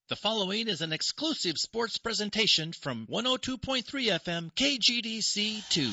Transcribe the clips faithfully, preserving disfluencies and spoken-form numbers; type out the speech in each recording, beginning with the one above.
The following is an exclusive sports presentation from one oh two point three F M K G D C two.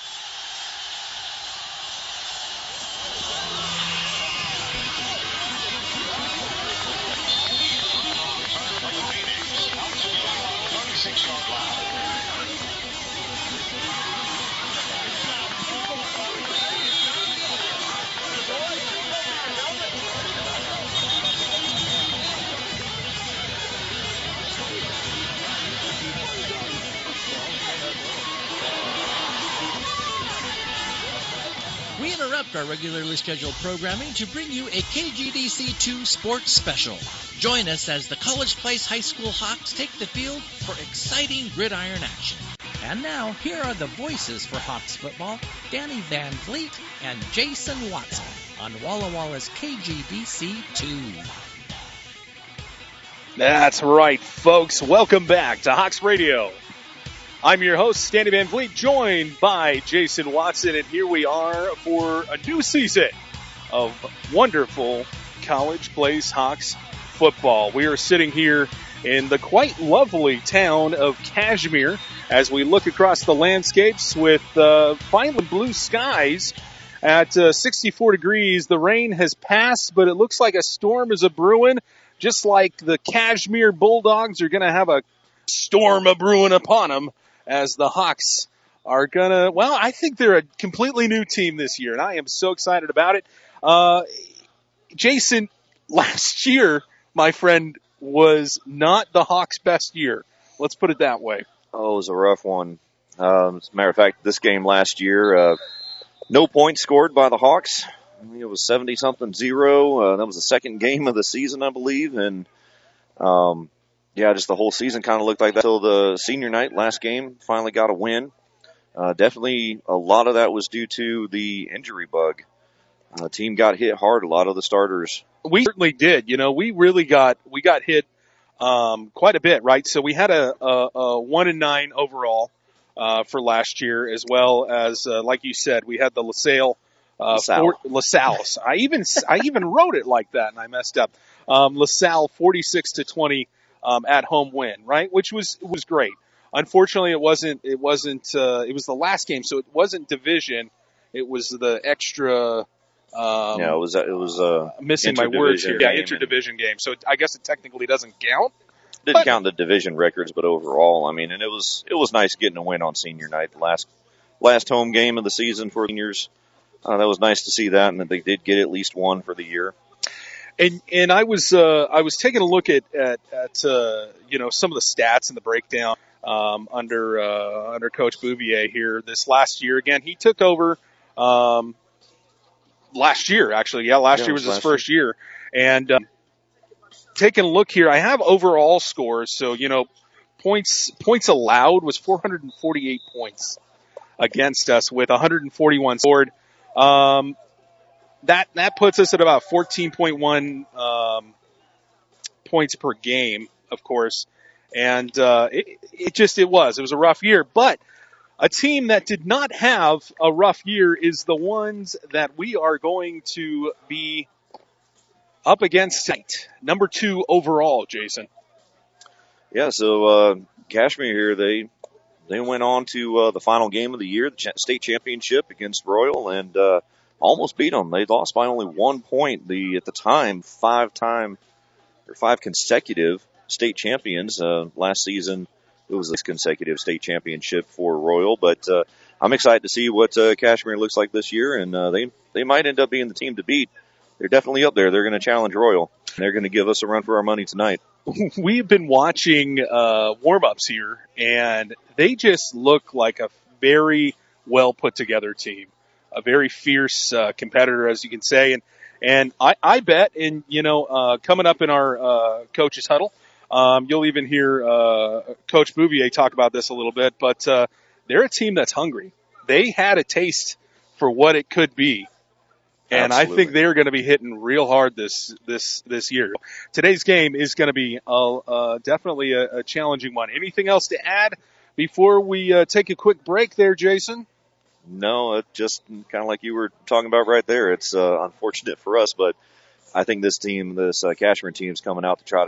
We interrupt our regularly scheduled programming to bring you a K G D C two sports special. Join us as the College Place High School Hawks take the field for exciting gridiron action. And now, here are the voices for Hawks football, Danny Van Vliet and Jason Watson on Walla Walla's K G D C two. That's right, folks. Welcome back to Hawks Radio. I'm your host, Danny Van Vliet, joined by Jason Watson, and here we are for a new season of wonderful College Place Hawks football. We are sitting here in the quite lovely town of Cashmere as we look across the landscapes with uh, finally blue skies at uh, sixty-four degrees. The rain has passed, but it looks like a storm is a-brewing, just like the Cashmere Bulldogs are going to have a storm a-brewing upon them, as the Hawks are going to, well, I think they're a completely new team this year, and I am so excited about it. Uh, Jason, last year, my friend, was not the Hawks' best year. Let's put it that way. Oh, it was a rough one. Um, as a matter of fact, this game last year, uh, no points scored by the Hawks. I mean, it was seventy-something zero. Uh, that was the second game of the season, I believe, and um, yeah, just the whole season kind of looked like that until the senior night, last game, finally got a win. Uh, definitely a lot of that was due to the injury bug. The uh, team got hit hard, a lot of the starters. We certainly did. You know, we really got, we got hit um, quite a bit, right? So we had a, a, a one and nine overall uh, for last year, as well as, uh, like you said, we had the LaSalle, uh, LaSalle. Fort, LaSalle. I even, I even wrote it like that and I messed up. Um, LaSalle forty-six to twenty. Um, at home win, right? Which was, was great. Unfortunately, it wasn't, it wasn't, uh, it was the last game, so it wasn't division. It was the extra, um, yeah, it was, it was, uh, missing my words here. Yeah, interdivision game. So I guess it technically doesn't count. Didn't but, count the division records, but overall, I mean, and it was, it was nice getting a win on senior night, the last, last home game of the season for seniors. Uh, that was nice to see that, and that they did get at least one for the year. And and I was uh, I was taking a look at at, at uh, you know some of the stats and the breakdown um, under uh, under Coach Bouvier here this last year. Again, he took over um, last year actually. Yeah, last yeah, year was his first year. year. And um, taking a look here, I have overall scores. So you know points points allowed was four hundred forty-eight points against us with one hundred forty-one scored. Um, That that puts us at about fourteen point one um, points per game, of course, and uh, it, it just it was it was a rough year. But a team that did not have a rough year is the ones that we are going to be up against tonight. Number two overall, Jason. Yeah, so uh, Cashmere here, they they went on to uh, the final game of the year, the ch- state championship against Royal, and uh, almost beat them. They lost by only one point. The at the time five-time or five consecutive state champions. Uh, last season it was this consecutive state championship for Royal. But uh, I'm excited to see what uh, Cashmere looks like this year, and uh, they they might end up being the team to beat. They're definitely up there. They're going to challenge Royal. And they're going to give us a run for our money tonight. We've been watching uh, warm-ups here, and they just look like a very well put together team. A very fierce uh, competitor, as you can say. And and I, I bet, and, you know, uh, coming up in our uh, coaches huddle, um, you'll even hear uh, Coach Bouvier talk about this a little bit, but uh, they're a team that's hungry. They had a taste for what it could be. And Absolutely. I think they're going to be hitting real hard this this this year. Today's game is going to be uh, uh, definitely a, a challenging one. Anything else to add before we uh, take a quick break there, Jason? No, it just kind of like you were talking about right there. It's uh, unfortunate for us, but I think this team, this uh, Cashmere team, is coming out to try to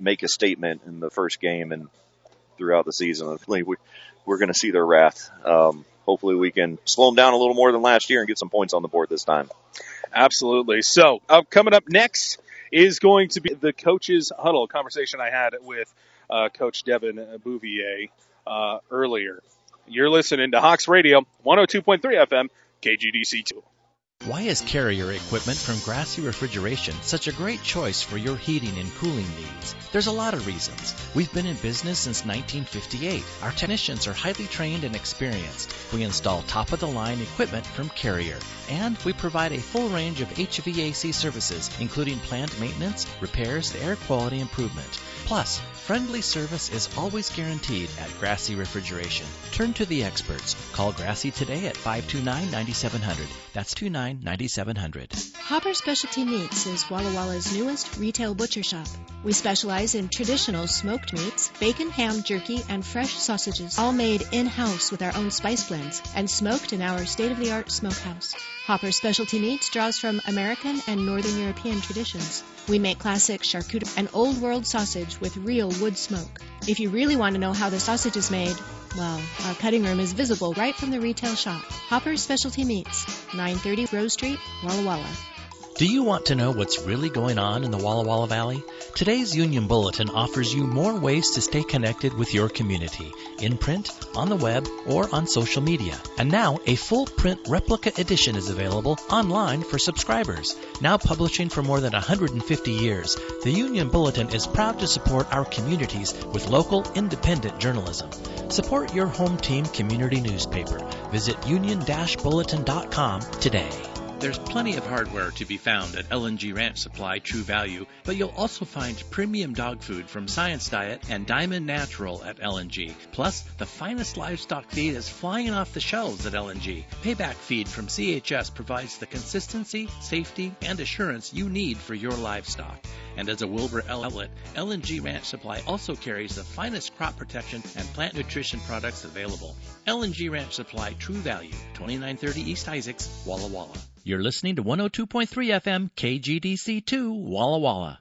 make a statement in the first game and throughout the season. Hopefully we, we're going to see their wrath. Um, hopefully we can slow them down a little more than last year and get some points on the board this time. Absolutely. So uh, coming up next is going to be the Coaches Huddle, conversation I had with uh, Coach Devin Bouvier uh, earlier. You're listening to Hawks Radio, one oh two point three F M, K G D C two. Why is Carrier equipment from Grassy Refrigeration such a great choice for your heating and cooling needs? There's a lot of reasons. We've been in business since nineteen fifty-eight. Our technicians are highly trained and experienced. We install top-of-the-line equipment from Carrier. And we provide a full range of H V A C services, including plant maintenance, repairs, and air quality improvement. Plus, friendly service is always guaranteed at Grassy Refrigeration. Turn to the experts. Call Grassy today at five two nine, nine seven zero zero. That's two nine nine seven zero zero. Hopper Specialty Meats is Walla Walla's newest retail butcher shop. We specialize in traditional smoked meats, bacon, ham, jerky, and fresh sausages, all made in-house with our own spice blends and smoked in our state-of-the-art smokehouse. Hopper Specialty Meats draws from American and Northern European traditions. We make classic charcuterie and old-world sausage with real wood smoke. If you really want to know how the sausage is made, well, our cutting room is visible right from the retail shop. Hopper Specialty Meats, nine thirty Rose Street, Walla Walla. Do you want to know what's really going on in the Walla Walla Valley? Today's Union Bulletin offers you more ways to stay connected with your community, in print, on the web, or on social media. And now, a full print replica edition is available online for subscribers. Now publishing for more than one hundred fifty years, the Union Bulletin is proud to support our communities with local, independent journalism. Support your home team community newspaper. Visit union dash bulletin dot com today. There's plenty of hardware to be found at L and G Ranch Supply True Value, but you'll also find premium dog food from Science Diet and Diamond Natural at L and G. Plus, the finest livestock feed is flying off the shelves at L and G. Payback Feed from C H S provides the consistency, safety, and assurance you need for your livestock. And as a Wilbur outlet, L and G Ranch Supply also carries the finest crop protection and plant nutrition products available. L and G Ranch Supply True Value, twenty-nine thirty East Isaacs, Walla Walla. You're listening to one oh two point three F M, K G D C two, Walla Walla.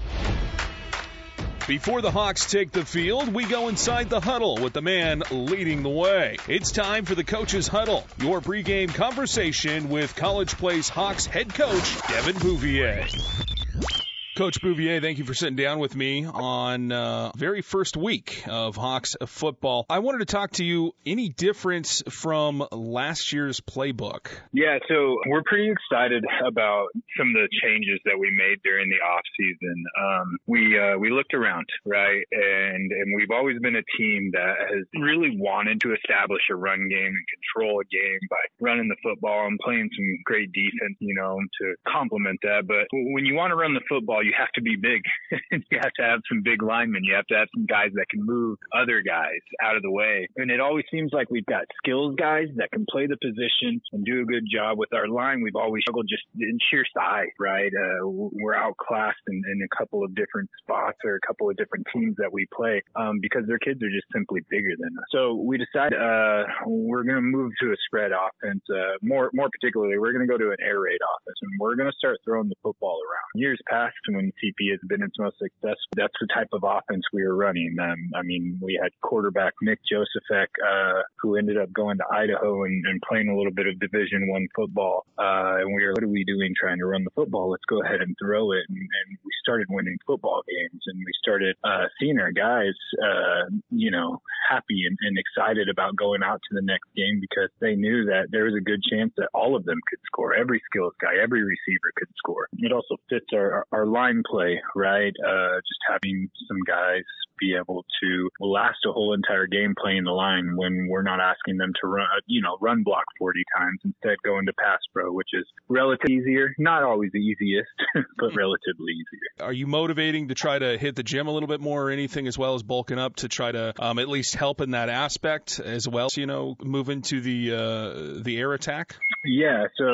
Before the Hawks take the field, we go inside the huddle with the man leading the way. It's time for the Coaches Huddle, your pregame conversation with College Place Hawks head coach Devin Bouvier. Coach Bouvier, thank you for sitting down with me on uh very first week of Hawks football. I wanted to talk to you, any difference from last year's playbook? Yeah, so we're pretty excited about some of the changes that we made during the off season. Um, we uh, we looked around, right, and and we've always been a team that has really wanted to establish a run game and control a game by running the football and playing some great defense, you know, to complement that. But when you want to run the football, you have to be big. You have to have some big linemen. You have to have some guys that can move other guys out of the way. And it always seems like we've got skills guys that can play the position and do a good job with our line. We've always struggled just in sheer size, right? Uh, we're outclassed in, in a couple of different spots or a couple of different teams that we play um, because their kids are just simply bigger than us. So we decided uh, we're going to move to a spread offense. Uh, more, more particularly, we're going to go to an air raid offense, and we're going to start throwing the football around. Years past, when C P has been its most successful, that's the type of offense we were running. Um, I mean, we had quarterback Nick Josefek, uh, who ended up going to Idaho and, and playing a little bit of Division One football. Uh, and we were, what are we doing trying to run the football? Let's go ahead and throw it. And, and we started winning football games, and we started uh, seeing our guys, uh, you know, happy and, and excited about going out to the next game because they knew that there was a good chance that all of them could score. Every skills guy, every receiver could score. It also fits our, our line play, right? Uh, just having some guys be able to last a whole entire game playing the line when we're not asking them to run, you know, run block forty times, instead going to pass pro, which is relatively easier. Not always the easiest, but relatively easier. Are you motivating to try to hit the gym a little bit more or anything, as well as bulking up to try to um, at least help in that aspect as well, so, you know, move into the uh, the air attack? Yeah, so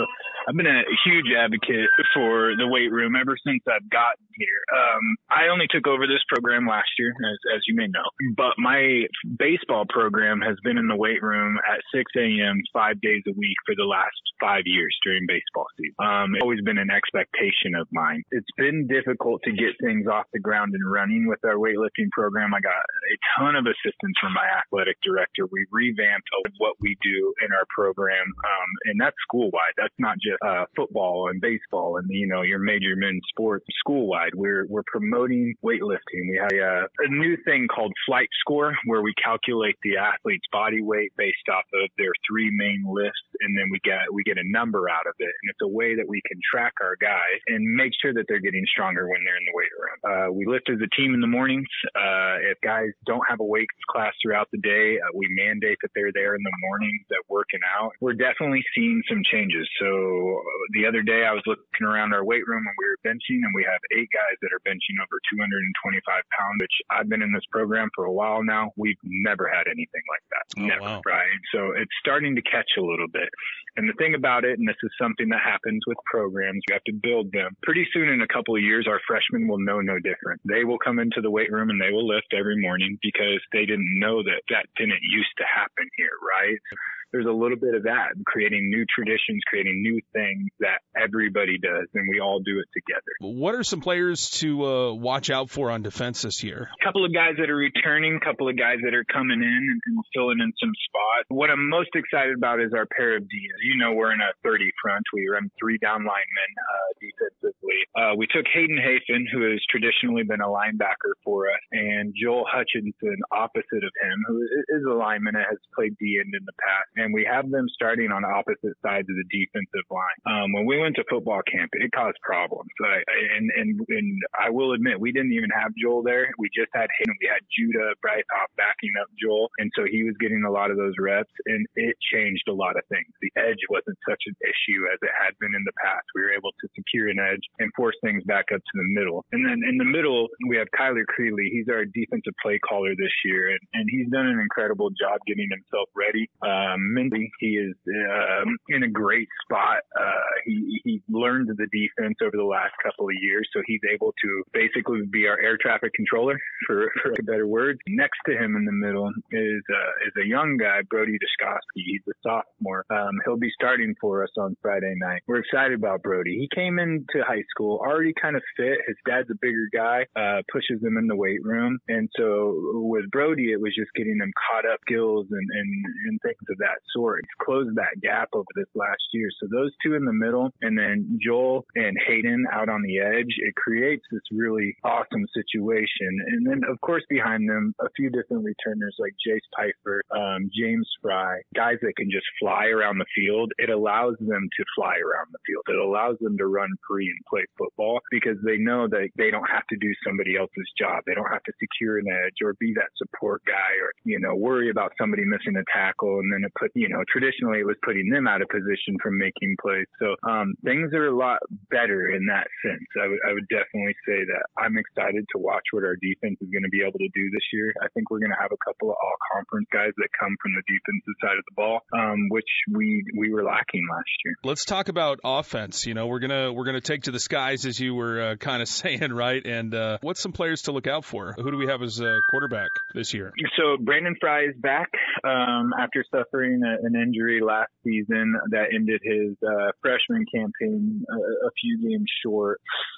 I've been a huge advocate for the weight room ever since I've gotten here. Um, I only took over this program last year, as, as you may know, but my baseball program has been in the weight room at six a.m. five days a week for the last five years during baseball season. Um, it's always been an expectation of mine. It's been difficult to get things off the ground and running with our weightlifting program. I got a ton of assistance from my athletic director. We revamped what we do in our program, um, and that's school-wide. That's not just uh, football and baseball and, you know, your major men's sports. School-wide, we're we're promoting weightlifting. We have a, a new thing called Flight Score, where we calculate the athlete's body weight based off of their three main lifts, and then we get we get a number out of it. And it's a way that we can track our guys and make sure that they're getting stronger when they're in the weight room. Uh, we lift as a team in the mornings. Uh, if guys don't have a weight class throughout the day, uh, we mandate that they're there in the mornings, that working out. We're definitely seeing some changes. So uh, the other day I was looking around our weight room and we were benching, and we have eight guys that are benching over two hundred twenty-five pounds, which I've been in this program for a while now. We've never had anything like that. Oh, never, wow. right? So it's starting to catch a little bit. And the thing about it, and this is something that happens with programs, you have to build them. Pretty soon, in a couple of years, our freshmen will know no different. They will come into the weight room and they will lift every morning because they didn't know that that didn't used to happen here, right? There's a little bit of that, creating new traditions, creating new things that everybody does, and we all do it together. What are some players to uh, watch out for on defense this year? A couple of guys that are returning, a couple of guys that are coming in and, and filling in some spots. What I'm most excited about is our pair of Ds. You know, we're in a thirty front. We run three down linemen uh, defensively. Uh, we took Hayden Hafen, who has traditionally been a linebacker for us, and Joel Hutchinson, opposite of him, who is a lineman and has played D-end in the past. And we have them starting on opposite sides of the defensive line. Um, when we went to football camp, it caused problems. I, and, and, and I will admit, we didn't even have Joel there. We just had him. We had Judah Breithaupt backing up Joel. And so he was getting a lot of those reps, and it changed a lot of things. The edge wasn't such an issue as it had been in the past. We were able to secure an edge and force things back up to the middle. And then in the middle, we have Kyler Creeley. He's our defensive play caller this year, and, and he's done an incredible job getting himself ready. Um, mentally, he is uh, in a great spot. Uh, he, he learned the defense over the last couple of years, so he's able to basically be our air traffic controller, for, for a better word. Next to him in the middle is uh, is a young guy, Brody Duskowski. He's a sophomore. Um, he'll be starting for us on Friday night. We're excited about Brody. He came into high school already kind of fit. His dad's a bigger guy, uh, pushes him in the weight room. And so with Brody, it was just getting him caught up skills and, and, and things of that sort. It's closed that gap over this last year. So those two in the middle, and then Joel and Hayden out on the edge, it creates this really awesome situation. And then, of course, behind them, a few different returners like Jace Pfeiffer, um, James Fry, guys that can just fly around the field. It allows them to fly around the field. It allows them to run free and play football because they know that they don't have to do somebody else's job. They don't have to secure an edge or be that support guy or, you know, worry about somebody missing a tackle. And then it put, you know, traditionally it was putting them out of position from making plays. So um, things are a lot better in that sense. I would, I would definitely say that I'm excited to watch what our defense is going to be able to do this year. I think we're going to have a couple of all-conference guys that come from the defensive side of the ball, um, which we we were lacking last year. Let's talk about offense. You know, we're gonna we're gonna take to the skies, as you were uh, kind of saying, right? And uh, what's some players to look out for? Who do we have as a quarterback this year? So Brandon Fry is back um, after suffering a, an injury last season that ended his uh, freshman campaign a, a few games short.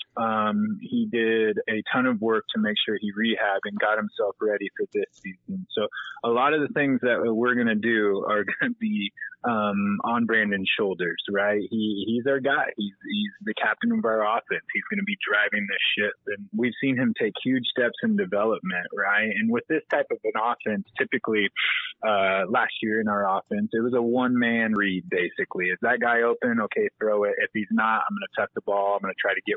Um, he did a ton of work to make sure he rehabbed and got himself ready for this season. So a lot of the things that we're going to do are going to be um, on Brandon's shoulders, right? He he's our guy. He's he's the captain of our offense. He's going to be driving this ship, and we've seen him take huge steps in development, right? And with this type of an offense, typically uh, last year in our offense, it was a one-man read basically. Is that guy open? Okay, throw it. If he's not, I'm going to tuck the ball. I'm going to try to get what I can get.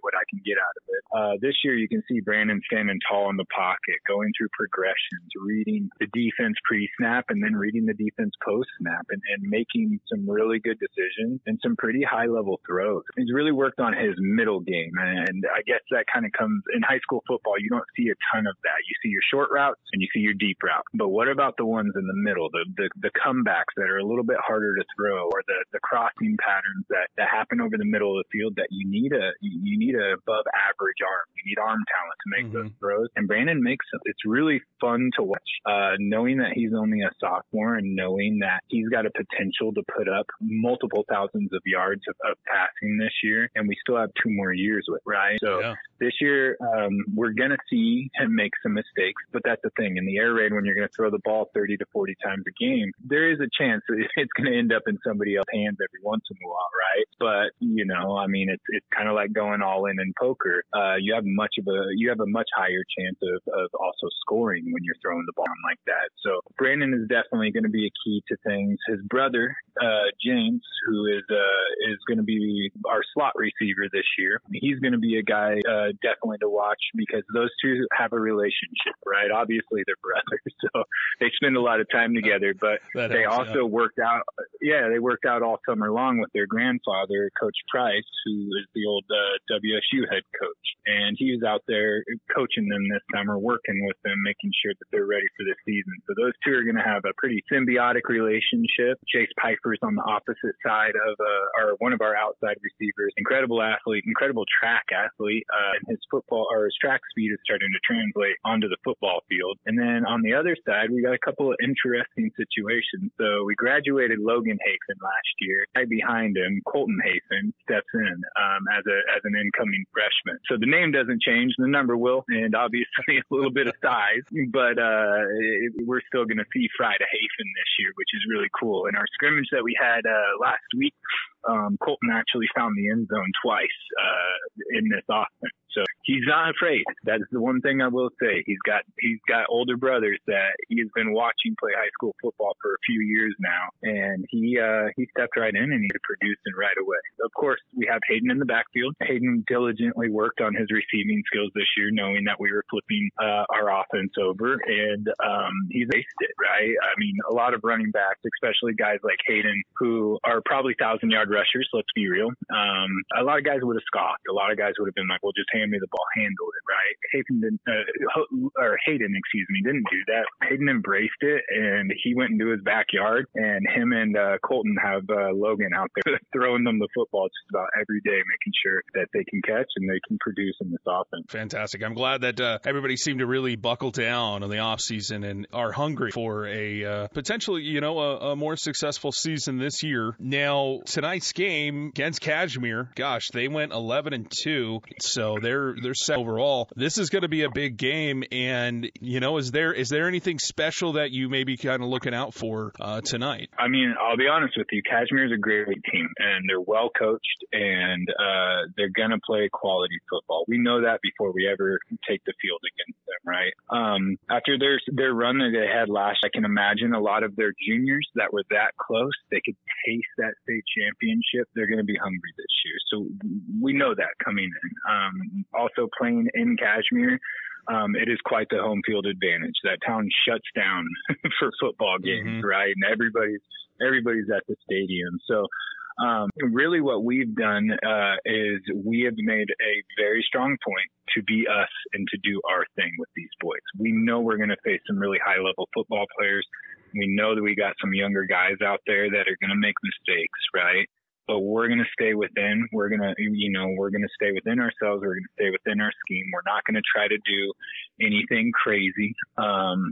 get out of it. Uh, this year, you can see Brandon standing tall in the pocket, going through progressions, reading the defense pre-snap, and then reading the defense post-snap, and, and making some really good decisions and some pretty high-level throws. He's really worked on his middle game, and I guess that kind of comes in high school football. You don't see a ton of that. You see your short routes and you see your deep route. But what about the ones in the middle, the the, the comebacks that are a little bit harder to throw, or the, the crossing patterns that, that happen over the middle of the field that you need a you need a above average arm. You need arm talent to make mm-hmm. those throws. And Brandon makes them. It's really fun to watch, uh, knowing that he's only a sophomore and knowing that he's got a potential to put up multiple thousands of yards of, of passing this year. And we still have two more years with, right? So yeah. This year, um, we're going to see him make some mistakes, but that's the thing. In the air raid, when you're going to throw the ball thirty to forty times a game, there is a chance that it's going to end up in somebody else's hands every once in a while, right? But, you know, I mean, it's it's kind of like going all in in poker. Uh, you have much of a, you have a much higher chance of, of also scoring when you're throwing the ball like that. So Brandon is definitely going to be a key to things. His brother, uh, James, who is, uh, is going to be our slot receiver this year, he's going to be a guy, uh, definitely to watch because those two have a relationship, right? Obviously they're brothers, so they spend a lot of time together, but that they helps, also yeah. worked out, yeah, they worked out all summer long with their grandfather, Coach Price, who is the old uh, W S U head coach. And he was out there coaching them this summer, working with them, making sure that they're ready for the season. So those two are going to have a pretty symbiotic relationship. Chase Piper's on the opposite side of uh, our, one of our outside receivers, incredible athlete, incredible track athlete. Uh, and his football or his track speed is starting to translate onto the football field. And then on the other side, we got a couple of interesting situations. So we graduated Logan Hafen last year. Right behind him, Colton Hafen steps in um, as a as an incoming freshman. So the name doesn't change, the number will, and obviously a little bit of size, but uh, it, we're still going to see Friday Hafen this year, which is really cool. In our scrimmage that we had uh, last week, um, Colton actually found the end zone twice uh, in this offense. So he's not afraid. That's the one thing I will say. He's got he's got older brothers that he has been watching play high school football for a few years now, and he uh, he stepped right in and he produced it right away. Of course, we have Hayden in the backfield. Hayden diligently worked on his receiving skills this year, knowing that we were flipping uh, our offense over, and um, he's aced it, right? I mean, a lot of running backs, especially guys like Hayden, who are probably thousand-yard rushers, let's be real. Um, a lot of guys would have scoffed. A lot of guys would have been like, well, just hand me the ball, handle it, right? Hayden didn't, uh, or Hayden, excuse me, didn't do that. Hayden embraced it, and he went into his backyard, and him and uh, Colton have uh, Logan out there throwing them the football just about every day, making sure that they can catch and they can produce in this offense. Fantastic. I'm glad that uh, everybody seemed to really buckle down in the offseason and are hungry for a uh, potentially, you know, a, a more successful season this year. Now, tonight's game against Kashmir, gosh, they went eleven and two, so they're they're set overall. This is going to be a big game, and you know, is there is there anything special that you may be kind of looking out for uh, tonight? I mean, I'll be honest with you, Kashmir is a great team, and they're well coached, and uh, they're going to play quality football. We know that before we ever take the field against them, right? Um, after their their run that they had last, I can imagine a lot of their juniors that were that close, they could taste that state championship. They're going to be hungry this year, so we know that coming in. Um, also playing in Kashmir, um, it is quite the home field advantage. That town shuts down for football games, mm-hmm. right? And everybody's everybody's at the stadium. So um, really what we've done uh, is we have made a very strong point to be us and to do our thing with these boys. We know we're going to face some really high-level football players. We know that we got some younger guys out there that are going to make mistakes, right? But we're going to stay within, we're going to, you know, we're going to stay within ourselves. We're going to stay within our scheme. We're not going to try to do anything crazy. Um,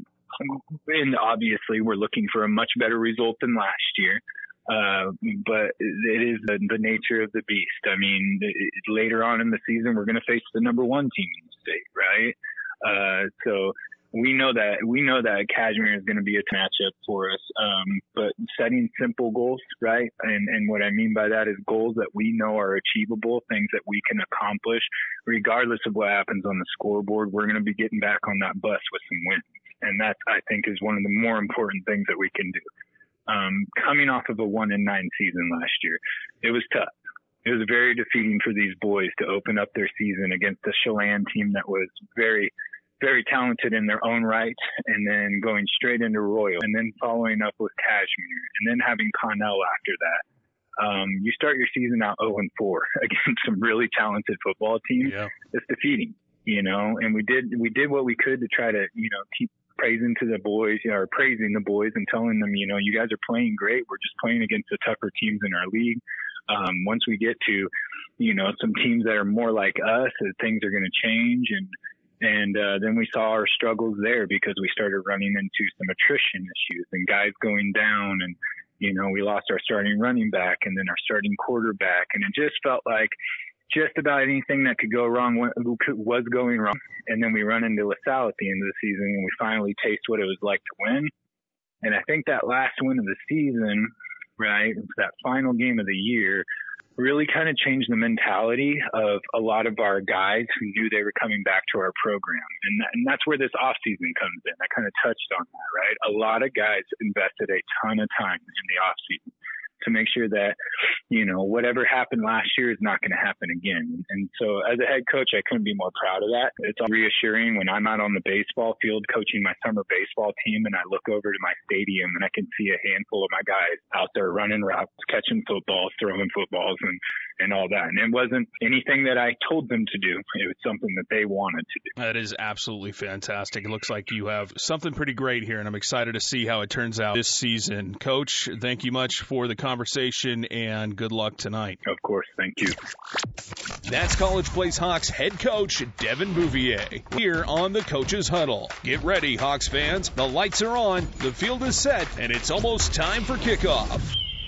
and obviously we're looking for a much better result than last year. Uh, but it is the, the nature of the beast. I mean, it, later on in the season, we're going to face the number one team in the state, right? Uh, so, We know that we know that Kashmir is going to be a matchup for us, um, but setting simple goals, right? And, and what I mean by that is goals that we know are achievable, things that we can accomplish, regardless of what happens on the scoreboard. We're going to be getting back on that bus with some wins, and that I think is one of the more important things that we can do. Um, coming off of a one and nine season last year, it was tough. it was very defeating for these boys to open up their season against a Chelan team that was very, very talented in their own right, and then going straight into Royal, and then following up with Cashmere, and then having Connell after that. Um, you start your season out oh and four against some really talented football team. Yeah. It's defeating, you know, and we did, we did what we could to try to, you know, keep praising to the boys, you know, or praising the boys and telling them, you know, you guys are playing great. We're just playing against the tougher teams in our league. Um, once we get to, you know, some teams that are more like us, things are going to change. And, and, uh, then we saw our struggles there because we started running into some attrition issues and guys going down, and, you know, we lost our starting running back and then our starting quarterback. And it just felt like just about anything that could go wrong was going wrong. And then we run into LaSalle at the end of the season and we finally taste what it was like to win. And I think that last win of the season, right, that final game of the year, really kind of changed the mentality of a lot of our guys who knew they were coming back to our program. And, that, and that's where this off season comes in. I kind of touched on that, right? A lot of guys invested a ton of time in the off season to make sure that, you know, whatever happened last year is not going to happen again. And so as a head coach, I couldn't be more proud of that. It's reassuring when I'm out on the baseball field coaching my summer baseball team and I look over to my stadium and I can see a handful of my guys out there running routes, catching footballs, throwing footballs, and, and all that. And it wasn't anything that I told them to do. It was something that they wanted to do. That is absolutely fantastic. It looks like you have something pretty great here, and I'm excited to see how it turns out this season. Coach, thank you much for the conversation, and good luck tonight. Of course. Thank you. That's College Place Hawks head coach Devin Bouvier here on the Coach's Huddle. Get ready, Hawks fans. The lights are on, the field is set, and it's almost time for kickoff.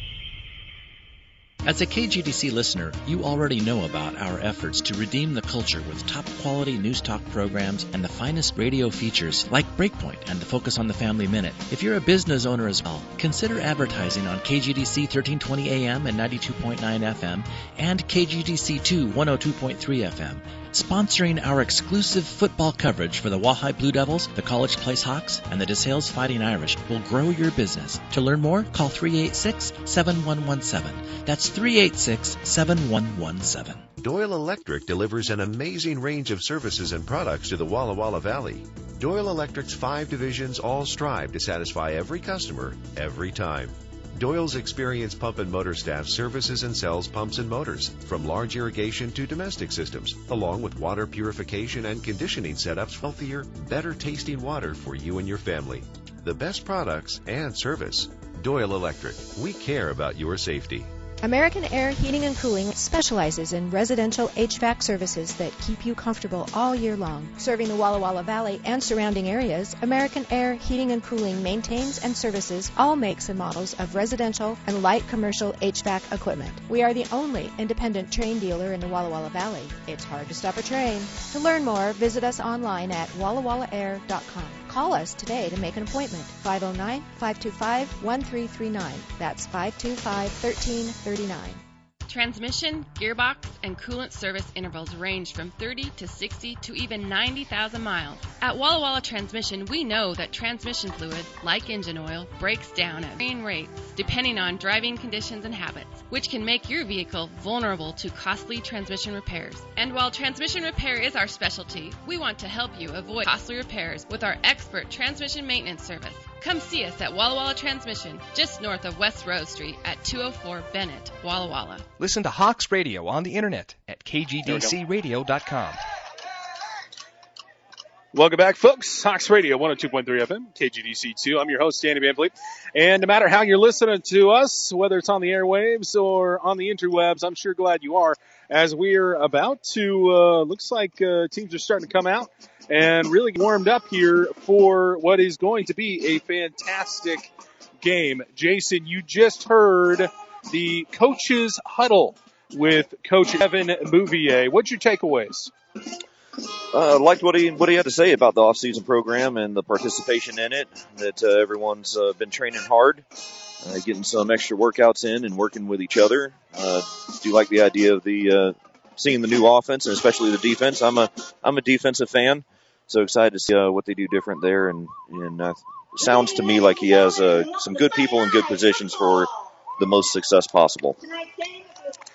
As a K G D C listener, you already know about our efforts to redeem the culture with top-quality news talk programs and the finest radio features like Breakpoint and the Focus on the Family Minute. If you're a business owner as well, consider advertising on K G D C thirteen twenty A M and ninety-two point nine F M and K G D C two one oh two point three F M. Sponsoring our exclusive football coverage for the Wahai Blue Devils, the College Place Hawks, and the DeSales Fighting Irish will grow your business. To learn more, call three eight six, seven one one seven. That's three eight six, seven one one seven. Doyle Electric delivers an amazing range of services and products to the Walla Walla Valley. Doyle Electric's five divisions all strive to satisfy every customer, every time. Doyle's experienced pump and motor staff services and sells pumps and motors, from large irrigation to domestic systems, along with water purification and conditioning setups for healthier, better tasting water for you and your family. The best products and service. Doyle Electric. We care about your safety. American Air Heating and Cooling specializes in residential H V A C services that keep you comfortable all year long. Serving the Walla Walla Valley and surrounding areas, American Air Heating and Cooling maintains and services all makes and models of residential and light commercial H V A C equipment. We are the only independent train dealer in the Walla Walla Valley. It's hard to stop a train. To learn more, visit us online at walla walla air dot com. Call us today to make an appointment. five oh nine, five two five, one three three nine. That's five two five, one three three nine. Transmission, gearbox, and coolant service intervals range from thirty to sixty to even ninety thousand miles. At Walla Walla Transmission, we know that transmission fluid, like engine oil, breaks down at varying rates depending on driving conditions and habits, which can make your vehicle vulnerable to costly transmission repairs. And while transmission repair is our specialty, we want to help you avoid costly repairs with our expert transmission maintenance service. Come see us at Walla Walla Transmission, just north of West Rose Street at two oh four Bennett, Walla Walla. Listen to Hawks Radio on the internet at K G D C radio dot com. Welcome back, folks. Hawks Radio, one oh two point three F M, K G D C two. I'm your host, Danny Van Vliet. And no matter how you're listening to us, whether it's on the airwaves or on the interwebs, I'm sure glad you are, as we're about to, uh, looks like uh, teams are starting to come out and really warmed up here for what is going to be a fantastic game. Jason, you just heard the Coach's Huddle with Coach Devin Bouvier. What's your takeaways? Uh, liked what he what he had to say about the off-season program and the participation in it. That uh, everyone's uh, been training hard, uh, getting some extra workouts in, and working with each other. Uh, do like the idea of the uh, seeing the new offense and especially the defense. I'm a I'm a defensive fan, so excited to see uh, what they do different there. And and uh, sounds to me like he has uh, some good people in good positions for the most success possible.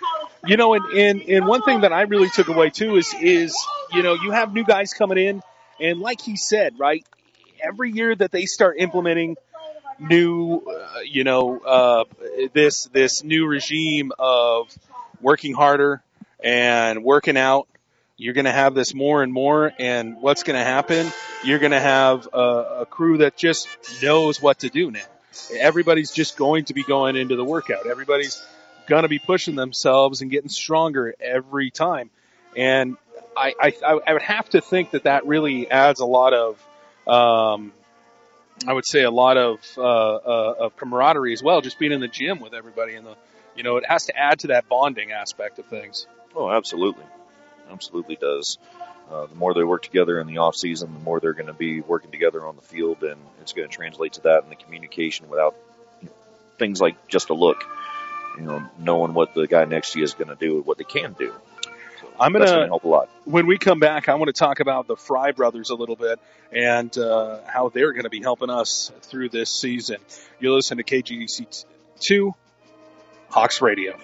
You know, and, and, and one thing that I really took away, too, is, is, you know, you have new guys coming in, and like he said, right, every year that they start implementing new, uh, you know, uh, this this new regime of working harder and working out, you're going to have this more and more, and what's going to happen? You're going to have a, a crew that just knows what to do now. Everybody's just going to be going into the workout. Everybody's going to be pushing themselves and getting stronger every time. And I, I, I would have to think that that really adds a lot of, um, I would say a lot of, uh, uh, of camaraderie as well, just being in the gym with everybody. And the, you know, it has to add to that bonding aspect of things. Oh, absolutely. Absolutely does. Uh, the more they work together in the off season, the more they're going to be working together on the field, and it's going to translate to that in the communication without you know, things like just a look. You know, knowing what the guy next to you is going to do, what they can do. So I'm gonna, that's going to help a lot. When we come back, I want to talk about the Fry brothers a little bit and uh, how they're going to be helping us through this season. You're listening to K G D C two Hawks Radio.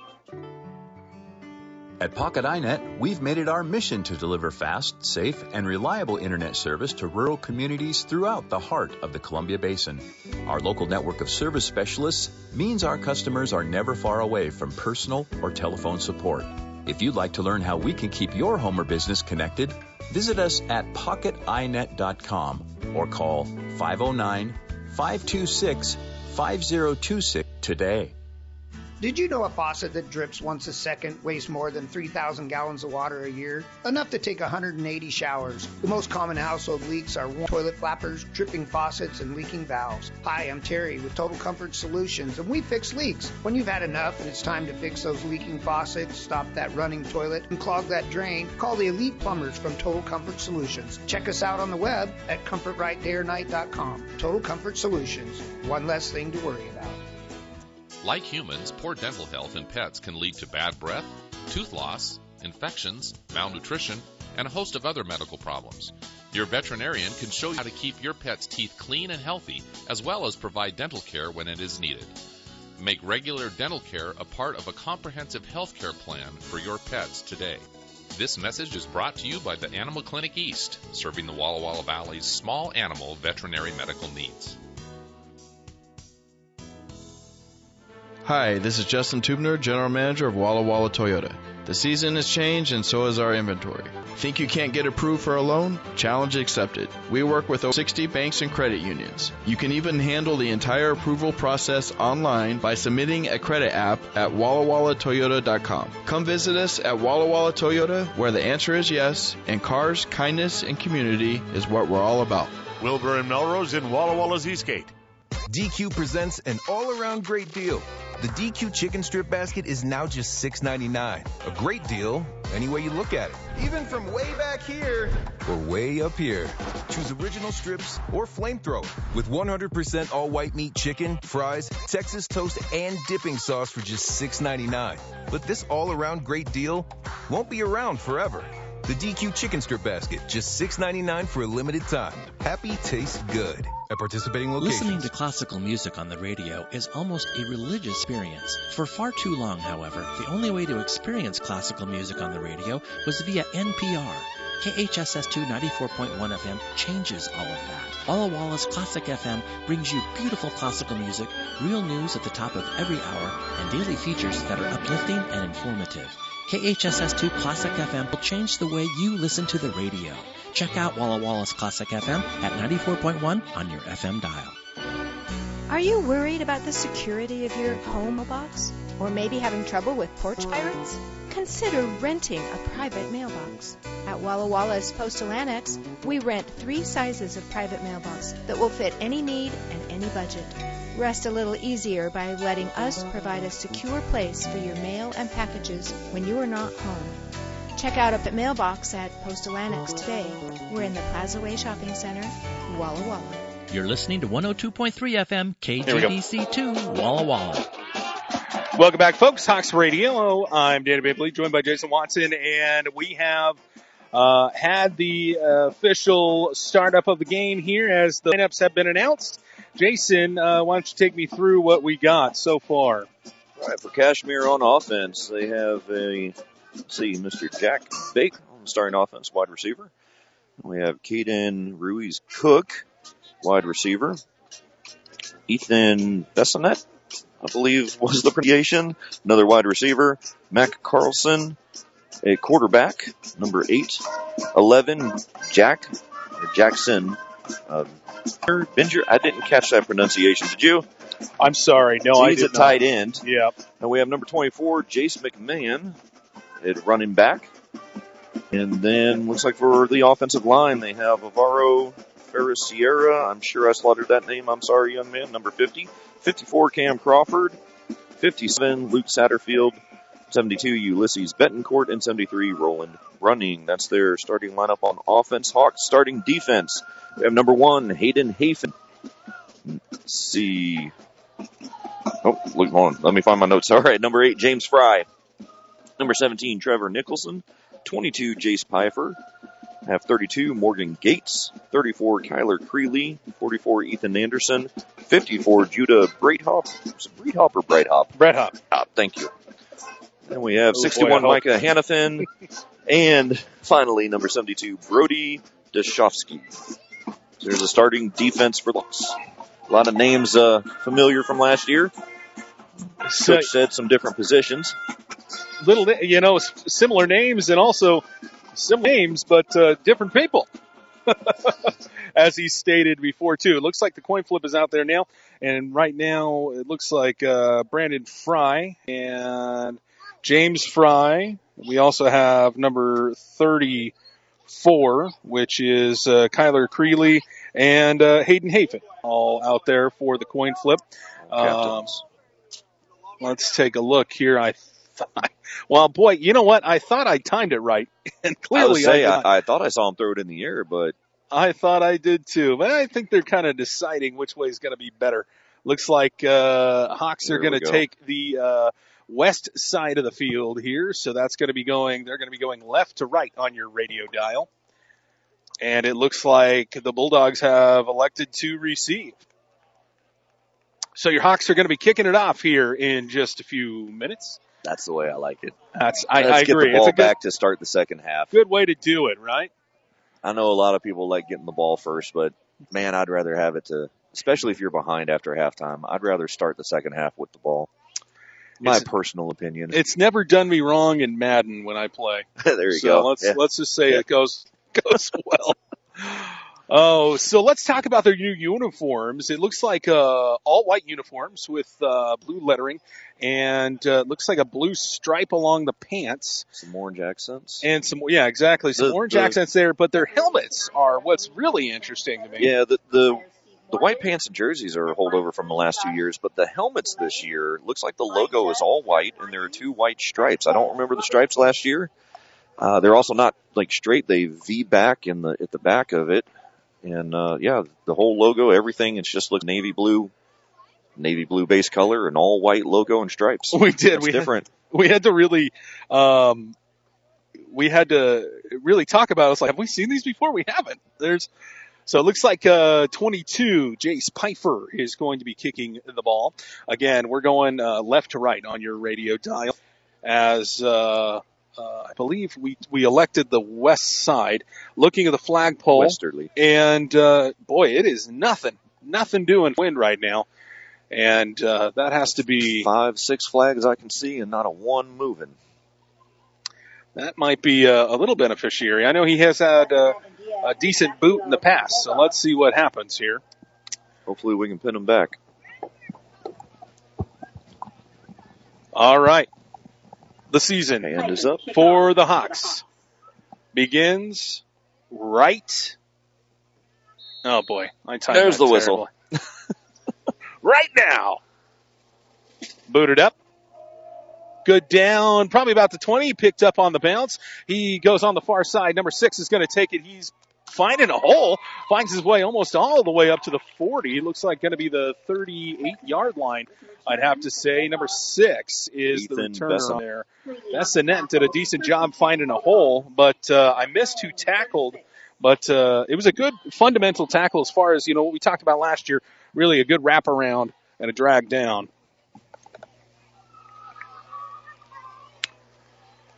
At Pocket iNet, we've made it our mission to deliver fast, safe, and reliable internet service to rural communities throughout the heart of the Columbia Basin. Our local network of service specialists means our customers are never far away from personal or telephone support. If you'd like to learn how we can keep your home or business connected, visit us at pocket i net dot com or call five oh nine, five two six, five oh two six today. Did you know a faucet that drips once a second wastes more than three thousand gallons of water a year? Enough to take one hundred eighty showers. The most common household leaks are toilet flappers, dripping faucets, and leaking valves. Hi, I'm Terry with Total Comfort Solutions, and we fix leaks. When you've had enough and it's time to fix those leaking faucets, stop that running toilet, and clog that drain, call the elite plumbers from Total Comfort Solutions. Check us out on the web at comfort right day or night dot com. Total Comfort Solutions. One less thing to worry about. Like humans, poor dental health in pets can lead to bad breath, tooth loss, infections, malnutrition, and a host of other medical problems. Your veterinarian can show you how to keep your pet's teeth clean and healthy, as well as provide dental care when it is needed. Make regular dental care a part of a comprehensive health care plan for your pets today. This message is brought to you by the Animal Clinic East, serving the Walla Walla Valley's small animal veterinary medical needs. Hi, this is Justin Tubner, General Manager of Walla Walla Toyota. The season has changed and so has our inventory. Think you can't get approved for a loan? Challenge accepted. We work with over sixty banks and credit unions. You can even handle the entire approval process online by submitting a credit app at walla walla toyota dot com. Come visit us at Walla Walla Toyota, where the answer is yes, and cars, kindness, and community is what we're all about. Wilbur and Melrose in Walla Walla's Eastgate. D Q presents an all-around great deal. The D Q chicken strip basket is now just six ninety-nine. A great deal any way you look at it. Even from way back here or way up here. Choose original strips or flamethrower with one hundred percent all-white meat chicken, fries, Texas toast, and dipping sauce for just six ninety-nine. But this all-around great deal won't be around forever. The D Q chicken strip basket, just six ninety-nine for a limited time. Happy tastes good at participating locations. Listening to classical music on the radio is almost a religious experience. For far too long, however, the only way to experience classical music on the radio was via N P R. K H S S two ninety-four point one F M changes all of that. Walla Walla's Classic F M brings you beautiful classical music, real news at the top of every hour, and daily features that are uplifting and informative. K H S S two Classic F M will change the way you listen to the radio. Check out Walla Walla's Classic F M at ninety-four point one on your F M dial. Are you worried about the security of your home box? Or maybe having trouble with porch pirates? Consider renting a private mailbox. At Walla Walla's Postal Annex, we rent three sizes of private mailbox that will fit any need and any budget. Rest a little easier by letting us provide a secure place for your mail and packages when you are not home. Check out a mailbox at Postal Annex today. We're in the Plaza Way Shopping Center, Walla Walla. You're listening to one oh two point three F M, K G D C two, Walla Walla. Welcome back, folks. Hawks Radio. I'm Danny Bibley, joined by Jason Watson, and we have uh, had the uh, official startup of the game here as the lineups have been announced. Jason, uh, why don't you take me through what we got so far? All right, for Kashmir on offense, they have a, let's see, Mister Jack Bake on the starting offense, wide receiver. We have Caden Ruiz-Cook, wide receiver. Ethan Bessonette, I believe was the pronunciation, another wide receiver. Mac Carlson, a quarterback, number eight. eleven, Jack, or Jackson, uh, Binger. I didn't catch that pronunciation. Did you? I'm sorry. No, so I he's did a tight not. end. Yeah. And we have number twenty-four, Jace McMahon, at running back. And then looks like for the offensive line, they have Alvaro Ferris Sierra. I'm sure I slaughtered that name. I'm sorry, young man. Number fifty. fifty-four, Cam Crawford. fifty-seven, Luke Satterfield. seventy-two, Ulysses Betancourt. And seventy-three, Roland Running. That's their starting lineup on offense. Hawks starting defense. We have number one, Hayden Hafen. Let's see. Oh, look, hold on. Let me find my notes. All right, number eight, James Fry. Number seventeen, Trevor Nicholson. twenty-two, Jace Pfeiffer. I have thirty-two, Morgan Gates. thirty-four, Kyler Creeley. forty-four, Ethan Anderson. fifty-four, Judah Breithop. Is it Breithop or Breithop? Breithop. Ah, thank you. Then we have Oh, sixty-one, boy, Micah Hannafin. And finally, number seventy-two, Brody Deshofsky. There's a starting defense for Lux. A lot of names uh, familiar from last year. So, Coach said some different positions. Little, you know, similar names and also similar names, but uh, different people. As he stated before, too. It looks like the coin flip is out there now. And right now, it looks like uh, Brandon Fry and James Fry. We also have number thirty-four, which is uh, Kyler Creeley, and uh, Hayden Hafen, all out there for the coin flip. Um, let's take a look here. I thought, well, boy, you know what? I thought I timed it right, and clearly I would say I, I, I thought I saw him throw it in the air, but I thought I did too. But I think they're kind of deciding which way is going to be better. Looks like uh, Hawks are going to go. take the uh, west side of the field here, so that's going to be going. They're going to be going left to right on your radio dial. And it looks like the Bulldogs have elected to receive. So your Hawks are going to be kicking it off here in just a few minutes. That's the way I like it. That's I, Let's I get agree. the ball it's a back good, to start the second half. good way to do it, right? I know a lot of people like getting the ball first, but man, I'd rather have it to, especially if you're behind after halftime, I'd rather start the second half with the ball. My It's- personal opinion. It's never done me wrong in Madden when I play. There you so go. Let's Yeah. let's just say Yeah. it goes goes well. Oh, so let's talk about their new uniforms. It looks like uh, all white uniforms with uh, blue lettering, and uh, looks like a blue stripe along the pants, Some orange accents. and some yeah, exactly some The- orange the- accents there. But their helmets are what's really interesting to me. Yeah, the, the the white pants and jerseys are a holdover from the last two years, but the helmets this year looks like the logo is all white and there are two white stripes. I don't remember the stripes last year. Uh, they're also not like straight; they V back in the at the back of it, and uh, yeah, the whole logo, everything, it's just look navy blue, navy blue base color, and all white logo and stripes. We did. It's we different. Had, we had to really, um, we had to really talk about it. It's like, have we seen these before? We haven't. There's, so it looks like uh, twenty-two, Jace Pfeiffer is going to be kicking the ball. Again, we're going uh, left to right on your radio dial as. Uh, Uh, I believe we, we elected the west side, looking at the flagpole. Westerly. And, uh, boy, it is nothing, nothing doing wind right now. And, uh, that has to be. Five, six flags I can see and not a one moving. That might be a, a little beneficiary. I know he has had uh, a decent boot in the past, so let's see what happens here. Hopefully we can pin them back. All right. The season Hand is up. for the Hawks begins right. Oh boy, I timed There's that the whistle. terribly. Right now. Booted up. Good down, probably about the twenty, picked up on the bounce. He goes on the far side. Number six is going to take it. He's finding a hole, finds his way almost all the way up to the forty. Looks like going to be the thirty-eight yard line, I'd have to say. Number six is Ethan the returner Besson. on there. Bessonette did a decent job finding a hole, but uh, I missed who tackled. But uh, it was a good fundamental tackle as far as, you know, what we talked about last year, really a good wraparound and a drag down.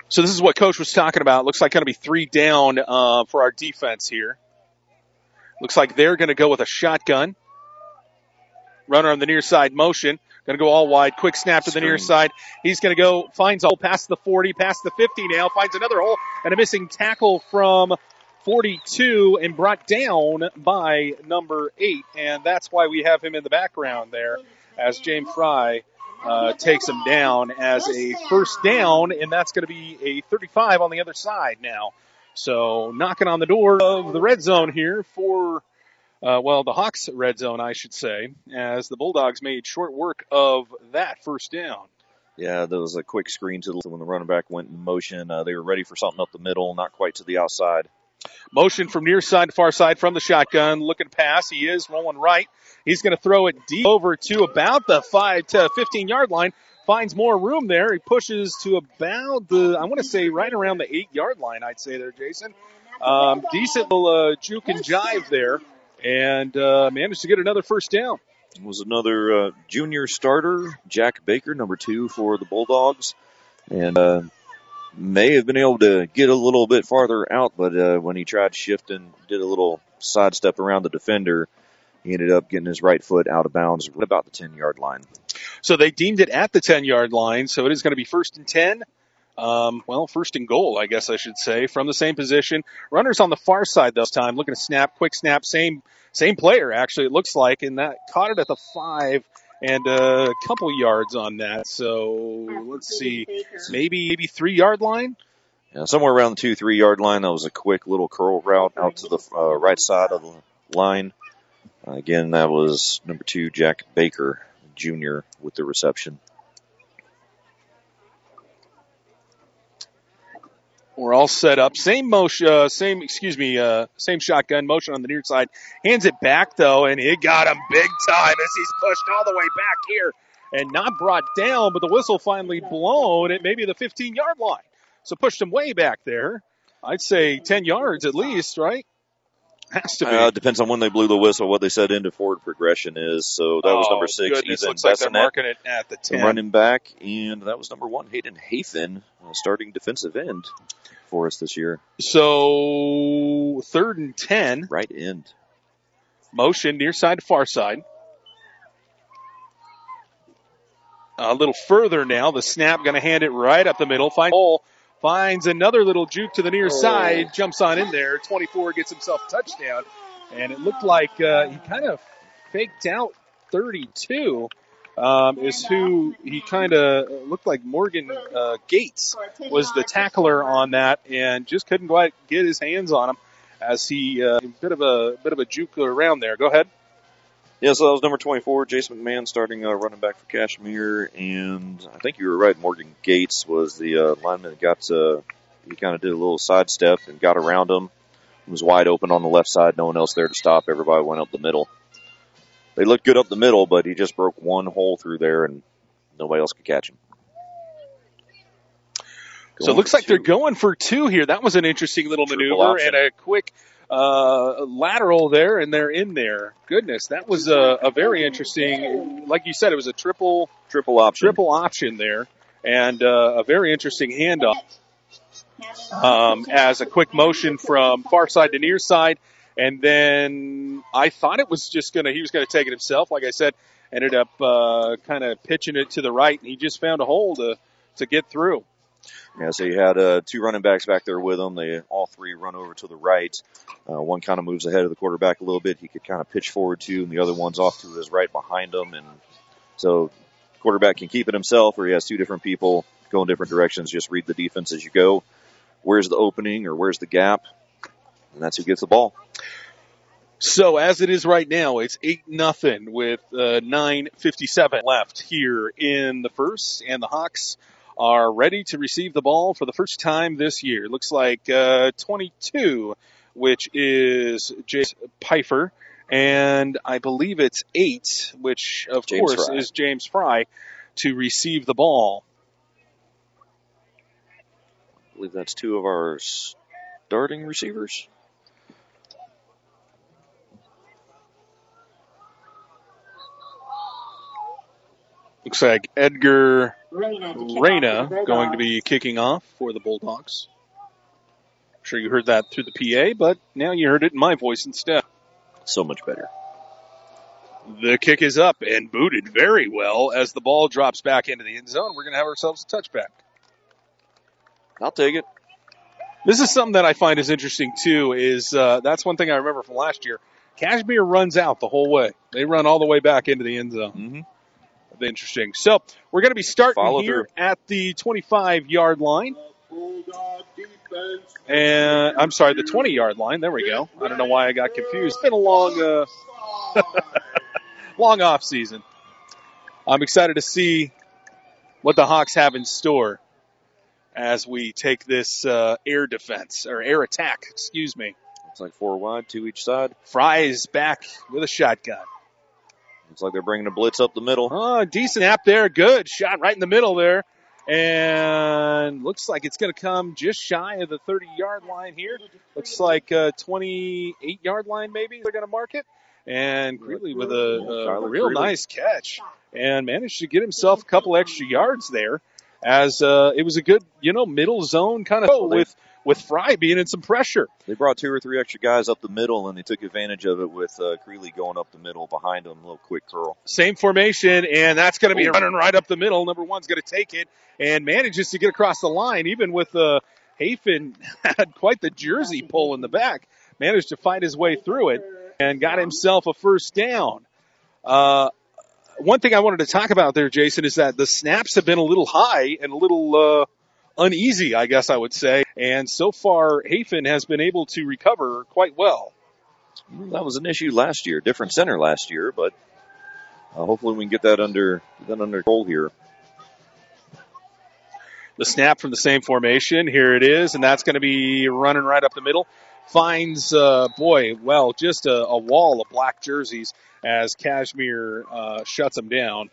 So this is what Coach was talking about. Looks like going to be three down uh, for our defense here. Looks like they're going to go with a shotgun. Runner on the near side motion. Going to go all wide. Quick snap to the near side. He's going to go, finds a hole past the forty, past the fifty now. Finds another hole and a missing tackle from forty-two and brought down by number eight. And that's why we have him in the background there as James Fry uh, takes him down as a first down. And that's going to be a thirty-five on the other side now. So knocking on the door of the red zone here for Uh, well, the Hawks red zone, I should say, as the Bulldogs made short work of that first down. Yeah, there was a quick screen to the, when the running back went in motion. Uh, they were ready for something up the middle, not quite to the outside. Motion from near side to far side from the shotgun. Looking to pass. He is rolling right. He's going to throw it deep over to about the five to fifteen yard line. Finds more room there. He pushes to about the, I want to say right around the eight yard line, I'd say there, Jason. Um, decent little uh, juke and jive there. And uh, managed to get another first down. It was another uh, junior starter, Jack Baker, number two for the Bulldogs. And uh, may have been able to get a little bit farther out, but uh, when he tried to shift and did a little sidestep around the defender, he ended up getting his right foot out of bounds at about the ten yard line. So they deemed it at the ten yard line, so it is going to be first and ten. Um, well, first and goal, I guess I should say, from the same position. Runners on the far side this time, looking to snap, quick snap, same same player, actually, it looks like, and that caught it at the five and a couple yards on that. So let's see, maybe maybe three yard line? Yeah, somewhere around the two, three yard line. That was a quick little curl route out to the uh, right side of the line. Uh, again, that was number two, Jack Baker, Junior, with the reception. We're all set up. Same motion, uh, same, excuse me, uh, same shotgun motion on the near side. Hands it back though, and it got him big time as he's pushed all the way back here and not brought down, but the whistle finally blown at maybe the fifteen yard line. So pushed him way back there. I'd say ten yards at least, right? Has to be. Uh, depends on when they blew the whistle, what they said into forward progression is. So that was oh, number six. Goodness, Ethan looks like they're Bessanet, marking it at the ten. running back, and that was number one, Hayden Hafen, uh, starting defensive end for us this year. So third and ten. Right end. Motion near side to far side. A little further now. The snap going to hand it right up the middle. Find hole. Finds another little juke to the near side. Jumps on in there. twenty-four gets himself a touchdown. And it looked like uh, he kind of faked out thirty-two. Um, is who he kind of looked like Morgan uh, Gates was the tackler on that, and just couldn't quite get his hands on him as he uh, bit of a bit of a juke around there. Go ahead. Yeah, so that was number twenty-four, Jason McMahon, starting uh, running back for Kashmir, and I think you were right. Morgan Gates was the uh, lineman that got. Uh, he kind of did a little sidestep and got around him. He was wide open on the left side, no one else there to stop. Everybody went up the middle. They looked good up the middle, but he just broke one hole through there, and nobody else could catch him. Going so it looks like they they're going for two here. That was an interesting little Triple maneuver option. And a quick uh, lateral there, and they're in there. Goodness, that was a, a very interesting, like you said, it was a triple triple option, triple option there, and uh, a very interesting handoff um, as a quick motion from far side to near side. And then I thought it was just going to, he was going to take it himself. Like I said, ended up uh, kind of pitching it to the right, and he just found a hole to, to get through. Yeah, so you had uh, two running backs back there with him. They all three run over to the right. Uh, one kind of moves ahead of the quarterback a little bit. He could kind of pitch forward to, and the other one's off to his right behind him. And so quarterback can keep it himself, or he has two different people go in different directions. Just read the defense as you go. Where's the opening or where's the gap? And that's who gets the ball. So as it is right now, it's eight nothing with uh, nine fifty-seven left here in the first, and the Hawks are ready to receive the ball for the first time this year. It looks like uh, twenty-two, which is Jace Pfeiffer, and I believe it's eight, which of James course Fry. is James Fry, to receive the ball. I believe that's two of our starting receivers. Looks like Edgar Reyna going to be kicking off for the Bulldogs. I'm sure you heard that through the P A, but now you heard it in my voice instead. So much better. The kick is up and booted very well as the ball drops back into the end zone. We're going to have ourselves a touchback. I'll take it. This is something that I find is interesting, too, is uh, that's one thing I remember from last year. Kashmir runs out the whole way. They run all the way back into the end zone. Mm-hmm. Interesting. So we're going to be starting Follow here through. at the twenty-five-yard line. And I'm sorry, the twenty-yard line. There we go. I don't know why I got confused. It's been a long, uh, long off season. I'm excited to see what the Hawks have in store as we take this uh, air defense, or air attack, excuse me. It's like four wide, two each side. Fry is back with a shotgun. Looks like they're bringing a blitz up the middle. Oh, decent snap there. Good shot right in the middle there. And looks like it's going to come just shy of the thirty-yard line here. Looks like a twenty-eight-yard line maybe they're going to mark it. And Greeley with a, a real nice catch and managed to get himself a couple extra yards there. As uh, it was a good, you know, middle zone kind of Oh, they- with with Fry being in some pressure. They brought two or three extra guys up the middle, and they took advantage of it with uh, Creeley going up the middle behind him, a little quick curl. Same formation, and that's going to be Ooh. running right up the middle. Number one's going to take it and manages to get across the line, even with uh, Hafen had quite the jersey pull in the back. Managed to fight his way through it and got himself a first down. Uh, one thing I wanted to talk about there, Jason, is that the snaps have been a little high and a little uh, uneasy, I guess I would say. And so far, Hafen has been able to recover quite well. That was an issue last year, different center last year, but uh, hopefully we can get that under that under control here. The snap from the same formation, here it is, and that's going to be running right up the middle. Finds, uh, boy, well, just a, a wall of black jerseys as Kashmir uh, shuts him down.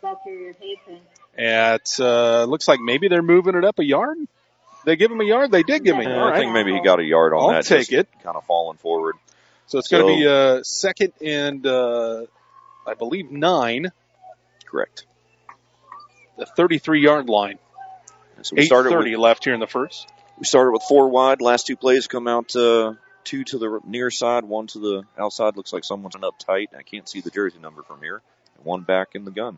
At uh, looks like maybe they're moving it up a yard. They give him a yard. They did give him a Uh, yard. I think maybe he got a yard on I'll that. take just it. Kind of falling forward. So it's going to So- be uh, second and uh, I believe nine. Correct. The thirty-three-yard line. So we eight started thirty with, left here in the first. we started with four wide. Last two plays come out uh, two to the near side, one to the outside. Looks like someone's up tight. I can't see the jersey number from here. And one back in the gun.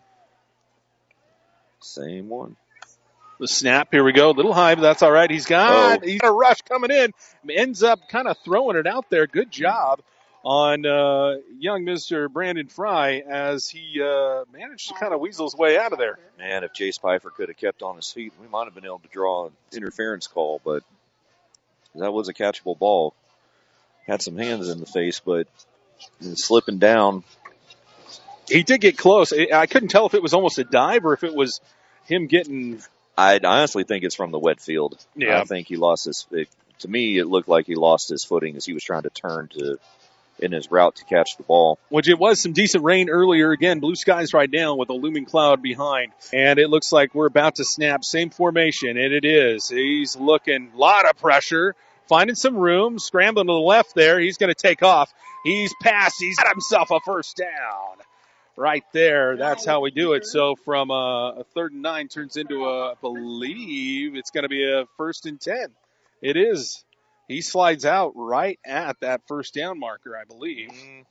Same one. The snap, here we go. Little high, but that's all right. He's got, Oh. he's got a rush coming in. Ends up kind of throwing it out there. Good job on uh, young Mister Brandon Fry as he uh, managed to kind of weasel his way out of there. Man, if Chase Pfeiffer could have kept on his feet, we might have been able to draw an interference call, but that was a catchable ball. Had some hands in the face, but he was slipping down. He did get close. I I couldn't tell if it was almost a dive or if it was him getting... I honestly think it's from the wet field. Yeah. I think he lost his. It, to me, it looked like he lost his footing as he was trying to turn to in his route to catch the ball. Which it was some decent rain earlier. Again, blue skies right now with a looming cloud behind. And it looks like we're about to snap. Same formation, and it is. He's looking, a lot of pressure, finding some room, scrambling to the left there. He's going to take off. He's passed. He's got himself a first down. Right there. That's how we do it. So from a, a third and nine turns into a, I believe it's going to be a first and ten. It is. He slides out right at that first down marker, I believe.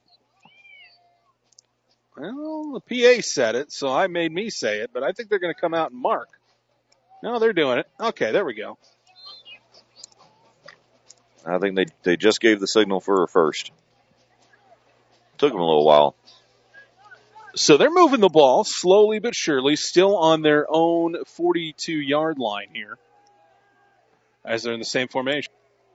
Well, the P A said it, so I made me say it, but I think they're going to come out and mark. No, they're doing it. Okay, there we go. I think they they just gave the signal for a first. Took them a little while. So they're moving the ball slowly but surely, still on their own forty-two-yard line here, as they're in the same formation.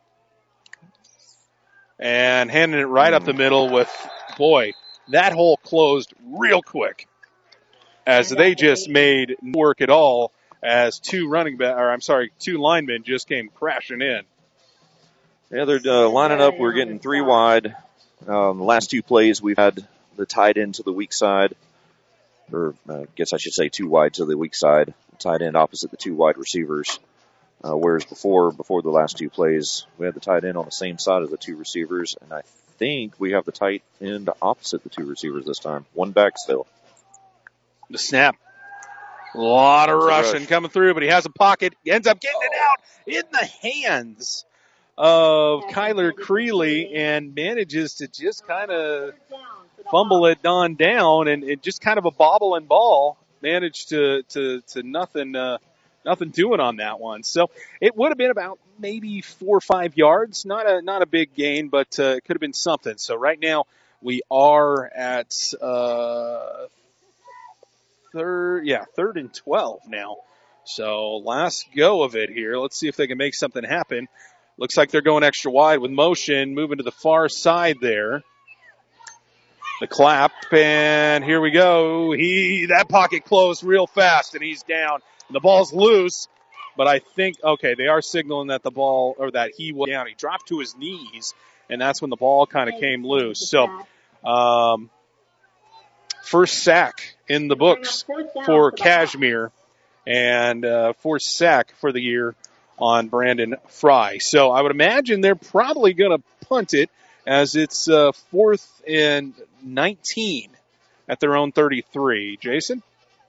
And handing it right up the middle with, boy, that hole closed real quick, as they just made no work at all, as two running back, or I'm sorry, two linemen just came crashing in. Yeah, they're uh, lining up. We're getting three wide. Um, the last two plays, we've had the tight end to the weak side, or uh, I guess I should say two wide to the weak side, tight end opposite the two wide receivers. Uh, whereas before, before the last two plays, we had the tight end on the same side of the two receivers, and I think we have the tight end opposite the two receivers this time. One back still. The snap. A lot of rushing coming through, but he has a pocket. He ends up getting it out in the hands of Kyler Creeley and manages to just kind of fumble it on down, and it just kind of a bobble and ball. Managed to to to nothing uh, nothing doing on that one. So it would have been about maybe four or five yards. Not a not a big gain, but uh, it could have been something. So right now we are at uh, third, yeah, third and twelve now. So last go of it here. Let's see if they can make something happen. Looks like they're going extra wide with motion, moving to the far side there. The clap, and here we go. He that pocket closed real fast, and he's down. The ball's loose, but I think, okay, they are signaling that the ball, or that he was down. He dropped to his knees, and that's when the ball kind of came loose. So, um, first sack in the books for Cashmere, and uh, first sack for the year on Brandon Fry. So I would imagine they're probably going to punt it, as it's uh, fourth and nineteen at their own thirty-three. Jason?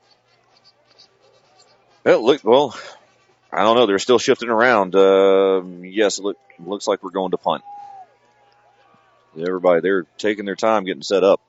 Well, look, well, I don't know. They're still shifting around. Uh, yes, it look, looks like we're going to punt. Everybody, they're taking their time getting set up.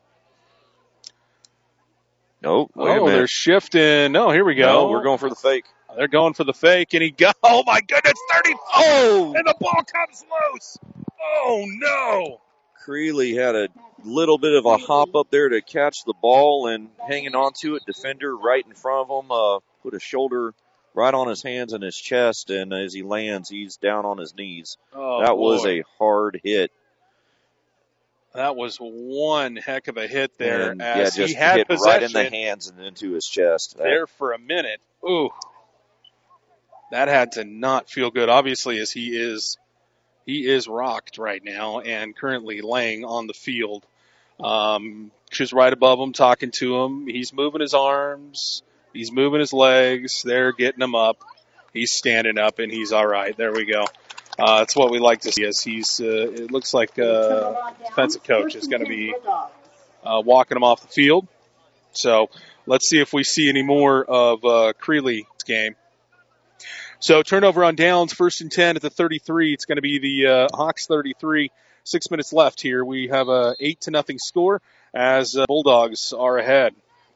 No, wait oh, a minute. They're shifting. No, here we go. No, we're going for the fake. They're going for the fake, and he got, oh my goodness, thirty, oh, and the ball comes loose. Oh no. Creeley had a little bit of a hop up there to catch the ball and hanging on to it. Defender right in front of him, uh, put a shoulder right on his hands and his chest, and as he lands, he's down on his knees. Oh, that was boy. a hard hit. That was one heck of a hit there. And, as yeah, just he had hit possession right in the hands and into his chest. That, there for a minute. Ooh. That had to not feel good, obviously, as he is he is rocked right now and currently laying on the field. Um, she's right above him, talking to him. He's moving his arms. He's moving his legs. They're getting him up. He's standing up, and he's all right. There we go. Uh, that's what we like to see. As he's, uh, it looks like uh, defensive coach is going to be uh, walking him off the field. So let's see if we see any more of uh, Creeley's game. So turnover on downs, first and ten at the thirty-three. It's going to be the uh, Hawks thirty-three. Six minutes left here. We have a eight to nothing score as uh, Bulldogs are ahead.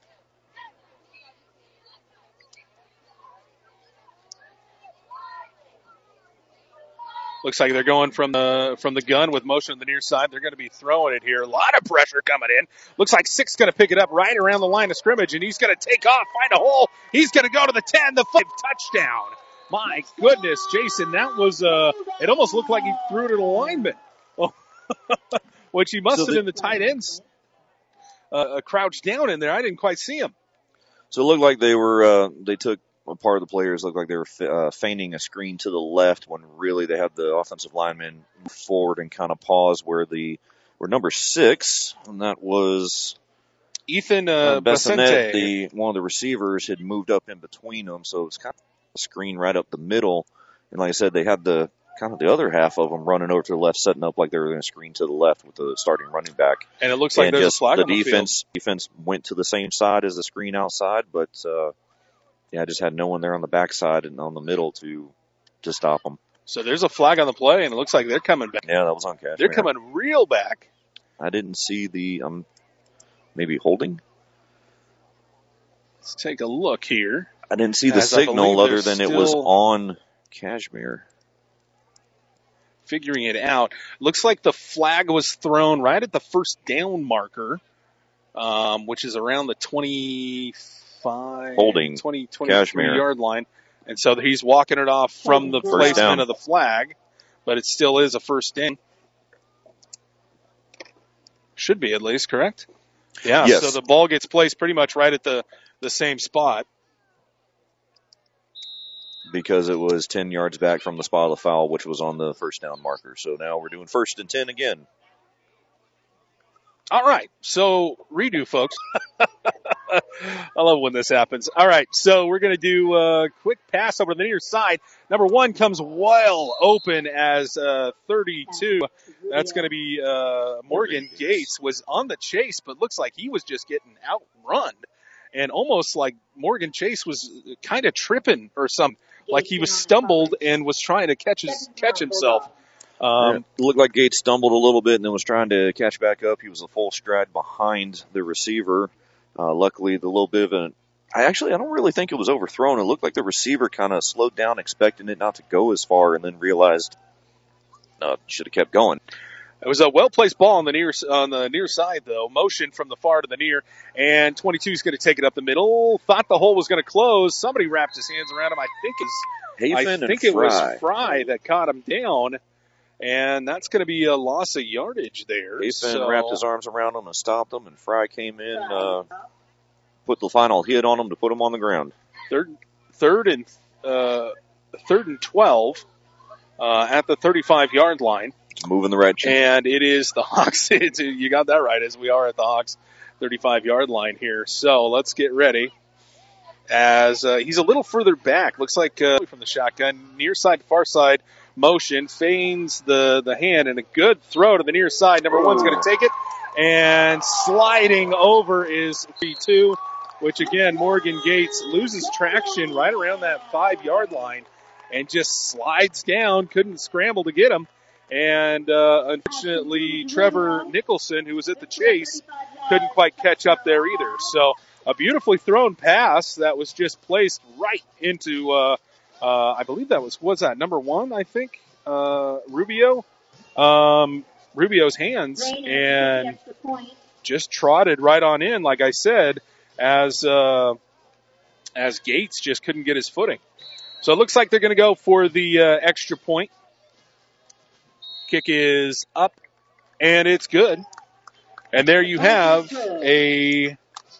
Looks like they're going from the from the gun with motion on the near side. They're going to be throwing it here. A lot of pressure coming in. Looks like Sick's going to pick it up right around the line of scrimmage, and he's going to take off, find a hole. He's going to go to the ten, the five, touchdown. My goodness, Jason, that was, uh, it almost looked like he threw it at a lineman. Oh, which he must so have the, been the tight ends uh, crouched down in there. I didn't quite see him. So it looked like they were, uh, they took a part of the players looked like they were uh, feigning a screen to the left when really they had the offensive lineman move forward and kind of pause where the, where number six, and that was Ethan uh, uh, Bessonette, Bessente. the, one of the receivers had moved up in between them. So it was kind of a screen right up the middle. And like I said, they had the kind of the other half of them running over to the left, setting up like they were going to screen to the left with the starting running back. And it looks like and there's just a flag the on the defense, field. defense went to the same side as the screen outside, but, uh, yeah, I just had no one there on the backside and on the middle to, to stop them. So there's a flag on the play, and it looks like they're coming back. Yeah, that was on Cashmere. They're coming real back. I didn't see the, um, maybe holding. Let's take a look here. I didn't see the As signal other than still it was on Cashmere. Figuring it out. Looks like the flag was thrown right at the first down marker, um, which is around the twenty-five, holding twenty, twenty-three yard line. And so he's walking it off from the First placement down. of the flag, but it still is a first down. Should be at least, correct? Yeah, yes. So the ball gets placed pretty much right at the, the same spot. Because it was ten yards back from the spot of the foul, which was on the first down marker. So now we're doing first and ten again. All right, so redo, folks. I love when this happens. All right, so we're going to do a quick pass over to the near side. Number one comes well open as uh, thirty-two. That's going to be uh, Morgan Gates was on the chase, but looks like he was just getting outrun. and almost like Morgan Chase was kind of tripping or something, like he was stumbled and was trying to catch his catch himself. Um, it looked like Gates stumbled a little bit and then was trying to catch back up. He was a full stride behind the receiver. Uh, luckily, the little bit of an I actually, I don't really think it was overthrown. It looked like the receiver kind of slowed down, expecting it not to go as far, and then realized uh, should have kept going. It was a well-placed ball on the near on the near side, though. Motion from the far to the near, and twenty-two is going to take it up the middle. Thought the hole was going to close. Somebody wrapped his hands around him. I think it's Hafen I think and it was Fry. Fry that caught him down, and that's going to be a loss of yardage there. Hafen so. wrapped his arms around him and stopped him, and Fry came in, uh, put the final hit on him to put him on the ground. Third, third and uh, third and twelve uh, at the thirty-five yard line. It's moving the right cheek. And it is the Hawks. You got that right, as we are at the Hawks thirty-five yard line here. So let's get ready. As uh, he's a little further back, looks like uh, from the shotgun, near side to far side motion, feigns the the hand, and a good throw to the near side. Number one's going to take it, and sliding over is three two. Which, again, Morgan Gates loses traction right around that five-yard line and just slides down, couldn't scramble to get him. And, uh, unfortunately, Trevor Nicholson, who was at the chase, couldn't quite catch up there either. So a beautifully thrown pass that was just placed right into, uh, uh, I believe that was, was that number one, I think, uh, Rubio, um, Rubio's hands, and just trotted right on in, like I said, as uh, as Gates just couldn't get his footing. So it looks like they're going to go for the uh, extra point. Kick is up, and it's good. And there you have a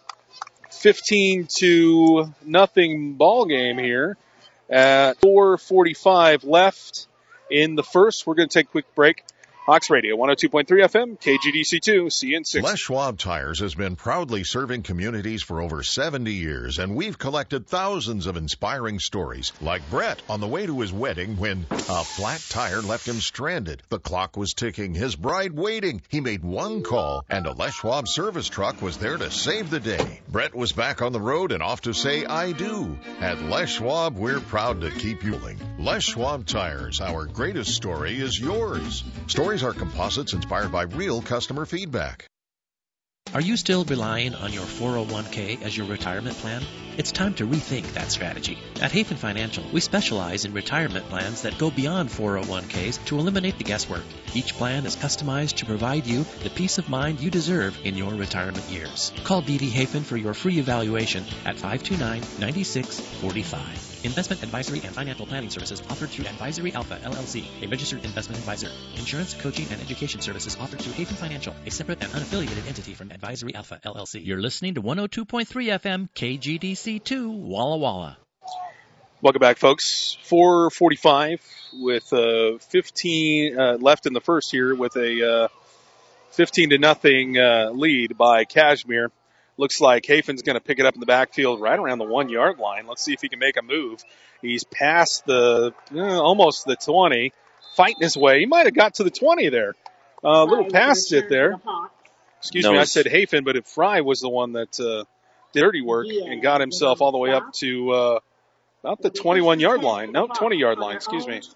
fifteen to nothing ball game here at four forty-five left in the first. We're going to take a quick break. Hawks Radio, one oh two point three F M, K G D C two, C N six. Les Schwab Tires has been proudly serving communities for over seventy years, and we've collected thousands of inspiring stories, like Brett on the way to his wedding when a flat tire left him stranded. The clock was ticking, his bride waiting. He made one call, and a Les Schwab service truck was there to save the day. Brett was back on the road and off to say, I do. At Les Schwab, we're proud to keep you moving. Les Schwab Tires, our greatest story is yours. Stories are composites inspired by real customer feedback. Are you still relying on your four oh one k as your retirement plan? It's time to rethink that strategy. At Hafen Financial, we specialize in retirement plans that go beyond four oh one k's to eliminate the guesswork. Each plan is customized to provide you the peace of mind you deserve in your retirement years. Call B D Hafen for your free evaluation at five two nine, nine six four five. Investment advisory and financial planning services offered through Advisory Alpha, L L C, a registered investment advisor. Insurance, coaching, and education services offered through Hafen Financial, a separate and unaffiliated entity from Advisory Alpha, L L C. You're listening to one oh two point three F M, K G D C two, Walla Walla. Welcome back, folks. four forty-five with uh, fifteen uh, left in the first here with a uh, fifteen to nothing uh, lead by Kashmir. Looks like Hafen's going to pick it up in the backfield right around the one-yard line. Let's see if he can make a move. He's past the, uh, almost the twenty, fighting his way. He might have got to the twenty there. Uh, a little past it there. Excuse no, me, I said Hafen, but if Fry was the one that uh, did dirty work and got himself all the way up to uh, about the twenty-one-yard line. No, twenty-yard line, excuse me.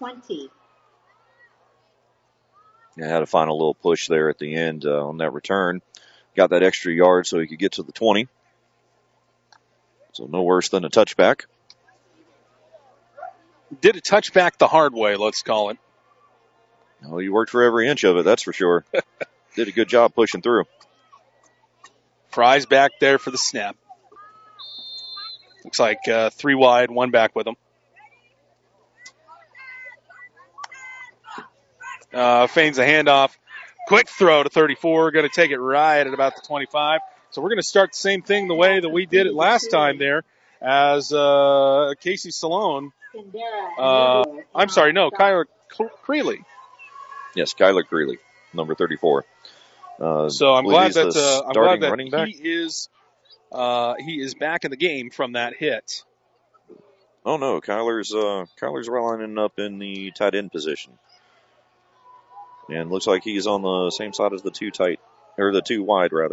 Yeah, had to find a little push there at the end uh, on that return. Got that extra yard so he could get to the twenty. So no worse than a touchback. Did a touchback the hard way, let's call it. Oh, you worked for every inch of it, that's for sure. Did a good job pushing through. Fry's back there for the snap. Looks like uh, three wide, one back with him. Uh, feigns a handoff. Quick throw to thirty-four. Going to take it right at about the twenty-five. So we're going to start the same thing the way that we did it last time there as uh, Casey Salone. Uh, I'm sorry, no, Kyler Creeley. Yes, Kyler Creeley, number thirty-four. Uh, so I'm glad that uh, I'm glad that running back. he is uh, he is back in the game from that hit. Oh no, Kyler's uh, Kyler's lining up in the tight end position. And looks like he's on the same side as the two tight, or the two wide rather.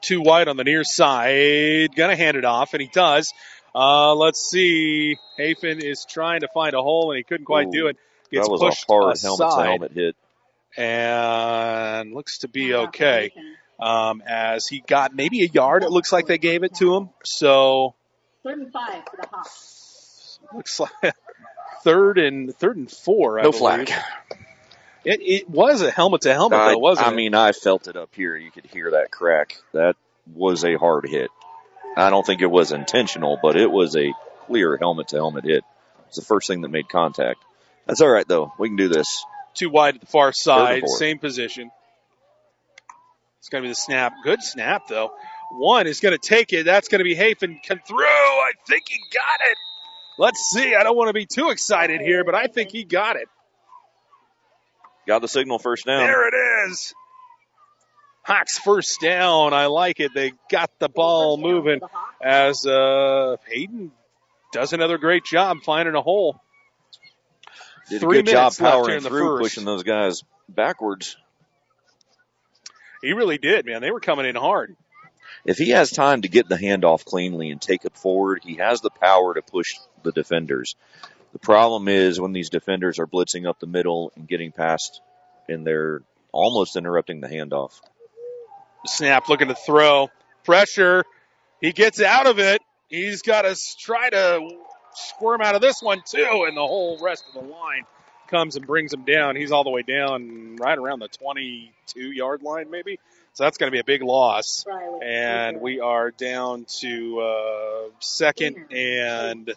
Two wide on the near side. Gonna hand it off, and he does. Uh, let's see. Hafen is trying to find a hole, and he couldn't quite Ooh, do it. Gets that was pushed a hard aside, helmet-to-helmet hit. and looks to be okay. Um, as he got maybe a yard, it looks like they gave it to him. So Third and five for the Hawks. looks like third and third and four. I No believe. flag. It, it was a helmet-to-helmet, I, though, wasn't I it? mean, I felt it up here. You could hear that crack. That was a hard hit. I don't think it was intentional, but it was a clear helmet-to-helmet hit. It's the first thing that made contact. That's all right, though. We can do this. Two wide at the far side, four. same position. It's going to be the snap. Good snap, though. One is going to take it. That's going to be Hafen. Come through. I think he got it. Let's see. I don't want to be too excited here, but I think he got it. Got the signal first down. There it is. Hawks first down. I like it. They got the ball moving as uh, Hayden does another great job finding a hole. Did Three a good job minutes left here powering in the through, first. pushing those guys backwards. He really did, man. They were coming in hard. If he has time to get the handoff cleanly and take it forward, he has the power to push the defenders. The problem is when these defenders are blitzing up the middle and getting past, and they're almost interrupting the handoff. Snap, looking to throw. Pressure. He gets out of it. He's got to try to squirm out of this one, too, and the whole rest of the line comes and brings him down. He's all the way down right around the twenty-two-yard line, maybe. So that's going to be a big loss. And we are down to uh, second and,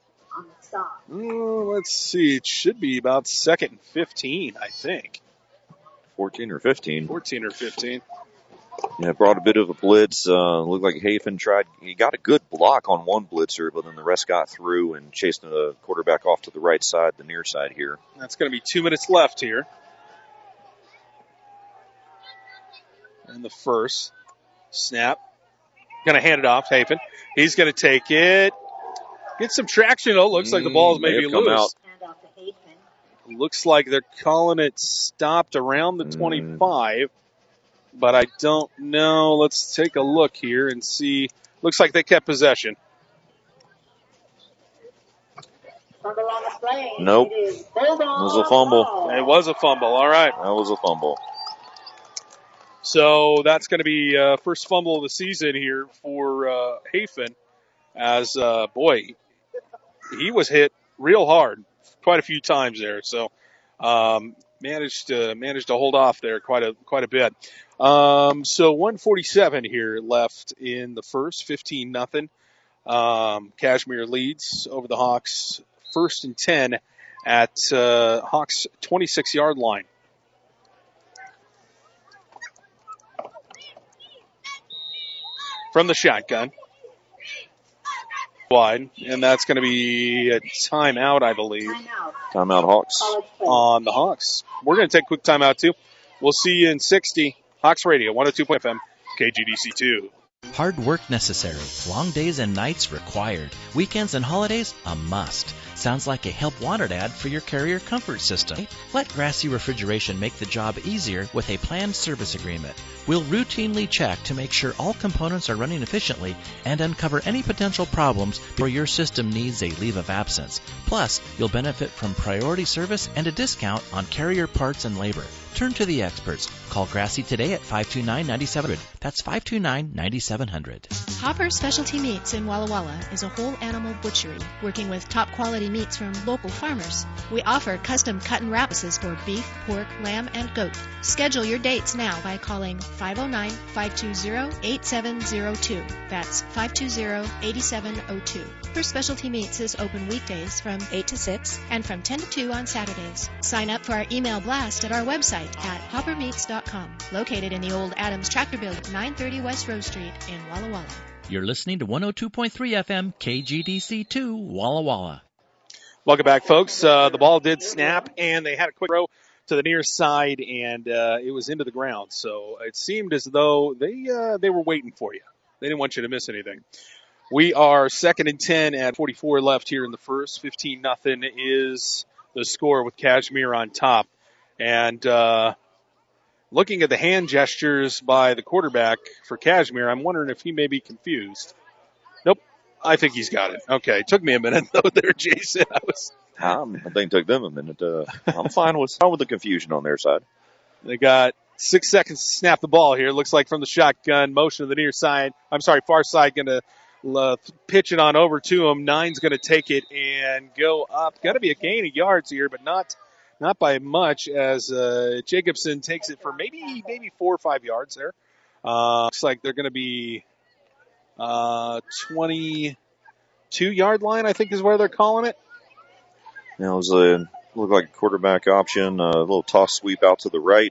oh, let's see, it should be about second and fifteen, I think. fourteen or fifteen. fourteen or fifteen. Yeah, brought a bit of a blitz. Uh, looked like Hafen tried. He got a good block on one blitzer, but then the rest got through and chased the quarterback off to the right side, the near side here. That's going to be two minutes left here. And the first snap. Going to hand it off, Hafen. He's going to take it. Get some traction, though. Looks like the ball's Mm, maybe may have come loose. out. Looks like they're calling it stopped around the twenty-five. But I don't know. Let's take a look here and see. Looks like they kept possession. Nope. It was a fumble. It was a fumble. All right. That was a fumble. So that's going to be uh, first fumble of the season here for uh, Hafen. As, uh, boy, he was hit real hard quite a few times there. So um, managed to managed to hold off there quite a quite a bit. Um, so one forty-seven here left in the first, fifteen nothing. Um, Kashmir leads over the Hawks, first and ten at uh, Hawks twenty-six yard line. From the shotgun. Wide, and that's going to be a timeout, I believe. Timeout Hawks. On the Hawks. We're going to take a quick timeout, too. We'll see you in sixty. Hawks Radio, one oh two point five F M, K G D C two. Hard work necessary. Long days and nights required. Weekends and holidays, a must. Sounds like a help wanted ad for your Carrier Comfort System. Let Grassy Refrigeration make the job easier with a planned service agreement. We'll routinely check to make sure all components are running efficiently and uncover any potential problems before your system needs a leave of absence. Plus, you'll benefit from priority service and a discount on Carrier parts and labor. Turn to the experts. Call Grassy today at five two nine, nine seven zero zero. That's five two nine, nine seven zero zero. Hopper Specialty Meats in Walla Walla is a whole animal butchery, working with top quality meats from local farmers. We offer custom cut and wrap pieces for beef, pork, lamb, and goat. Schedule your dates now by calling five oh nine, five two zero, eight seven zero two. That's five two zero, eight seven zero two. Hopper Specialty Meats is open weekdays from eight to six and from ten to two on Saturdays. Sign up for our email blast at our website at hopper meats dot com, located in the old Adams Tractor Building, nine thirty West Rose Street in Walla Walla. You're listening to one oh two point three F M, K G D C two, Walla Walla. Welcome back, folks. Uh, the ball did snap, and they had a quick throw to the near side, and uh, it was into the ground. So it seemed as though they uh, they were waiting for you. They didn't want you to miss anything. We are second and ten at forty-four left here in the first. fifteen nothing is the score with Kashmir on top. And uh, looking at the hand gestures by the quarterback for Kashmir, I'm wondering if he may be confused. Nope. I think he's got it. Okay. Took me a minute, though, there, Jason. I was. Um, I think it took them a minute. Uh, I'm fine with, fine with the confusion on their side. They got six seconds to snap the ball here. Looks like from the shotgun, motion to the near side. I'm sorry, far side, going to uh, pitch it on over to him. Nine's going to take it and go up. Got to be a gain of yards here, but not not by much, as uh, Jacobson takes it for maybe maybe four or five yards there. Uh, looks like they're going to be uh, twenty-two yard line, I think is where they're calling it. Now, it was a, looked like a quarterback option, a little toss sweep out to the right.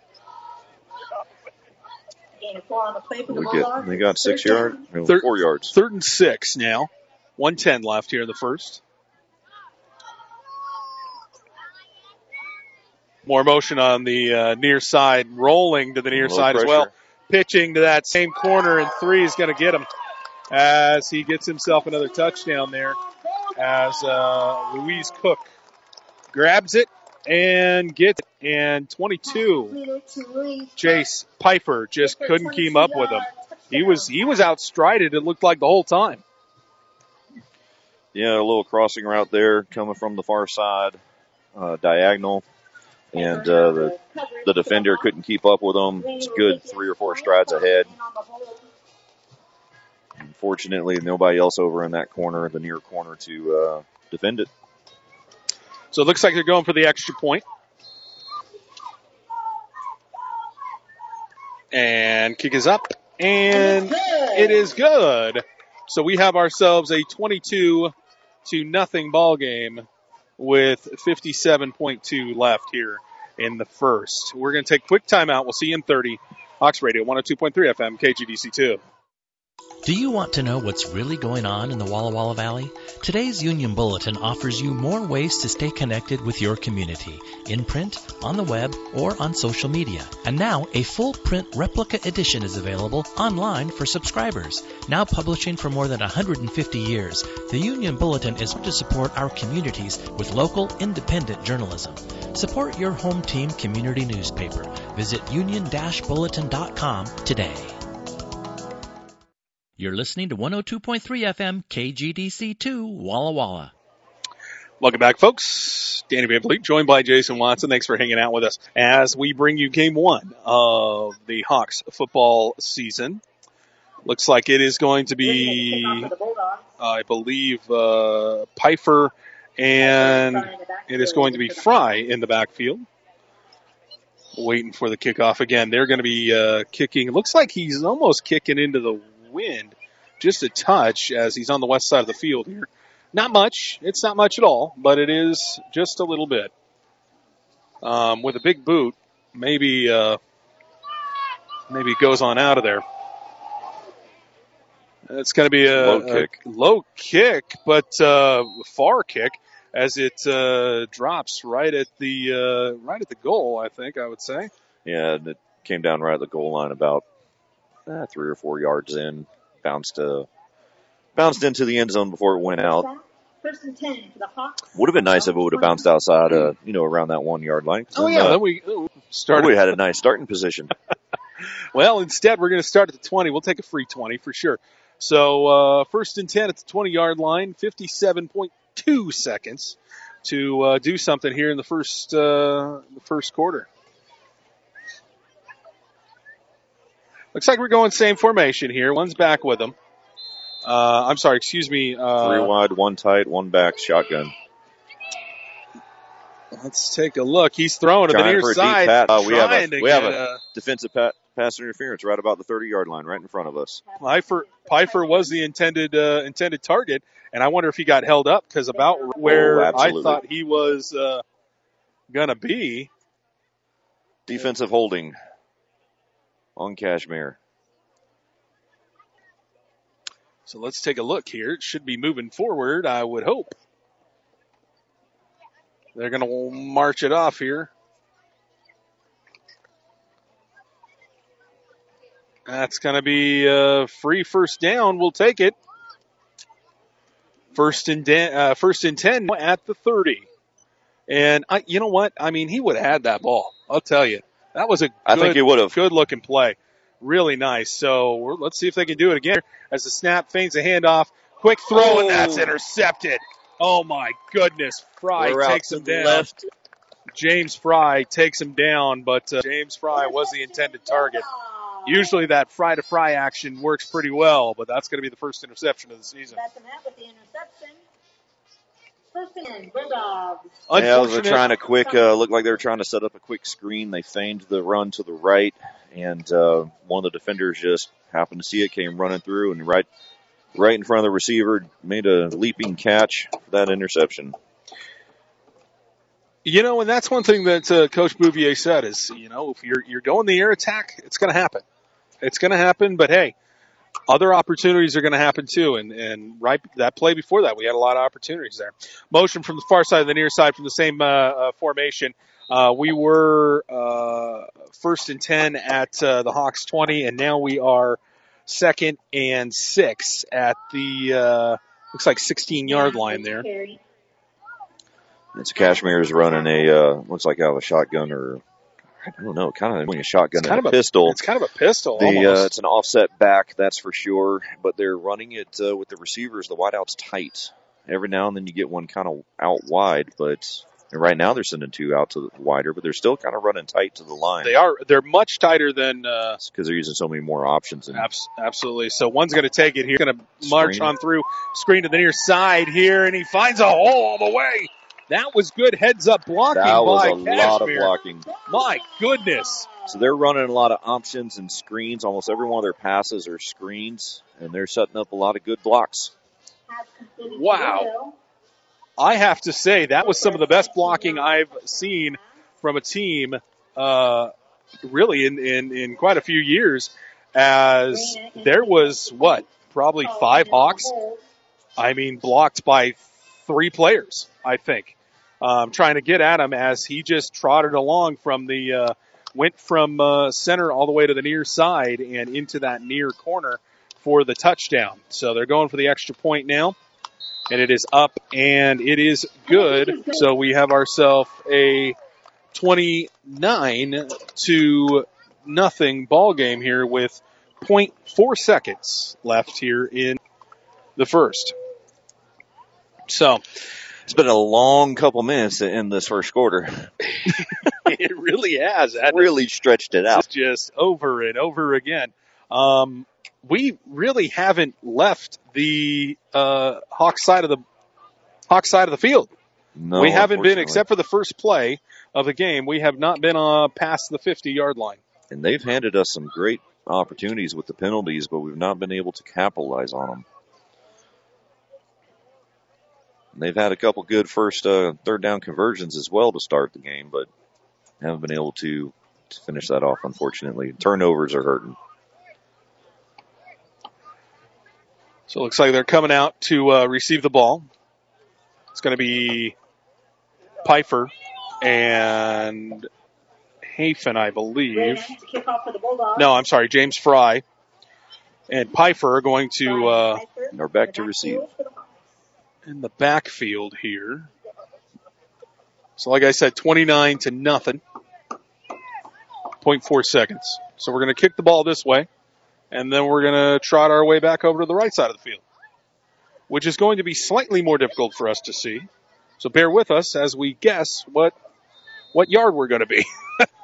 We get, they got six yards, no, Third, four yards. Third and six now. one ten left here in the first. More motion on the uh, near side, rolling to the near side pressure as well. Pitching to that same corner, and three is going to get him as he gets himself another touchdown there. As uh, Louise Cook grabs it and gets it. And twenty-two, Chase Pfeiffer just couldn't keep up with him. He was he was outstrided, it looked like, the whole time. Yeah, a little crossing route there coming from the far side, uh, diagonal. And uh, the, the defender couldn't keep up with him. It's good three or four strides ahead. Unfortunately, nobody else over in that corner, the near corner, to uh, defend it. So it looks like they're going for the extra point. And kick is up, and it is good. So we have ourselves a twenty-two to nothing ball game with fifty-seven point two left here in the first. We're going to take a quick timeout. We'll see you in thirty. Hawks Radio, one oh two point three F M, K G D C two. Do you want to know what's really going on in the Walla Walla Valley? Today's Union Bulletin offers you more ways to stay connected with your community, in print, on the web, or on social media. And now, a full print replica edition is available online for subscribers. Now publishing for more than one hundred fifty years, the Union Bulletin is to support our communities with local, independent journalism. Support your home team community newspaper. Visit union dash bulletin dot com today. You're listening to one oh two point three F M, K G D C two, Walla Walla. Welcome back, folks. Danny Van Vliet, joined by Jason Watson. Thanks for hanging out with us as we bring you game one of the Hawks football season. Looks like it is going to be, uh, I believe, uh, Pfeiffer, and it is going to be Fry in the backfield. Waiting for the kickoff again. They're going to be uh, kicking. It looks like he's almost kicking into the wind, just a touch, as he's on the west side of the field here. Not much. It's not much at all, but it is just a little bit. Um, with a big boot, maybe uh, maybe it goes on out of there. It's going to be a low kick, a low kick, but uh, far kick, as it uh, drops right at the uh, right at the goal. I think I would say. Yeah, and it came down right at the goal line, about eh, three or four yards in, bounced uh, bounced into the end zone before it went out. First and ten for the Hawks. Would have been nice if it would have bounced outside, uh, you know, around that one yard line. Oh then, yeah, uh, then we started. We had a nice starting position. Well, instead we're going to start at the twenty. We'll take a free twenty for sure. So uh, first and ten at the twenty yard line, fifty-seven point two seconds to uh, do something here in the first uh, the first quarter. Looks like we're going same formation here. One's back with them. Uh, I'm sorry, excuse me. Uh, Three wide, one tight, one back, shotgun. Let's take a look. He's throwing to the Trying near for a deep side. pat. Uh, we have a, to we have get, a uh, defensive pat, pass interference right about the thirty yard line, right in front of us. Pfeiffer, Pfeiffer was the intended uh, intended target, and I wonder if he got held up, because about where oh, I thought he was uh, going to be. Defensive holding on Kashmir. So let's take a look here. It should be moving forward, I would hope. They're going to march it off here. That's going to be a free first down. We'll take it. First and, de- uh, first and ten at the thirty. And I, you know what? I mean, he would have had that ball. I'll tell you. That was a good, I think it would have. Good looking play. Really nice. So we're, let's see if they can do it again. As the snap feigns a handoff. Quick throw, oh. and that's intercepted. Oh, my goodness. Fry We're takes him down. Left. James Fry takes him down, but uh, James Fry was the intended target. Usually that fry-to-fry action works pretty well, but that's going to be the first interception of the season. That's an out with the interception. First and Bulldogs. Yeah, they were trying to quick, uh, looked like they were trying to set up a quick screen. They feigned the run to the right, and uh, one of the defenders just happened to see it, came running through, and right right in front of the receiver, made a leaping catch for that interception. You know, and that's one thing that uh, Coach Bouvier said is, you know, if you're you're going the air attack, it's going to happen. It's going to happen, but hey, other opportunities are going to happen too. And, and right that play before that, we had a lot of opportunities there. Motion from the far side of the near side from the same uh, uh, formation. Uh, we were uh, first and ten at uh, the Hawks twenty, and now we are second and six at the uh, looks like sixteen-yard line there. It's Cashmere's running a, uh, looks like out of a shotgun or, I don't know, kind of like a shotgun and a, a pistol. It's kind of a pistol. The, uh, it's an offset back, that's for sure, but they're running it uh, with the receivers, the wideouts tight. Every now and then you get one kind of out wide, but and right now they're sending two out to the wider, but they're still kind of running tight to the line. They are. They're much tighter than uh, because they're using so many more options. And abs- absolutely. So one's going to take it here, going to march on through, screen to the near side here, and he finds a hole all the way. That was good heads-up blocking that was by a Cashmere. lot of blocking. My goodness. So they're running a lot of options and screens. Almost every one of their passes are screens, and they're setting up a lot of good blocks. Wow. I have to say, that was some of the best blocking I've seen from a team uh, really in, in, in quite a few years, as there was, what, probably five Hawks? I mean, blocked by three players, I think. Um, trying to get at him as he just trotted along from the, uh, went from uh, center all the way to the near side and into that near corner for the touchdown. So they're going for the extra point now, and it is up and it is good. So we have ourselves a twenty-nine to nothing ball game here with zero point four seconds left here in the first. So it's been a long couple minutes to end this first quarter. It really has. That really stretched it out. Just over and over again. Um, we really haven't left the uh, Hawk side of the Hawk side of the field. No, we haven't been, except for the first play of the game. We have not been uh, past the fifty-yard line. And they've handed us some great opportunities with the penalties, but we've not been able to capitalize on them. They've had a couple good first, uh, third down conversions as well to start the game, but haven't been able to, to finish that off, unfortunately. Turnovers are hurting. So it looks like they're coming out to uh, receive the ball. It's going to be Pfeiffer and Hafen, I believe. No, I'm sorry, James Fry. And Pfeiffer are going to... Uh, are back to receive. In the backfield here. So like I said, twenty-nine to nothing. zero point four seconds. So we're going to kick the ball this way, and then we're going to trot our way back over to the right side of the field, which is going to be slightly more difficult for us to see. So bear with us as we guess what what yard we're going to be.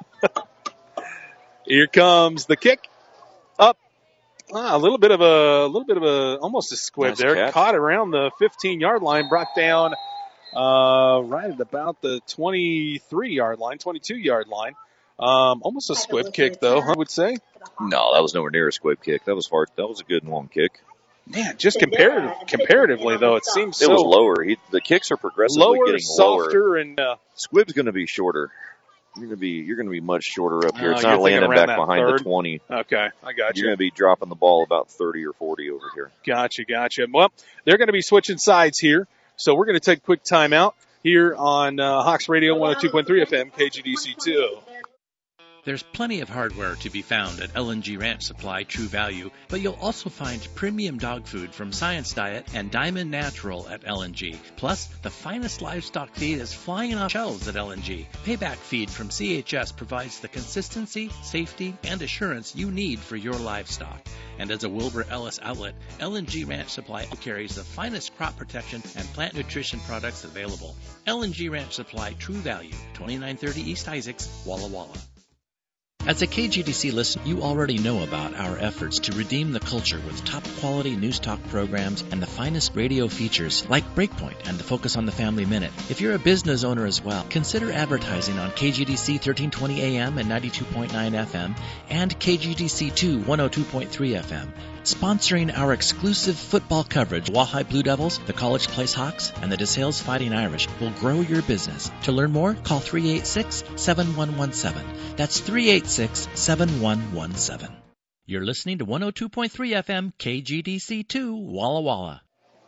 Here comes the kick. Up. Ah, a little bit of a, a little bit of a, almost a squib nice there. catch. Caught around the fifteen-yard line, brought down uh, right at about the twenty-three-yard line, twenty-two-yard line. Um, almost a squib kick, though, I would say. No, that was nowhere near a squib kick. That was hard. That was a good long kick. Man, just comparative, comparatively, though, it seems it so. was lower. He, the kicks are progressively lower, getting softer, lower. and uh, squib's going to be shorter. You're going to be you're going to be much shorter up here. Uh, it's not landing back behind third? the twenty. Okay, I got you. You're going to be dropping the ball about thirty or forty over here. Gotcha, gotcha. Well, they're going to be switching sides here, so we're going to take a quick timeout here on uh, Hawks Radio one oh two point three F M, K G D C two. There's plenty of hardware to be found at L and G Ranch Supply True Value, but you'll also find premium dog food from Science Diet and Diamond Natural at L and G. Plus, the finest livestock feed is flying off shelves at L and G. Payback Feed from C H S provides the consistency, safety, and assurance you need for your livestock. And as a Wilbur Ellis outlet, L and G Ranch Supply carries the finest crop protection and plant nutrition products available. L and G Ranch Supply True Value, twenty-nine thirty East Isaacs, Walla Walla. As a K G D C listener, you already know about our efforts to redeem the culture with top-quality news talk programs and the finest radio features like Breakpoint and the Focus on the Family Minute. If you're a business owner as well, consider advertising on K G D C thirteen twenty A M and ninety-two point nine F M and K G D C two one oh two point three F M. Sponsoring our exclusive football coverage, Wahai Blue Devils, the College Place Hawks, and the DeSales Fighting Irish will grow your business. To learn more, call three eight six, seven one one seven. That's three eight six, seven one one seven. You're listening to one oh two point three F M, K G D C two, Walla Walla.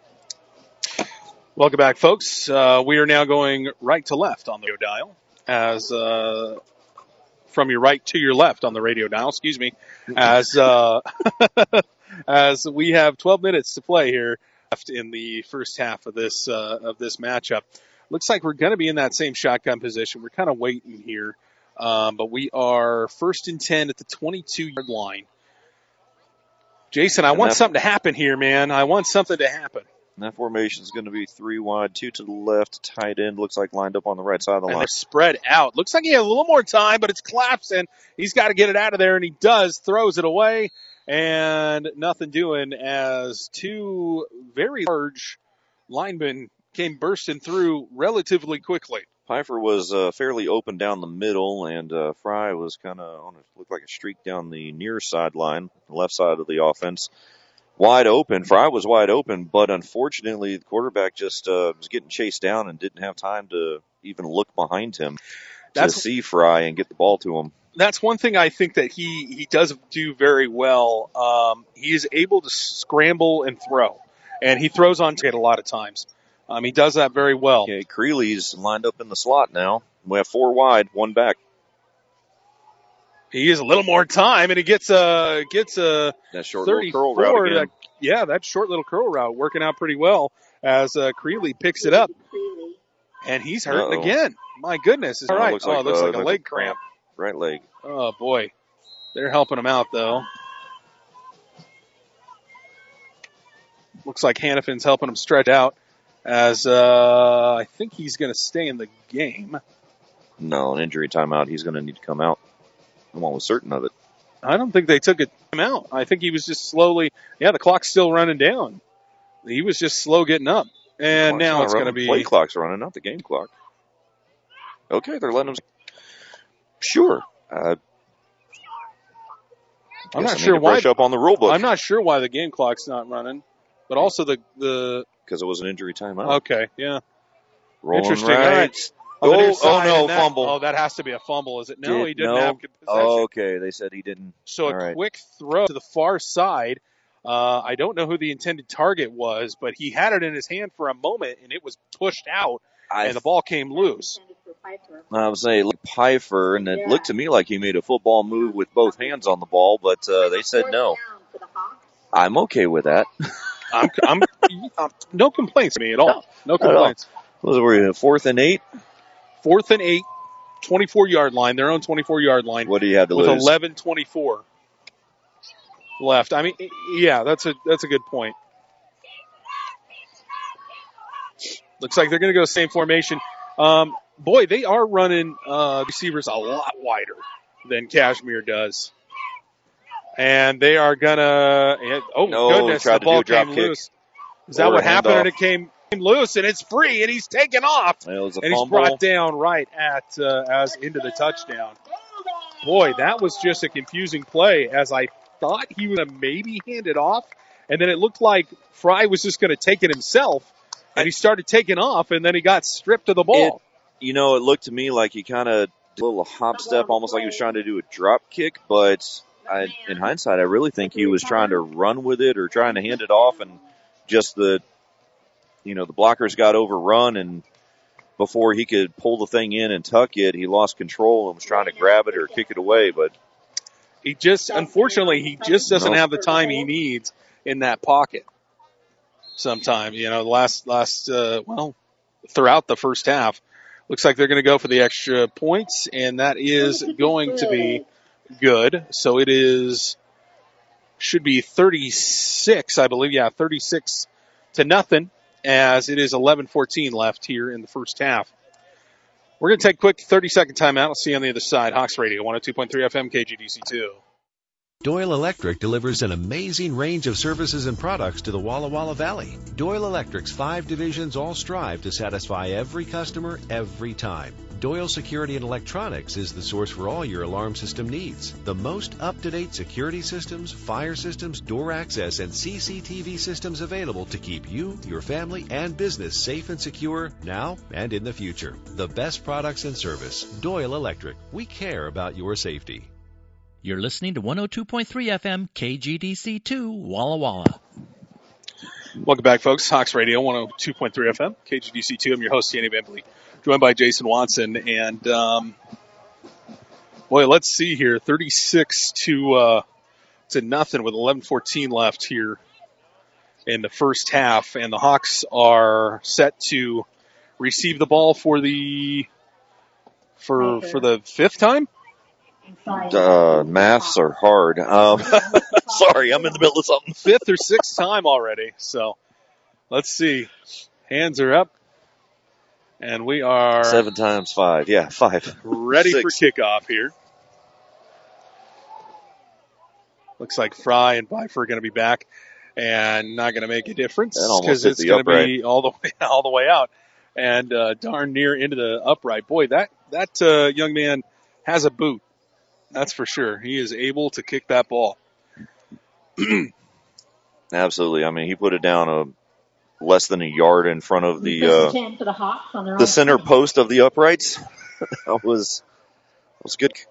Welcome back, folks. Uh, we are now going right to left on the radio dial, as uh, from your right to your left on the radio dial, excuse me, as uh, as we have twelve minutes to play here left in the first half of this uh, of this matchup. Looks like we're going to be in that same shotgun position. We're kind of waiting here, um, but we are first and ten at the twenty-two yard line. Jason, I And want that- something to happen here, man. I want something to happen. And that formation is going to be three wide, two to the left, tight end looks like lined up on the right side of the And line. they're spread out. Looks like he has a little more time, but it's collapsing. He's got to get it out of there, and he does. Throws it away, and nothing doing as two very large linemen came bursting through relatively quickly. Pfeiffer was uh, fairly open down the middle, and uh, Fry was kind of on a, looked like a streak down the near sideline, the left side of the offense. Wide open. Fry was wide open, but unfortunately the quarterback just uh, was getting chased down and didn't have time to even look behind him That's- to see Fry and get the ball to him. That's one thing I think that he, he does do very well. Um, he is able to scramble and throw, and he throws on target a lot of times. Um, he does that very well. Okay, Creeley's lined up in the slot now. We have four wide, one back. He has a little more time, and he gets a gets a That short little curl thirty-four. route again. That, yeah, that short little curl route working out pretty well as uh, Creeley picks it up, and he's hurting Uh-oh. again. My goodness, all Oh, right. looks Oh, like, it looks uh, like a looks leg like cramp. Right leg. Oh boy, they're helping him out though. Looks like Hannafin's helping him stretch out, as uh, I think he's going to stay in the game. No, an injury timeout. He's going to need to come out. I'm almost certain of it. I don't think they took a timeout. I think he was just slowly. Yeah, the clock's still running down. He was just slow getting up, and Clock's now not it's going to running. be. Play clock's running, not the game clock. Okay, they're letting him. Sure. Uh, I'm guess not I need sure to why. brush up on the rule book. I'm not sure why the game clock's not running, but also the the. Because it was an injury timeout. Okay, yeah. Rolling Interesting. right. All right. On the Oh, near oh side, no, and that- fumble. Oh, that has to be a fumble, is it? No, Did- he didn't no. have good possession. Oh, okay, they said he didn't. So a All right. quick throw to the far side. Uh, I don't know who the intended target was, but he had it in his hand for a moment, and it was pushed out, I- and the ball came loose. I was saying, look, Pfeiffer, and it looked to me like he made a football move with both hands on the ball, but uh, they said no. I'm okay with that. I'm, I'm, I'm no complaints to me at all. No Not at all. complaints. What was it, fourth and eight? Fourth and eight, twenty-four yard line, their own twenty-four yard line. What do you have to with lose? eleven twenty-four left. I mean, yeah, that's a that's a good point. Looks like they're going to go same formation. Um, boy, they are running uh, receivers a lot wider than Kashmir does, and they are gonna. And, oh No, goodness, tried the to ball do a drop came kick loose. Is that or what a happened? handoff. And it came loose, and it's free, and he's taken off, It was a and he's fumble. brought down right at uh, as into the touchdown. Boy, that was just a confusing play, as I thought he was gonna maybe hand it off, and then it looked like Fry was just going to take it himself, and he started taking off, and then he got stripped of the ball. It, you know, it looked to me like he kind of did a little hop step, almost like he was trying to do a drop kick, but I, in hindsight, I really think he was trying to run with it or trying to hand it off, and just the, you know, the blockers got overrun, and before he could pull the thing in and tuck it, he lost control and was trying to grab it or kick it away. But he just, unfortunately, he just doesn't Nope. have the time he needs in that pocket. Sometime, you know, last, last, uh, well, throughout the first half, looks like they're going to go for the extra points, and that is going to be good. So it is, should be thirty-six, I believe. Yeah, thirty-six to nothing, as it is eleven fourteen left here in the first half. We're going to take a quick thirty-second timeout. I'll see you on the other side. Hawks Radio, one oh two point three F M, K G D C two. Doyle Electric delivers an amazing range of services and products to the Walla Walla Valley. Doyle Electric's five divisions all strive to satisfy every customer every time. Doyle Security and Electronics is the source for all your alarm system needs. The most up-to-date security systems, fire systems, door access, and C C T V systems available to keep you, your family, and business safe and secure now and in the future. The best products and service. Doyle Electric. We care about your safety. You're listening to one oh two point three F M, K G D C two, Walla Walla. Welcome back, folks. Hawks Radio, one oh two point three F M, K G D C two. I'm your host, Danny Van Vliet, joined by Jason Watson. And, um, boy, let's see here. thirty-six to, uh, to nothing with eleven fourteen left here in the first half. And the Hawks are set to receive the ball for the, for, for the fifth time? uh, maths are hard. Um, sorry, I'm in the middle of something. Fifth or sixth time already. So let's see. Hands are up. And we are Seven times five. Yeah, five. ready Six. for kickoff here. Looks like Fry and Pfeiffer are going to be back and not going to make a difference That almost because hit it's the going to upright. be all the way all the way out and uh, darn near into the upright. Boy, that that uh, young man has a boot. That's for sure. He is able to kick that ball. Absolutely. I mean, he put it down a less than a yard in front of the uh, ten for the Hawks on their the own center ten. post of the uprights. that was that was good.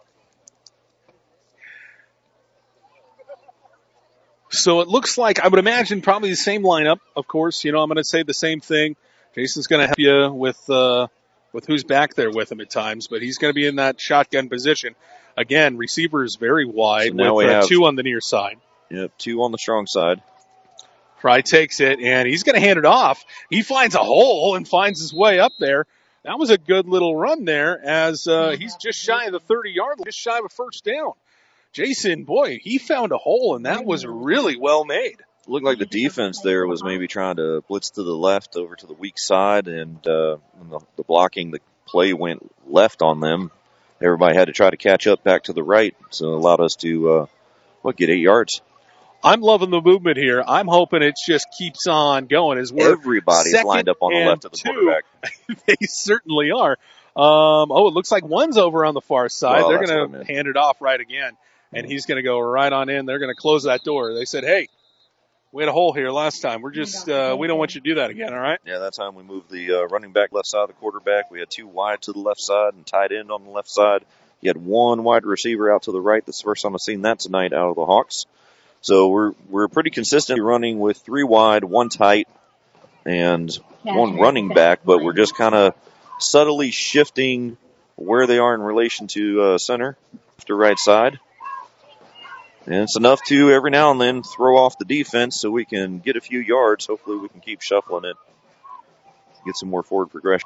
So it looks like, I would imagine, probably the same lineup, of course. You know, I'm going to say the same thing. Jason's going to help you with uh, with who's back there with him at times, but he's going to be in that shotgun position. Again, receivers very wide So now with we uh, have- two on the near side. Yep, two on the strong side. Fry takes it, and he's going to hand it off. He finds a hole and finds his way up there. That was a good little run there as uh, he's just shy of the thirty-yard line, just shy of a first down. Jason, boy, he found a hole, and that was really well made. Looked like the defense there was maybe trying to blitz to the left over to the weak side, and uh, when the, the blocking, the play went left on them. Everybody had to try to catch up back to the right, so it allowed us to, uh, what, get eight yards. I'm loving the movement here. I'm hoping it just keeps on going as we're Everybody's second lined up on the and left of the two. quarterback. They certainly are. Um, oh, it looks like one's over on the far side. Well, They're that's what I going to meant. hand it off right again, and he's going to go right on in. They're going to close that door. They said, hey, we had a hole here last time. We're just, uh, we don't want you to do that again, all right? Yeah, that time we moved the uh, running back left side of the quarterback. We had two wide to the left side and tight end on the left side. You had one wide receiver out to the right. That's the first time I've seen that tonight out of the Hawks. So we're we're pretty consistently running with three wide, one tight, and one running back, but we're just kind of subtly shifting where they are in relation to uh, center, to right side. And it's enough to every now and then throw off the defense so we can get a few yards. Hopefully we can keep shuffling it, get some more forward progression.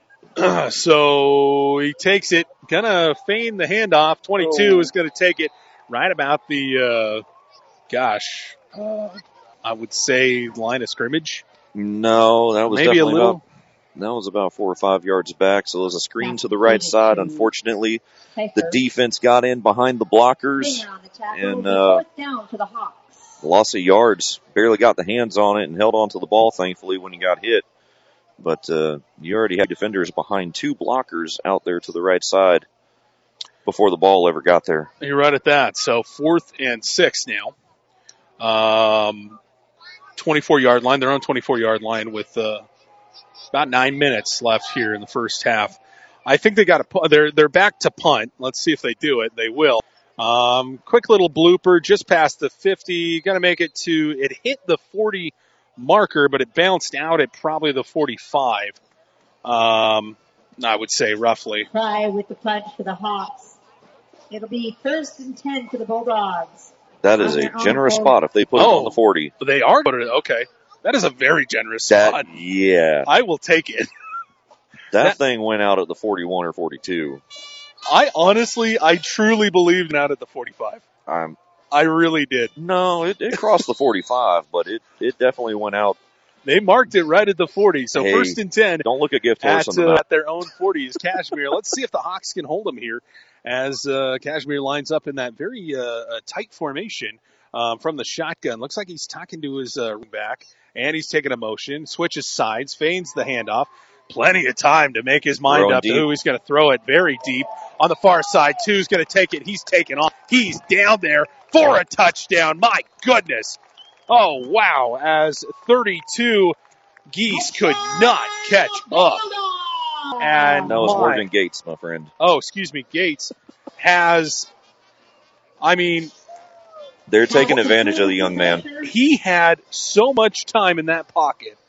So he takes it, gonna feign the handoff. twenty-two Oh. is gonna take it right about the, uh, gosh, uh, I would say line of scrimmage. No, that was Maybe a definitely little. about, that was about four or five yards back. So it was a screen to the right side. Unfortunately, the defense got in behind the blockers and uh, Fourth down for the Hawks. loss of yards. Barely got the hands on it and held on to the ball, thankfully, when he got hit. But uh, you already had defenders behind two blockers out there to the right side before the ball ever got there. You're right at that. So fourth and six now. Um, twenty-four yard line. They're on twenty-four yard line with uh, about nine minutes left here in the first half. I think they got a. They're they're back to punt. Let's see if they do it. They will. Um, quick little blooper just past the fifty. Going to make it to. It hit the forty marker, but it bounced out at probably the forty-five. Um, I would say roughly. Fry with the punch for the Hawks. It'll be first and ten for the Bulldogs. That is a generous spot if they put oh, it on the forty. They are going to, okay. That is a very generous that, spot. Yeah. I will take it. That, that thing went out at the forty-one or forty-two. I honestly, I truly believed out at the forty-five. I'm, I really did. No, it, it crossed the forty-five, but it, it definitely went out. They marked it right at the forty, so hey, first and ten. Don't look a gift horse at, on the uh, map. at their own forty is Kashmir. Let's see if the Hawks can hold them here as uh, Kashmir lines up in that very uh, tight formation um, from the shotgun. Looks like he's talking to his uh, back, and he's taking a motion, switches sides, feigns the handoff. Plenty of time to make his mind Throwing up deep. to who he's going to throw it very deep. On the far side, two's going to take it. He's taking off. He's down there for a touchdown. My goodness. Oh, wow. As thirty-two Geese could not catch up. And that was my, Morgan Gates, my friend. Oh, excuse me. Gates has, I mean. They're taking advantage of the young man. He had so much time in that pocket.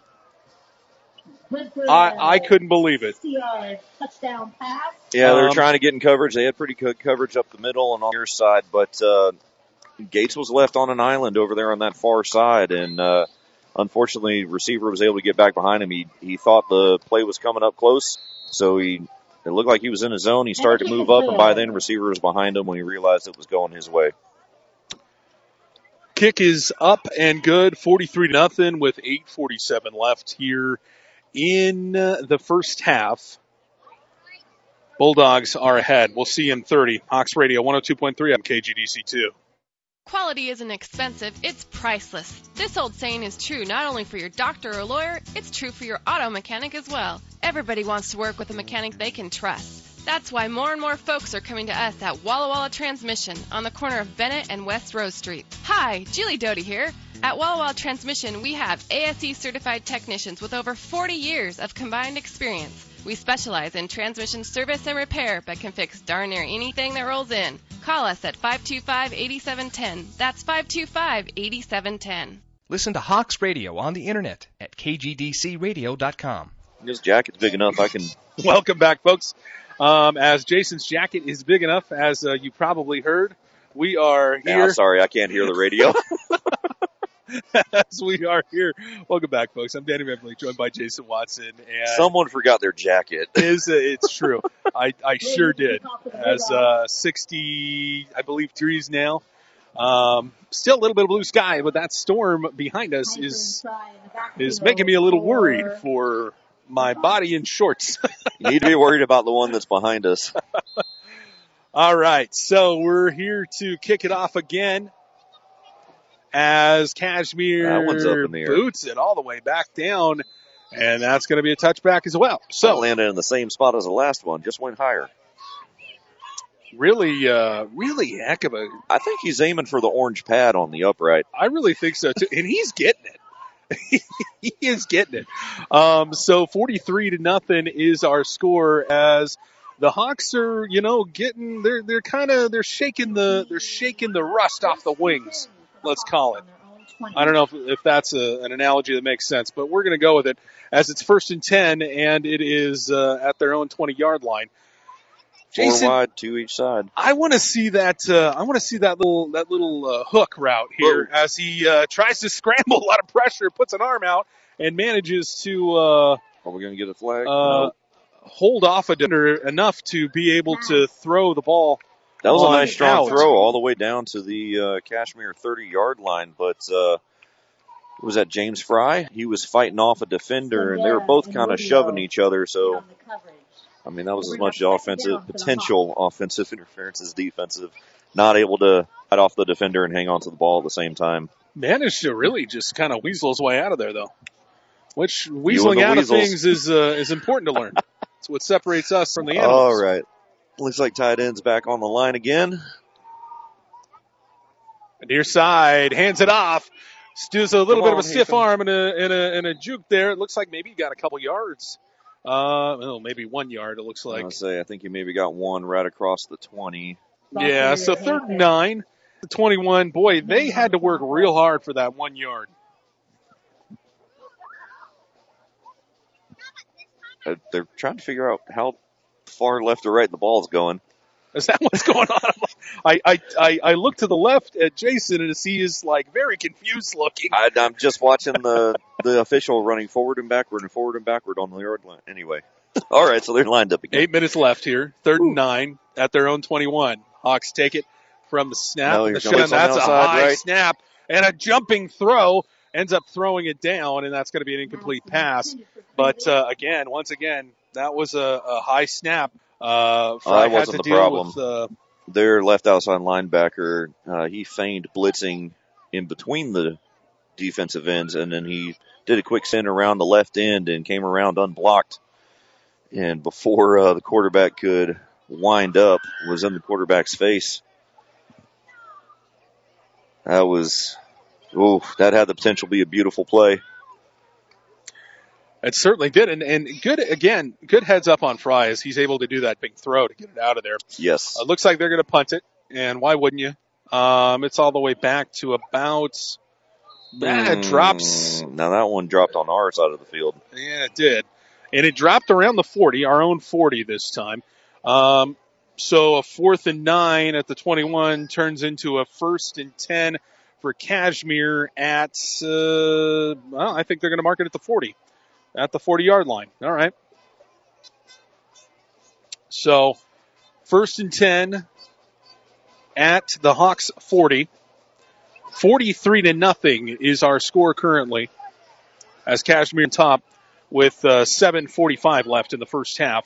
I, I couldn't believe it. Touchdown pass. Yeah, they were Um, trying to get in coverage. They had pretty good coverage up the middle and on your side, but uh, Gates was left on an island over there on that far side, and uh, unfortunately, receiver was able to get back behind him. He he thought the play was coming up close, so he it looked like he was in his zone. He started to move up, and by then, receiver was behind him when he realized it was going his way. Kick is up and good, forty-three to nothing with eight forty-seven left here in the first half. Bulldogs are ahead. We'll see you in thirty. Hawks Radio one oh two point three on K G D C two. Quality isn't expensive, it's priceless. This old saying is true not only for your doctor or lawyer, it's true for your auto mechanic as well. Everybody wants to work with a mechanic they can trust. That's why more and more folks are coming to us at Walla Walla Transmission on the corner of Bennett and West Rose Street. Hi, Julie Doty here. At Walla Walla Transmission, we have A S E certified technicians with over forty years of combined experience. We specialize in transmission service and repair, but can fix darn near anything that rolls in. Call us at five two five, eight seven one zero. That's five two five, eight seven one zero. Listen to Hawks Radio on the internet at K G D C radio dot com. This jacket's big enough I can... Welcome back, folks. Um, as Jason's jacket is big enough, as uh, you probably heard, we are here. Yeah, sorry, I can't hear the radio. As we are here. Welcome back, folks. I'm Danny Van Vliet, joined by Jason Watson. And Someone forgot their jacket. Is uh, it's true. I, I sure did. As uh, sixty, I believe, degrees now. Um, still a little bit of blue sky, but that storm behind us is is making me a little worried for my body in shorts. You need to be worried about the one that's behind us. All right, so we're here to kick it off again. As Kashmir that one's up in the air. Boots it all the way back down, and that's going to be a touchback as well. So that landed in the same spot as the last one, just went higher. Really, uh, really heck of a. I think he's aiming for the orange pad on the upright. I really think so too, and he's getting it. He is getting it. Um, so forty-three to nothing is our score as the Hawks are, you know, getting they're they're kind of they're shaking the they're shaking the rust off the wings. Let's call it. I don't know if, if that's a, an analogy that makes sense, but we're going to go with it as it's first and ten, and it is uh, at their own twenty-yard line. Jason, four wide, two each side. I want to see that. Uh, I want to see that little that little uh, hook route here Whoa. as he uh, tries to scramble. A lot of pressure, puts an arm out, and manages to. Uh, Are we going to get a flag? Uh, no. Hold off a defender enough to be able to throw the ball. That was a nice strong out. throw all the way down to the uh, Kashmir thirty-yard line, but uh, was that James Fry? He was fighting off a defender, and they were both kind of shoving each other. So, I mean, that was as much offensive potential offensive interference as defensive. Not able to fight off the defender and hang on to the ball at the same time. Managed to really just kind of weasel his way out of there, though. Which weaseling out weasels. of things is uh, is important to learn. It's what separates us from the animals. All right. Looks like tight end's back on the line again. Near side, hands it off. Does a little Come bit on, of a stiff Hatham. arm and a, and, a, and a juke there. It looks like maybe he got a couple yards. Uh, oh, maybe one yard, it looks like. I'll say, I think you maybe got one right across the twenty. Yeah, so third and nine, the twenty-one. Boy, they had to work real hard for that one yard. Uh, they're trying to figure out how far left or right the ball's going. Is that what's going on? I, I, I, I look to the left at Jason and he is like very confused looking. I, I'm just watching the, the official running forward and backward and forward and backward on the yard line. Anyway. All right, so they're lined up again. Eight minutes left here. Third Ooh. and nine at their own twenty-one. Hawks take it from the snap. No, the shot, that's outside, a high right? snap and a jumping throw. Ends up throwing it down, and that's going to be an incomplete pass. But, uh, again, once again, that was a, a high snap. Uh, Fry uh, that wasn't had to the deal problem. With, uh, Their left outside linebacker, uh, he feigned blitzing in between the defensive ends, and then he did a quick send around the left end and came around unblocked. And before uh, the quarterback could wind up, was in the quarterback's face. That was, oh, that had the potential to be a beautiful play. It certainly did, and, and good, again, good heads up on Fry as he's able to do that big throw to get it out of there. Yes. It uh, looks like they're going to punt it, and why wouldn't you? Um, it's all the way back to about, mm, it drops. Now that one dropped on our side of the field. Yeah, it did. And it dropped around the forty, our own forty this time. Um, so a fourth and nine at the twenty-one turns into a first and ten for Kashmir at, uh, well, I think they're going to mark it at the forty. At the forty-yard line. All right. So, first and ten at the Hawks forty. forty-three to nothing is our score currently as Kashmir on top with uh, seven forty-five left in the first half.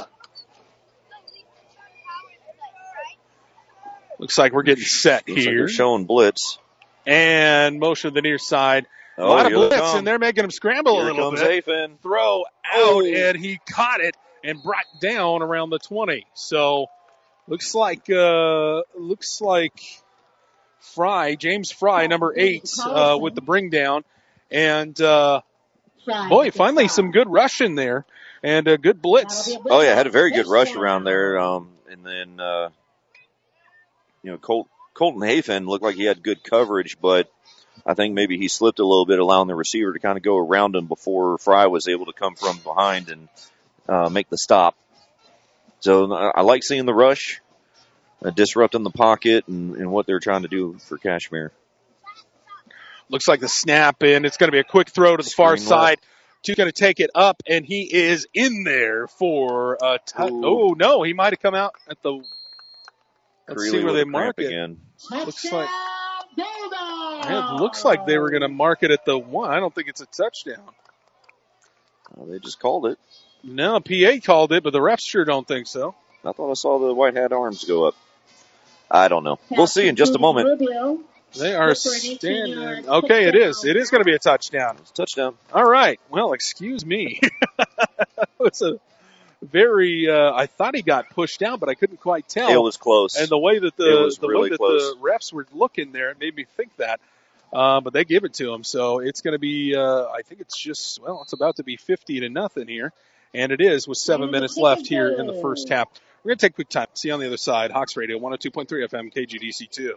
Looks like we're getting set Looks here. Like they're showing blitz. And motion to the near side. A oh, lot of blitz, come. and they're making him scramble here a little comes bit. Hafen. Throw out, oh. and he caught it and brought down around the twenty. So, looks like uh, looks like Fry, James Fry, number eight, uh, with the bring down, and uh, boy, finally some good rushing there and a good blitz. Oh yeah, had a very good rush around there, um, and then uh, you know Colt, Colton Hafen looked like he had good coverage, but I think maybe he slipped a little bit, allowing the receiver to kind of go around him before Fry was able to come from behind and uh, make the stop. So I like seeing the rush, uh, disrupting the pocket, and, and what they're trying to do for Kashmir. Looks like the snap in. It's going to be a quick throw to the far Screen side. left. He's going to take it up, and he is in there for a touch. Oh, no, he might have come out at the. Let's Creeley see where they with a mark cramp it. again. Looks like. Yeah, it looks like they were going to mark it at the one. I don't think it's a touchdown. Well, they just called it. No, P A called it, but the refs sure don't think so. I thought I saw the white hat arms go up. I don't know. We'll see in just a moment. They are standing. Okay, it is. It is going to be a touchdown. It's a touchdown. All right. Well, excuse me. It's a very. Uh, I thought he got pushed down, but I couldn't quite tell. It was close. And the way that the it was the really way that close. the refs were looking there, it made me think that. Uh, but they give it to him, so it's going to be. Uh, I think it's just. Well, it's about to be fifty to nothing here, and it is with seven minutes left here in the first half. We're going to take a quick time. See you on the other side. Hawks Radio, one oh two point three F M, K G D C two.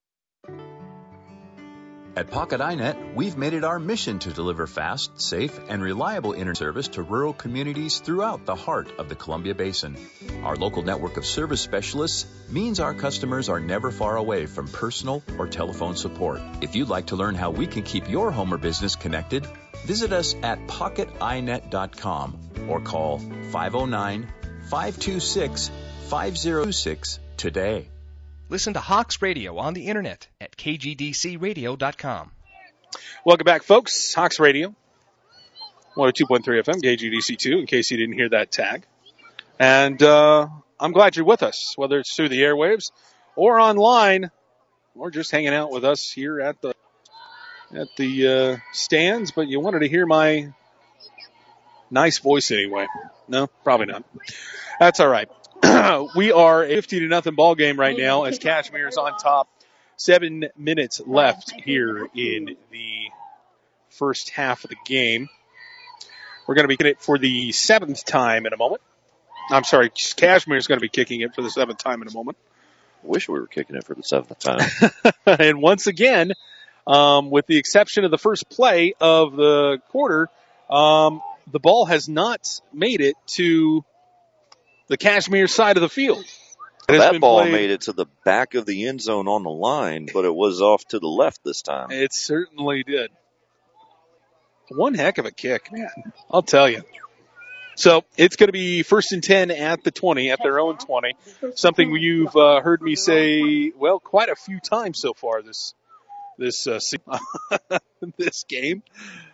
At Pocket iNet, we've made it our mission to deliver fast, safe, and reliable internet service to rural communities throughout the heart of the Columbia Basin. Our local network of service specialists means our customers are never far away from personal or telephone support. If you'd like to learn how we can keep your home or business connected, visit us at pocket i net dot com or call five oh nine, five two six, five oh two six today. Listen to Hawks Radio on the internet at K G D C radio dot com. Welcome back, folks. Hawks Radio, one oh two point three F M, K G D C two, in case you didn't hear that tag. And uh, I'm glad you're with us, whether it's through the airwaves or online or just hanging out with us here at the at the uh, stands. But you wanted to hear my nice voice anyway. No, probably not. That's all right. We are a fifty to nothing ball game right now as Kashmir is on top. Seven minutes left here in the first half of the game. We're going to be kicking it for the seventh time in a moment. I'm sorry, Kashmir is going to be kicking it for the seventh time in a moment. Wish we were kicking it for the seventh time. And once again, um, with the exception of the first play of the quarter, um, the ball has not made it to the Cashmere side of the field. That ball played. Made it to the back of the end zone on the line, but it was off to the left this time. It certainly did. One heck of a kick, man. I'll tell you. So it's going to be first and ten at the twenty, at their own twenty. Something you've uh, heard me say, well, quite a few times so far this this uh, this game.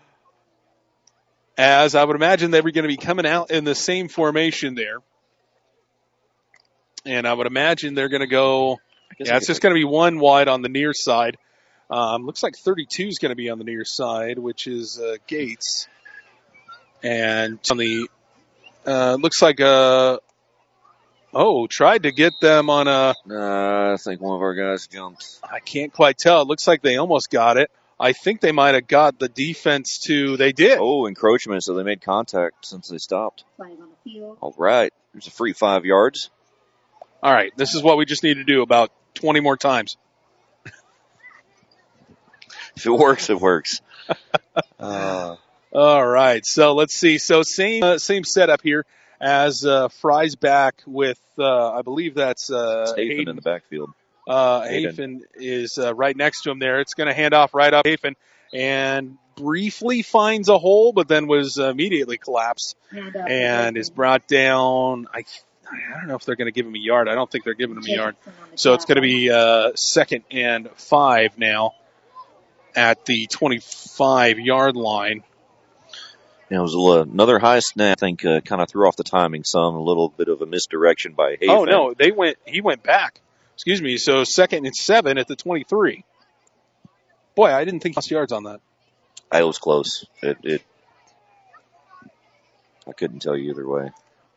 As I would imagine they were going to be coming out in the same formation there. And I would imagine they're going to go, yeah, it's just going to be one wide on the near side. Um, looks like thirty-two is going to be on the near side, which is uh, Gates. And on the, uh, looks like, uh, oh, tried to get them on a. Uh, I think one of our guys jumped. I can't quite tell. It looks like they almost got it. I think they might have got the defense to, they did. Oh, encroachment, so they made contact since they stopped. All right, there's a free five yards. All right, this is what we just need to do about twenty more times. If it works, it works. uh, All right, so let's see. So same uh, same setup here as uh, Fry's back with, uh, I believe that's uh, Hayden, Hayden in the backfield. Uh, Hayden is uh, right next to him there. It's going to hand off right up Hayden and briefly finds a hole, but then was immediately collapsed and is brought down. I I don't know if they're going to give him a yard. I don't think they're giving him a yard. So it's going to be uh, second and five now at the twenty-five-yard line. It was a little, another high snap. I think uh, kind of threw off the timing some. A little bit of a misdirection by Hayden. Oh no, they went. He went back. Excuse me. So second and seven at the twenty-three. Boy, I didn't think he lost yards on that. I was close. It, it. I couldn't tell you either way.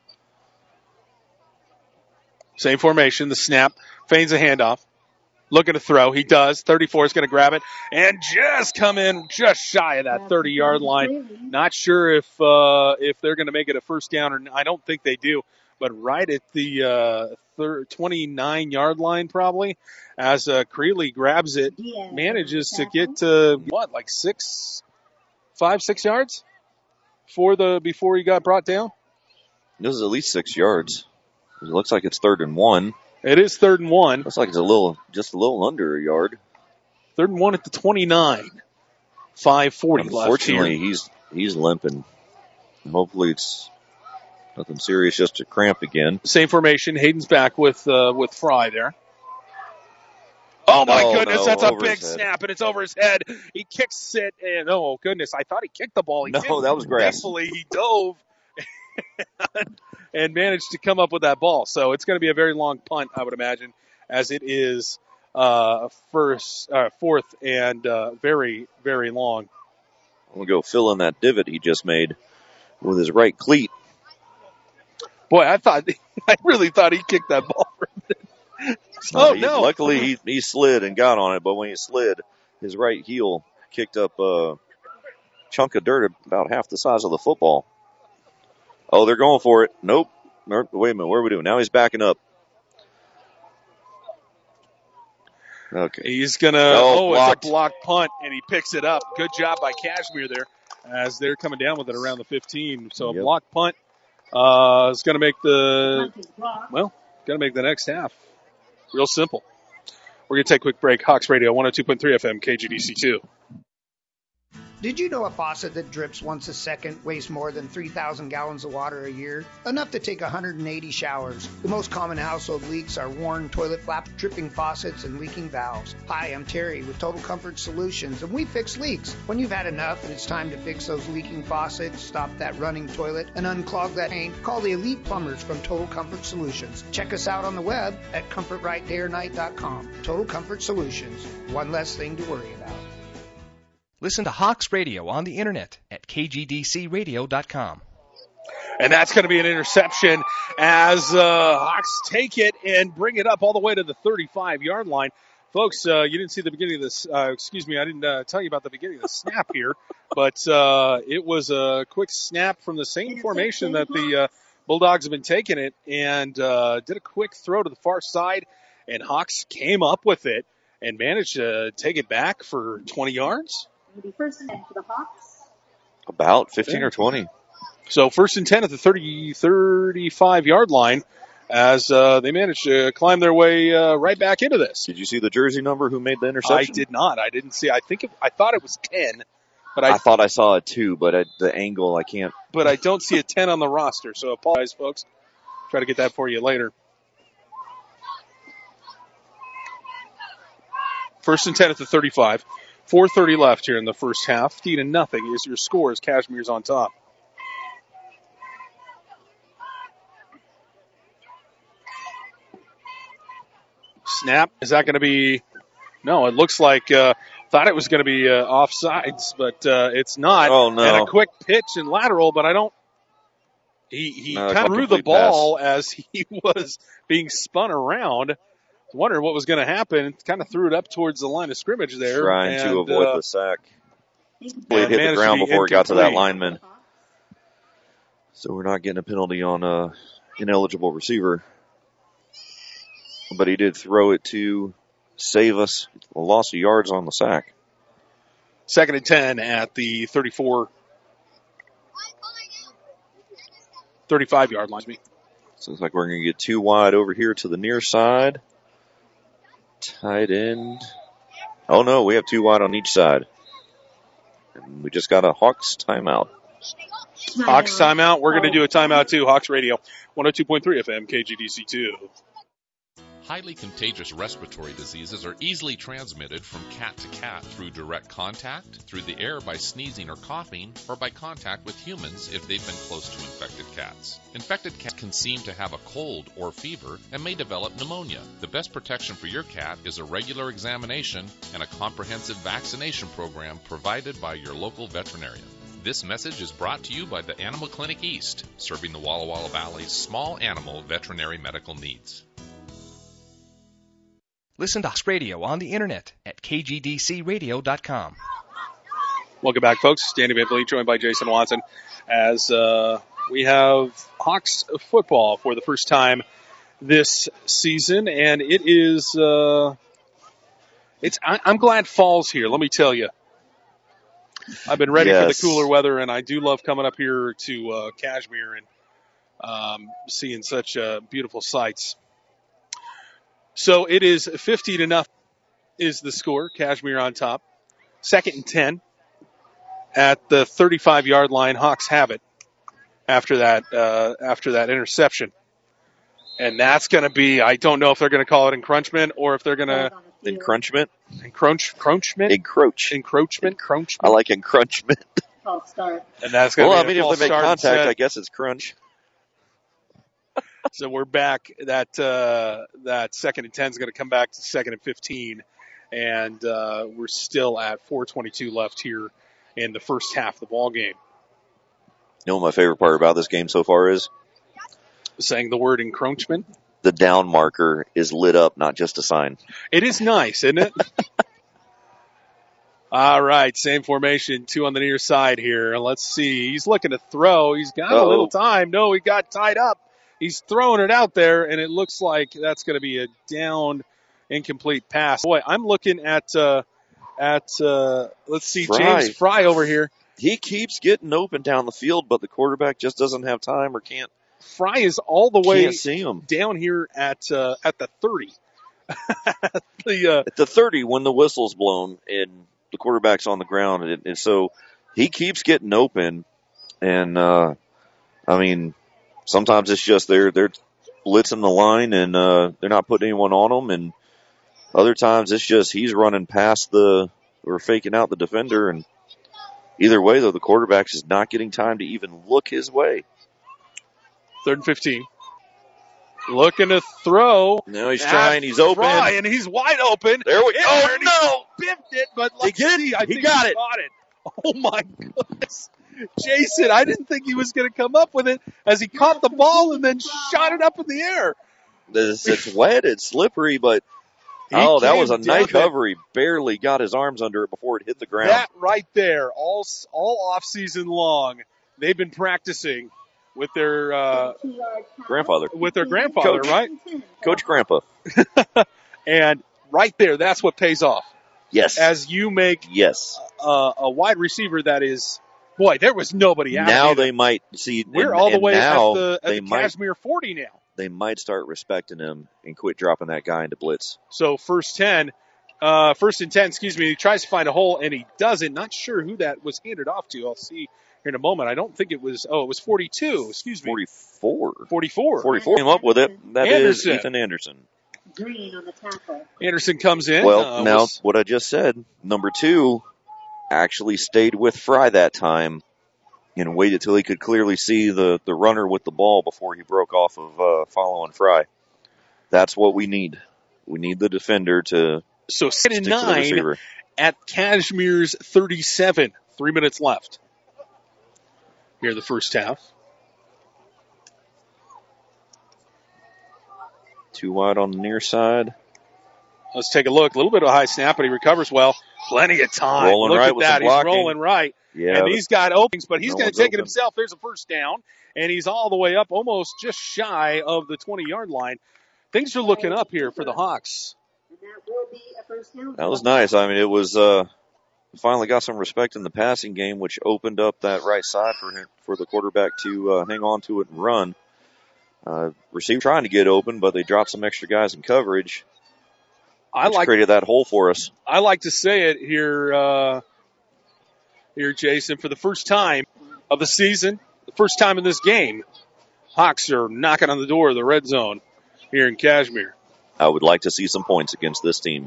Same formation, the snap, feigns a handoff, looking to throw. He does. thirty-four is going to grab it and just come in just shy of that thirty-yard line. Not sure if uh, if they're going to make it a first down, or I don't think they do, but right at the uh, twenty-nine-yard line probably, as uh, Creeley grabs it, manages to get to, what, like six, five, six yards for the before he got brought down? This is at least six yards. It looks like it's third and one. It is third and one. Looks like it's a little, just a little under a yard. Third and one at the twenty-nine. five forty left here. Unfortunately, he's he's limping. Hopefully it's nothing serious, just a cramp again. Same formation. Hayden's back with uh, with Fry there. Oh, my oh, goodness, no, that's a over big snap, and it's over his head. He kicks it, and oh, goodness, I thought he kicked the ball. He no, didn't. That was grass. Thankfully, he dove and managed to come up with that ball. So it's going to be a very long punt, I would imagine, as it is uh, first, uh, fourth and uh, very, very long. I'm going to go fill in that divot he just made with his right cleat. Boy, I thought, I really thought he kicked that ball for a minute. Oh, oh, he, no. Luckily, he, he slid and got on it, but when he slid, his right heel kicked up a chunk of dirt about half the size of the football. Oh, they're going for it. Nope. Wait a minute. What are we doing? Now he's backing up. Okay. He's going to, oh, oh it's a block punt, and he picks it up. Good job by Cashmere there as they're coming down with it around the fifteen. So a yep. block punt uh, is going to make the, well, going to make the next half real simple. We're going to take a quick break. Hawks Radio, one oh two point three F M, K G D C two. Did you know a faucet that drips once a second wastes more than three thousand gallons of water a year? Enough to take one hundred eighty showers. The most common household leaks are worn toilet flaps, dripping faucets, and leaking valves. Hi, I'm Terry with Total Comfort Solutions, and we fix leaks. When you've had enough and it's time to fix those leaking faucets, stop that running toilet, and unclog that paint, call the elite plumbers from Total Comfort Solutions. Check us out on the web at comfort right day or night dot com. Total Comfort Solutions. One less thing to worry about. Listen to Hawks Radio on the internet at K G D C radio dot com. And that's going to be an interception as uh, Hawks take it and bring it up all the way to the thirty-five-yard line. Folks, uh, you didn't see the beginning of this. Uh, excuse me, I didn't uh, tell you about the beginning of the snap here, but uh, it was a quick snap from the same formation that the uh, Bulldogs have been taking it, and uh, did a quick throw to the far side, and Hawks came up with it and managed to take it back for twenty yards. It'll be first and ten for the Hawks. About fifteen yeah. or twenty. So first and ten at the thirty, thirty-five-yard line as uh, they managed to climb their way uh, right back into this. Did you see the jersey number who made the interception? I did not. I didn't see. I think it, I thought it was ten, but I, I thought I saw a two, but at the angle I can't. But I don't see a ten on the roster, so apologize, folks. Try to get that for you later. First and ten at the thirty-five. four thirty left here in the first half. fifteen to nothing is your score as Cashmere's on top. Snap. Is that going to be? No, it looks like, uh, thought it was going to be uh, offsides, but uh, it's not. Oh, no. And a quick pitch and lateral, but I don't. He, he No, kind of threw the complete ball as he was being spun around. Wondering what was going to happen. Kind of threw it up towards the line of scrimmage there. Trying and, to avoid uh, the sack. It hit managed the to ground be before it got to that incomplete. lineman. So we're not getting a penalty on a ineligible receiver. But he did throw it to save us a loss of yards on the sack. Second and ten at the thirty-four, thirty-five-yard line. So looks like we're going to get two wide over here to the near side. Tight end. Oh, no, we have two wide on each side. And we just got a Hawks timeout. Hawks timeout. We're going to do a timeout too. Hawks Radio, one oh two point three F M, K G D C two. Highly contagious respiratory diseases are easily transmitted from cat to cat through direct contact, through the air by sneezing or coughing, or by contact with humans if they've been close to infected cats. Infected cats can seem to have a cold or fever and may develop pneumonia. The best protection for your cat is a regular examination and a comprehensive vaccination program provided by your local veterinarian. This message is brought to you by the Animal Clinic East, serving the Walla Walla Valley's small animal veterinary medical needs. Listen to Hawks Radio on the internet at K G D C radio dot com. Welcome back, folks. Danny Van Vliet joined by Jason Watson as uh, we have Hawks football for the first time this season, and it is uh, it's. I, I'm glad fall's here. Let me tell you, I've been ready Yes. for the cooler weather, and I do love coming up here to uh, Cashmere and um, seeing such uh, beautiful sights. So it is fifty to nothing is the score. Cashmere on top. Second and ten at the thirty-five-yard line. Hawks have it after that uh, after that interception, and that's going to be. I don't know if they're going to call it encroachment or if they're going to Encroachment? encroach encroachment Encroach. encroachment encroachment. I like encroachment. False start. And that's going to Well, be I mean, a if false they make start contact, set. I guess it's crunch. So we're back. That uh, that second and ten is going to come back to second and fifteen, and uh, we're still at four twenty-two left here in the first half of the ball game. You know what my favorite part about this game so far is? Saying the word encroachment. The down marker is lit up, not just a sign. It is nice, isn't it? All right, same formation, two on the near side here. Let's see. He's looking to throw. He's got Uh-oh. a little time. No, he got tied up. He's throwing it out there, and it looks like that's going to be a down, incomplete pass. Boy, I'm looking at uh, at uh, let's see, Fry. James Fry over here. He keeps getting open down the field, but the quarterback just doesn't have time or can't. Fry is all the way Can't see him. down here at uh, at the thirty. the uh, At the thirty, when the whistle's blown and the quarterback's on the ground, and, and so he keeps getting open. And uh, I mean, sometimes it's just they're they're blitzing the line and uh, they're not putting anyone on them, and other times it's just he's running past the or faking out the defender. And either way, though, the quarterback's is not getting time to even look his way. Third and fifteen. Looking to throw. Now he's At trying. He's open. Fry, and he's wide open. There we In go. there, and Oh, he biffed it, but He let's did. see. I He think got he it. caught it. Oh my goodness. Jason, I didn't think he was going to come up with it as he caught the ball and then shot it up in the air. It's, it's wet. It's slippery, but He oh, that came was a down nice there. cover. He barely got his arms under it before it hit the ground. That right there, all all off season long, they've been practicing with their uh, Grandfather. with their grandfather, Coach. right? Coach Grandpa. And right there, that's what pays off. Yes. As you make Yes. uh, a wide receiver that is Boy, there was nobody out. Now they might see. We're and, all the and way now at the, at they the might, Kashmir forty now. They might start respecting him and quit dropping that guy into blitz. So first ten, uh, first and ten, excuse me. He tries to find a hole and he doesn't. Not sure who that was handed off to. I'll see here in a moment. I don't think it was. Oh, it was forty-two. Excuse me. forty-four. forty-four. forty-four. Came up with it. That Anderson. is Ethan Anderson. Green on the tackle. Anderson comes in. Well, uh, now was, what I just said, number two actually stayed with Fry that time and waited till he could clearly see the, the runner with the ball before he broke off of uh, following Fry. That's what we need. We need the defender to so stick second to the and nine receiver. at Kashmir's thirty-seven. Three minutes left. Here the first half. Two wide on the near side. Let's take a look. A little bit of a high snap, but he recovers well. Plenty of time. Rolling Look right at with that. the He's blocking. rolling right. Yeah, and he's got openings, but he's no going one's to take it open. himself. There's a first down, and he's all the way up, almost just shy of the twenty-yard line. Things are looking up here for the Hawks. And that will be a first down. That was nice. I mean, it was uh, finally got some respect in the passing game, which opened up that right side for him, for the quarterback to uh, hang on to it and run. Uh, receiver trying to get open, but they dropped some extra guys in coverage. I which like created that hole for us. I like to say it here, uh, here, Jason, for the first time of the season, the first time in this game, Hawks are knocking on the door of the red zone here in Kashmir. I would like to see some points against this team.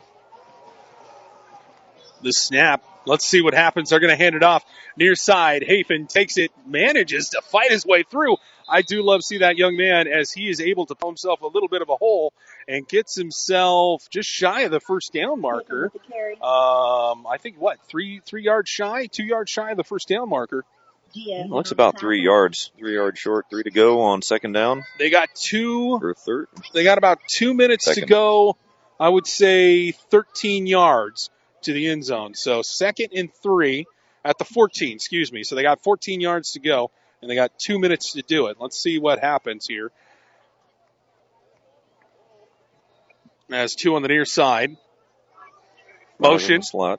The snap. Let's see what happens. They're going to hand it off near side. Hafen takes it, manages to fight his way through. I do love to see that young man as he is able to pull himself a little bit of a hole and gets himself just shy of the first down marker. Um, I think, what, three three yards shy, two yards shy of the first down marker. It looks about three yards, three yards short, three to go on second down. They got two. Or third. They got about two minutes Second. to go. I would say thirteen yards to the end zone. So second and three at the fourteen, excuse me. So they got fourteen yards to go, and they got two minutes to do it. Let's see what happens here. As two on the near side. Motion. Slot.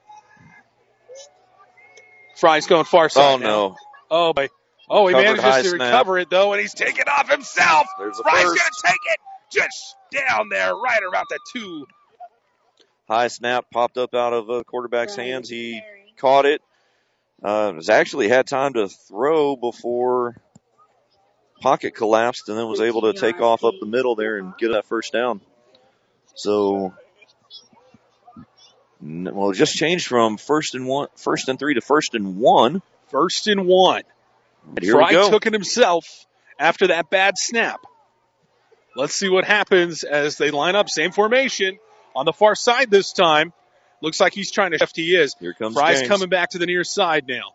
Fry's going far side. Oh, now. no. Oh, boy. Oh, he Covered high manages to snap. recover it, though, and he's taking off himself. There's a Fry's going first. to take it just down there, right around the two. High snap popped up out of the quarterback's hands. He caught it. Uh, was actually had time to throw before pocket collapsed, and then was able to take off up the middle there and get that first down. So, n- well, it just changed from first and one, first and three to first and one. First and one. And here Fry we go. took it himself after that bad snap. Let's see what happens as they line up. Same formation on the far side this time. Looks like he's trying to shift. He is. Here comes Fry's James. coming back to the near side now.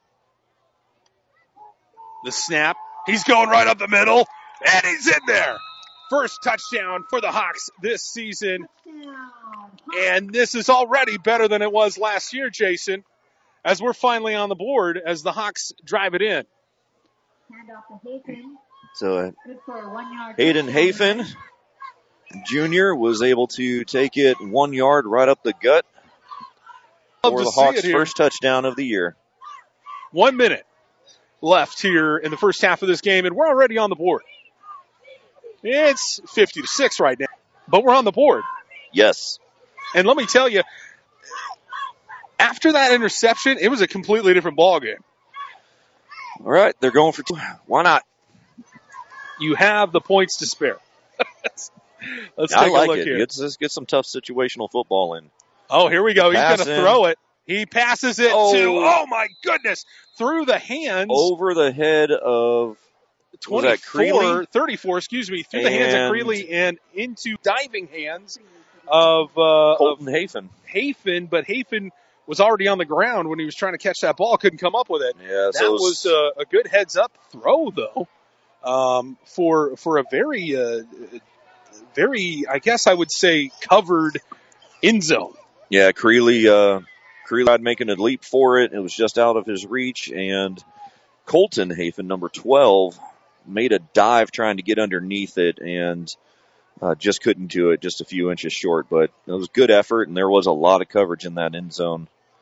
The snap. He's going right up the middle, and he's in there. First touchdown for the Hawks this season. And this is already better than it was last year, Jason, as we're finally on the board as the Hawks drive it in. Hand off to Hafen. So uh, Good for a one yard. Hayden Hafen, Junior, was able to take it one yard right up the gut Love for to the see Hawks' it here. first touchdown of the year. One minute left here in the first half of this game, and we're already on the board. It's fifty to six right now, but we're on the board. Yes. And let me tell you, after that interception, it was a completely different ballgame. All right, they're going for two. Why not? You have the points to spare. Let's I take like a look it. here. Let's just get some tough situational football in. Oh, here we go. He's going to Passing. throw it. He passes it Oh. to, oh my goodness, through the hands. Over the head of was that twenty-four, Creeley? thirty-four, excuse me, through the hands of And- Creeley and into diving hands of, uh, Colton of Hafen. Hafen, but Hafen was already on the ground when he was trying to catch that ball, couldn't come up with it. Yeah, That so it was was, a, a good heads up throw, though, um, for for a very, uh, very, I guess I would say, covered end zone. yeah, Creeley, uh, Creeley tried making a leap for it. It was just out of his reach, and Colton Hafen, number twelve, made a dive trying to get underneath it and uh, just couldn't do it, just a few inches short. But it was good effort, and there was a lot of coverage in that end zone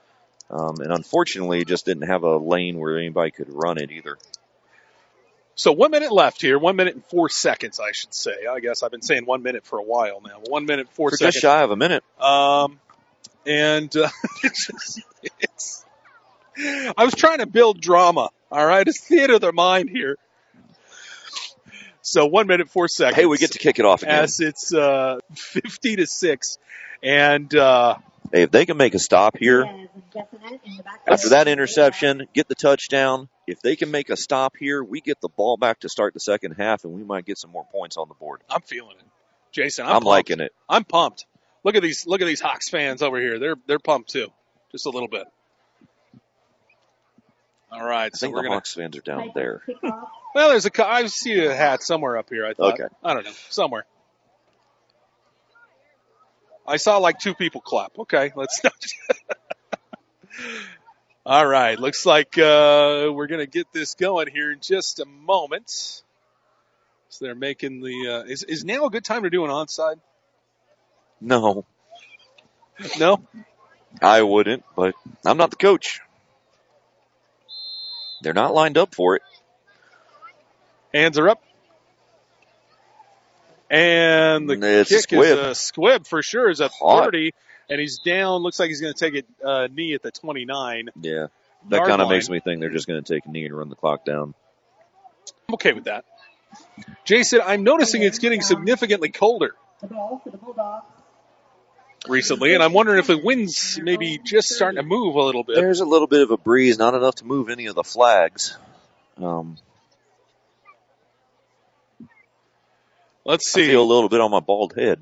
Um, and unfortunately, just didn't have a lane where anybody could run it either. So one minute left here, one minute and four seconds, I should say. I guess I've been saying one minute for a while now. One minute, four For seconds. just shy of a minute. Um, and uh, it's just, it's, I was trying to build drama. All right, it's theater of the mind here. So one minute, four seconds. Hey, we get to kick it off again. As it's uh, fifty to six, and uh, hey, if they can make a stop here after that interception, get the touchdown. If they can make a stop here, we get the ball back to start the second half, and we might get some more points on the board. I'm feeling it, Jason. I'm, I'm pumped. liking it. I'm pumped. Look at these. Look at these Hawks fans over here. They're they're pumped too, just a little bit. All right. I so think we're the gonna, Hawks fans are down there. Well, there's a. I see a hat somewhere up here. I thought. Okay. I don't know. Somewhere. I saw like two people clap. Okay, let's. All right. Looks like uh, we're gonna get this going here in just a moment. So they're making the. Uh, is is now a good time to do an onside? No. No. I wouldn't, but I'm not the coach. They're not lined up for it. Hands are up. And the it's kick a squib. is a squib for sure. Is a Hot. thirty, and he's down. Looks like he's going to take a uh, knee at the twenty-nine. Yeah. That Yard kind of line. makes me think they're just going to take a knee and run the clock down. I'm okay with that. Jason, I'm noticing it's getting significantly colder The ball for the Bulldogs. recently, and I'm wondering if the wind's maybe just starting to move a little bit. There's a little bit of a breeze, not enough to move any of the flags. Um, Let's I see. feel a little bit on my bald head.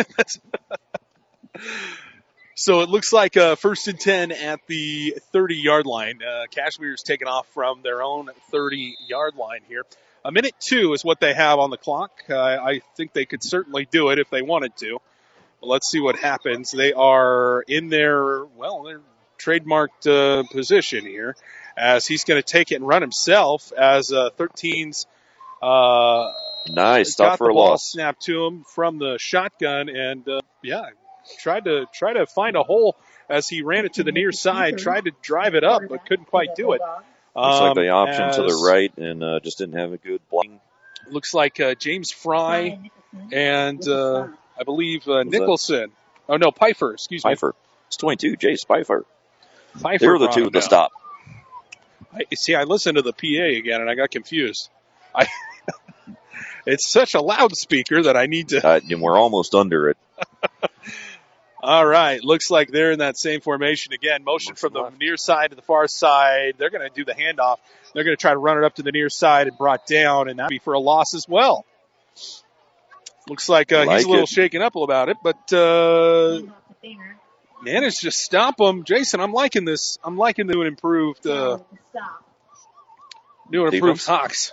So it looks like uh, first and ten at the thirty-yard line. Uh, Cashmere's taken off from their own thirty-yard line here. A minute two is what they have on the clock. Uh, I think they could certainly do it if they wanted to. But let's see what happens. They are in their, well, their trademarked uh, position here as he's going to take it and run himself as uh, thirteen's uh, Nice. got Stop for the a ball loss. snapped to him from the shotgun, and uh, yeah, tried to try to find a hole as he ran it to the near side. Tried to drive it up, but couldn't quite do it. Looks like the Um, option to the as- right and uh, just didn't have a good blocking. Looks like uh, James Fry and uh, I believe uh, Nicholson. Oh no, Pfeiffer. Excuse me. Pfeiffer. It's twenty-two. Jace Pfeiffer. Pfeiffer They were the brought two him with the down. stop. I, see, I listened to the P A again, and I got confused. I, it's such a loudspeaker that I need to. Uh, and we're almost under it. All right, looks like they're in that same formation again. Motion from the near side to the far side. They're going to do the handoff. They're going to try to run it up to the near side and brought down, and that would be for a loss as well. Looks like uh, Like he's a little it. shaken up about it, but uh, managed to stop him. Jason, I'm liking this. I'm liking the new and improved, uh, new and improved Defense. Hawks.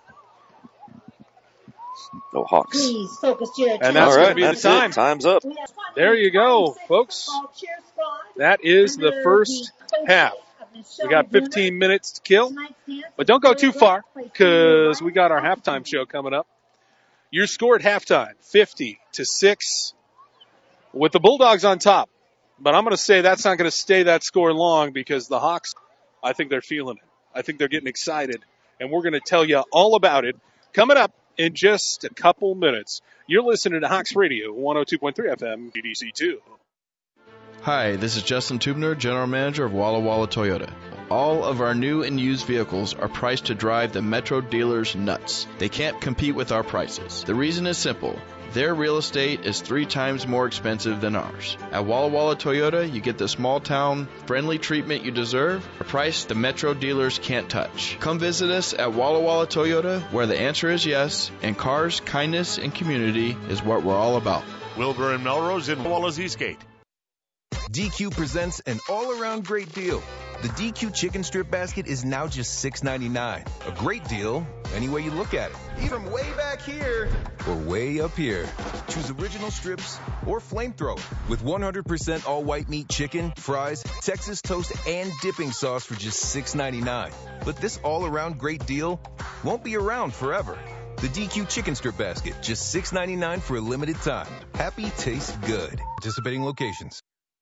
No Hawks. Please focus your attention. And that's All going right, to be the that's time. it. Time's up. There you go, folks. That is the first half. We got fifteen minutes to kill, but don't go too far because we got our halftime show coming up. Your score at halftime, fifty to six, with the Bulldogs on top. But I'm going to say that's not going to stay that score long because the Hawks, I think they're feeling it. I think they're getting excited, and we're going to tell you all about it coming up in just a couple minutes. You're listening to Hawks Radio, one oh two point three F M, G D C two. Hi, this is Justin Tubner, General Manager of Walla Walla Toyota. All of our new and used vehicles are priced to drive the Metro dealers nuts. They can't compete with our prices. The reason is simple. Their real estate is three times more expensive than ours. At Walla Walla Toyota, you get the small town friendly treatment you deserve, a price the Metro dealers can't touch. Come visit us at Walla Walla Toyota, where the answer is yes, and cars, kindness, and community is what we're all about. Wilbur and Melrose in Wallace Eastgate. D Q presents an all-around great deal. The D Q chicken strip basket is now just six ninety-nine. A great deal any way you look at it. Even way back here or way up here. Choose original strips or flamethrower with one hundred percent all-white meat chicken, fries, Texas toast, and dipping sauce for just six ninety-nine. But this all-around great deal won't be around forever. The D Q chicken strip basket, just six ninety-nine for a limited time. Happy tastes good. Participating locations.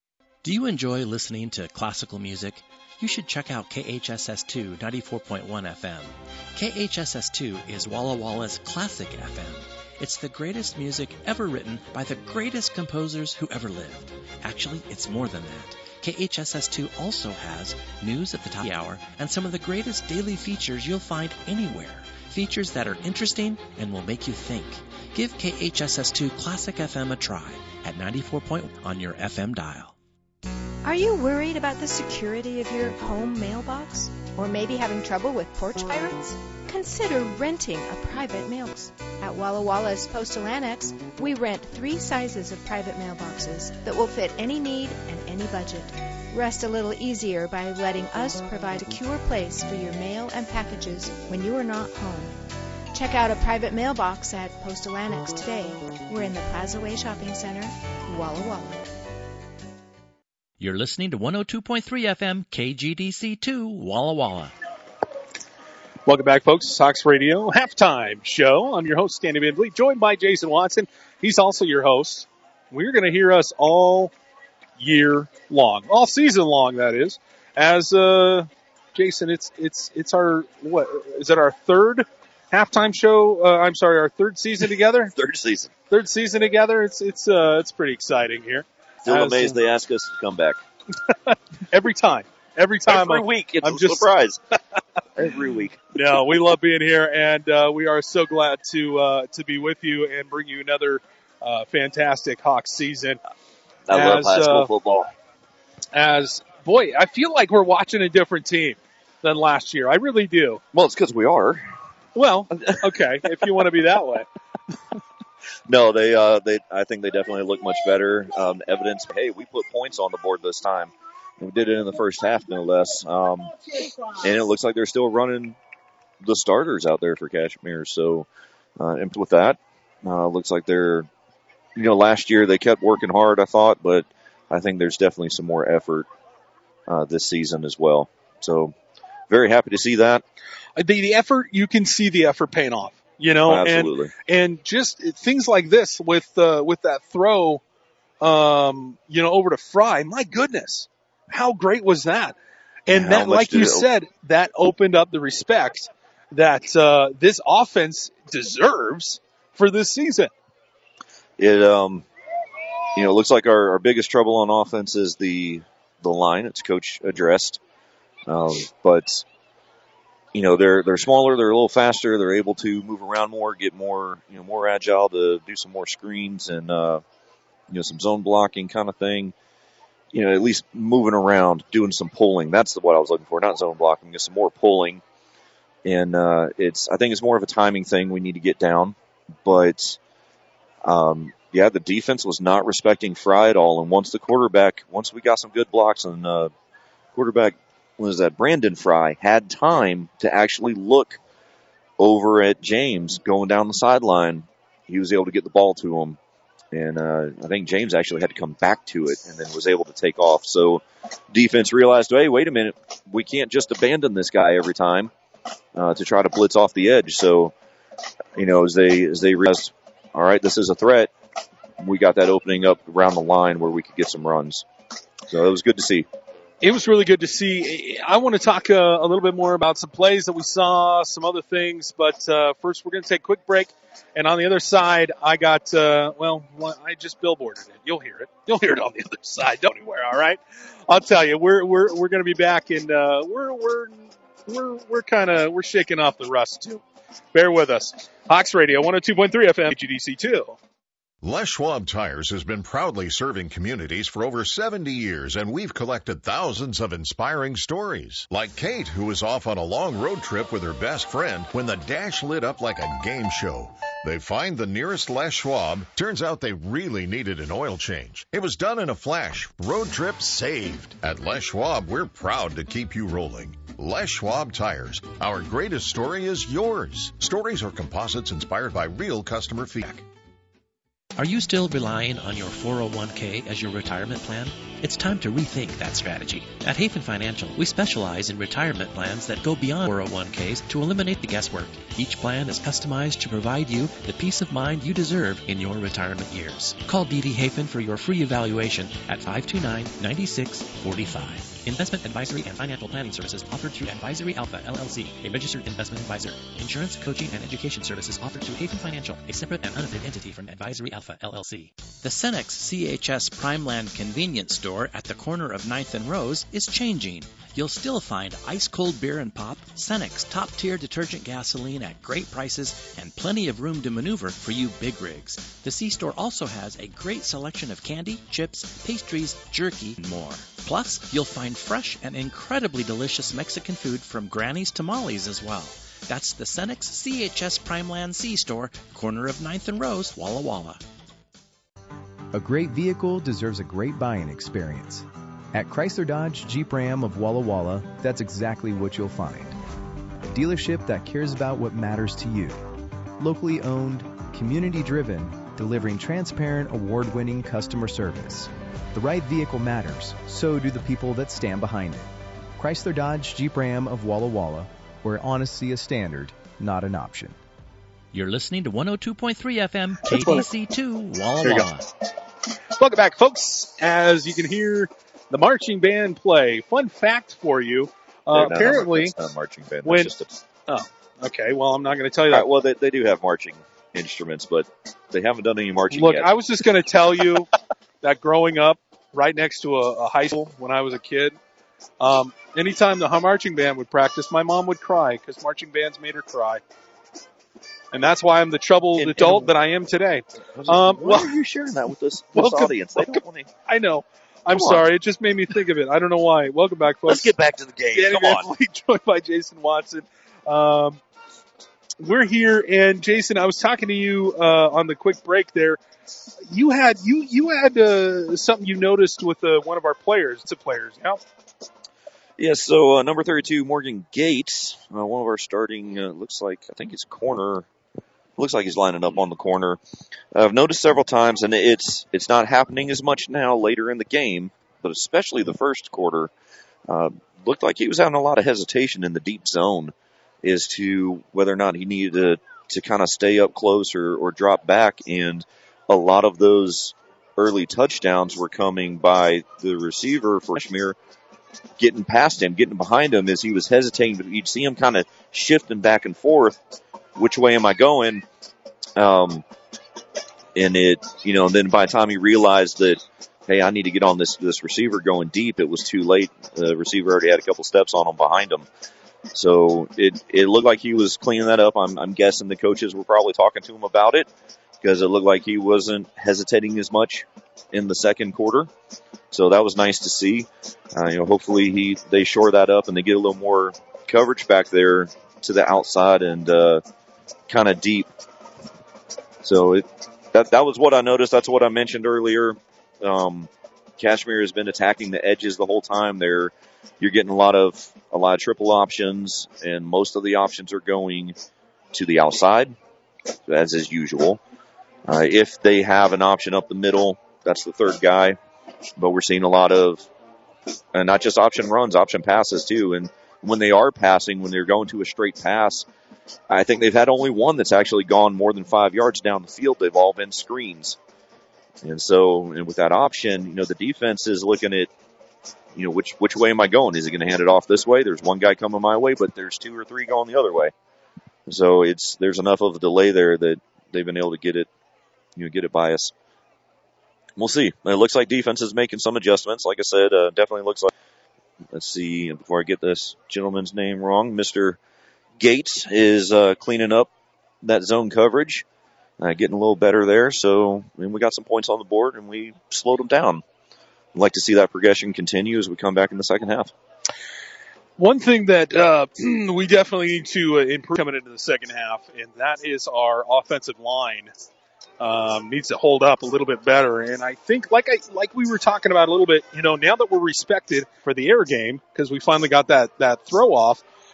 Do you enjoy listening to classical music? You should check out K H S S two ninety-four point one F M. K H S S two is Walla Walla's classic F M. It's the greatest music ever written by the greatest composers who ever lived. Actually, it's more than that. K H S S two also has news at the top of the hour and some of the greatest daily features you'll find anywhere. Features that are interesting and will make you think. Give K H S S two Classic F M a try at ninety-four point one on your F M dial. Are you worried about the security of your home mailbox? Or maybe having trouble with porch pirates? Consider renting a private mailbox. At Walla Walla's Postal Annex, we rent three sizes of private mailboxes that will fit any need and any budget. Rest a little easier by letting us provide a secure place for your mail and packages when you are not home. Check out a private mailbox at Postal Annex today. We're in the Plaza Way Shopping Center, Walla Walla. You're listening to one oh two point three F M K G D C two Walla Walla. Welcome back, folks. Hawks Radio halftime show. I'm your host, Standy Van Vliet, joined by Jason Watson. He's also your host. We're going to hear us all year long, all season long, that is. As uh, Jason, it's it's it's our what is it? Our third halftime show. Uh, I'm sorry, our third season together. Third season. Third season together. It's it's uh, it's pretty exciting here. Still As, amazed they ask us to come back. Every time. Every time. Every I'm, week. It's I'm a just, surprise. Every week. No, we love being here, and uh, we are so glad to uh, to be with you and bring you another uh, fantastic Hawks season. I love as, high school uh, football. As, boy, I feel like we're watching a different team than last year. I really do. Well, it's because we are. Well, okay, if you want to be that way. No, they, uh, they, I think they definitely look much better. Um, evidence, hey, we put points on the board this time. We did it in the first half, no less. Um, and it looks like they're still running the starters out there for Kashmir. So, uh, and with that, uh, looks like they're, you know, last year they kept working hard, I thought, but I think there's definitely some more effort, uh, this season as well. So, very happy to see that. The, the effort, you can see the effort paying off. You know, Absolutely. and and just things like this with uh, with that throw, um, you know, over to Fry. My goodness, how great was that? And How that, much like you did it- said, that opened up the respect that uh, this offense deserves for this season. It, um, you know, looks like our, our biggest trouble on offense is the the line. It's coach addressed, um, but. You know, they're, they're smaller, they're a little faster, they're able to move around more, get more, you know, more agile to do some more screens and, uh, you know, some zone blocking kind of thing. You know, at least moving around, doing some pulling. That's what I was looking for, not zone blocking, just some more pulling. And, uh, it's, I think it's more of a timing thing we need to get down. But, um, yeah, the defense was not respecting Fry at all. And once the quarterback, once we got some good blocks and, uh, quarterback, was that Brandon Fry had time to actually look over at James going down the sideline. He was able to get the ball to him. And uh, I think James actually had to come back to it and then was able to take off. So defense realized, hey, wait a minute. We can't just abandon this guy every time uh, to try to blitz off the edge. So, you know, as they as they realized, all right, this is a threat, we got that opening up around the line where we could get some runs. So it was good to see. It was really good to see. I want to talk uh, a little bit more about some plays that we saw, some other things. But uh, first, we're going to take a quick break. And on the other side, I got, uh, well, I just billboarded it. You'll hear it. You'll hear it on the other side. Don't anywhere, all right? I'll tell you, we're we're we're going to be back, and uh, we're we're we're we're kind of we're shaking off the rust too. Bear with us. Hawks Radio, one oh two point three F M, G D C two. Les Schwab Tires has been proudly serving communities for over seventy years, and we've collected thousands of inspiring stories. Like Kate, who was off on a long road trip with her best friend when the dash lit up like a game show. They find the nearest Les Schwab. Turns out they really needed an oil change. It was done in a flash. Road trip saved. At Les Schwab, we're proud to keep you rolling. Les Schwab Tires. Our greatest story is yours. Stories are composites inspired by real customer feedback. Are you still relying on your four oh one k as your retirement plan? It's time to rethink that strategy. At Hafen Financial, we specialize in retirement plans that go beyond four oh one k's to eliminate the guesswork. Each plan is customized to provide you the peace of mind you deserve in your retirement years. Call D D Hafen for your free evaluation at five two nine, nine six four five. Investment advisory and financial planning services offered through Advisory Alpha, L L C, a registered investment advisor. Insurance, coaching, and education services offered through Hafen Financial, a separate and unaffiliated entity from Advisory Alpha, L L C. The Cenex C H S Primeland convenience store at the corner of ninth and Rose is changing. You'll still find ice-cold beer and pop, Cenex top-tier detergent gasoline at great prices, and plenty of room to maneuver for you big rigs. The C-store also has a great selection of candy, chips, pastries, jerky, and more. Plus, you'll find fresh and incredibly delicious Mexican food from Granny's Tamales as well. That's the Cenex C H S Primeland C-store, corner of ninth and Rose, Walla Walla. A great vehicle deserves a great buying experience. At Chrysler Dodge Jeep Ram of Walla Walla, that's exactly what you'll find. A dealership that cares about what matters to you. Locally owned, community-driven, delivering transparent, award-winning customer service. The right vehicle matters, so do the people that stand behind it. Chrysler Dodge Jeep Ram of Walla Walla, where honesty is standard, not an option. You're listening to one oh two point three F M, K D C two, Walla Walla. Welcome back, folks. As you can hear the marching band play. Fun fact for you. Uh, apparently, it's not a marching band. When, just a, oh, okay. Well, I'm not going to tell you that. Right, well, they, they do have marching instruments, but they haven't done any marching Look, yet. I was just going to tell you that growing up right next to a, a high school when I was a kid, um, anytime the marching band would practice, my mom would cry because marching bands made her cry. And that's why I'm the troubled and, adult and, that I am today. Um, why well, are you sharing that with this, this welcome, audience? They don't want to... I know. I'm Come sorry. On. It just made me think of it. I don't know why. Welcome back, folks. Let's get back to the game. Danny Come on. Joined by Jason Watson. Um, we're here, and Jason, I was talking to you uh, on the quick break there. You had you you had uh, something you noticed with uh, one of our players. It's a players, yeah. Yeah. So uh, number thirty-two, Morgan Gates, uh, one of our starting. Uh, looks like I think it's corner. Looks like he's lining up on the corner. I've noticed several times, and it's it's not happening as much now later in the game, but especially the first quarter. Uh, looked like he was having a lot of hesitation in the deep zone as to whether or not he needed to, to kind of stay up close or, or drop back. And a lot of those early touchdowns were coming by the receiver for Schmier getting past him, getting behind him as he was hesitating. But you'd see him kind of shifting back and forth. Which way am I going? Um, and it, you know, then by the time he realized that, hey, I need to get on this, this receiver going deep, it was too late. The receiver already had a couple steps on him behind him. So it, it looked like he was cleaning that up. I'm, I'm guessing the coaches were probably talking to him about it because it looked like he wasn't hesitating as much in the second quarter. So that was nice to see. Uh, you know, hopefully he, they shore that up and they get a little more coverage back there to the outside and, uh, kind of deep. So it, that that was what I noticed. That's what I mentioned earlier. Um, Kashmir has been attacking the edges the whole time. There, you're getting a lot of a lot of triple options, and most of the options are going to the outside, as is usual. Uh, if they have an option up the middle, that's the third guy. But we're seeing a lot of, and not just option runs, option passes too. And when they are passing, when they're going to a straight pass, I think they've had only one that's actually gone more than five yards down the field. They've all been screens. And so, and with that option, you know, the defense is looking at, you know, which, which way am I going? Is he going to hand it off this way? There's one guy coming my way, but there's two or three going the other way. So it's, there's enough of a delay there that they've been able to get it, you know, get it by us. We'll see. It looks like defense is making some adjustments. Like I said, uh, definitely looks like, let's see, before I get this gentleman's name wrong, Mister Gates is uh, cleaning up that zone coverage, uh, getting a little better there. So I mean, we got some points on the board, and we slowed them down. I'd like to see that progression continue as we come back in the second half. One thing that uh, we definitely need to uh, improve coming into the second half, and that is our offensive line um, needs to hold up a little bit better. And I think, like I like we were talking about a little bit, you know, now that we're respected for the air game because we finally got that that throw off.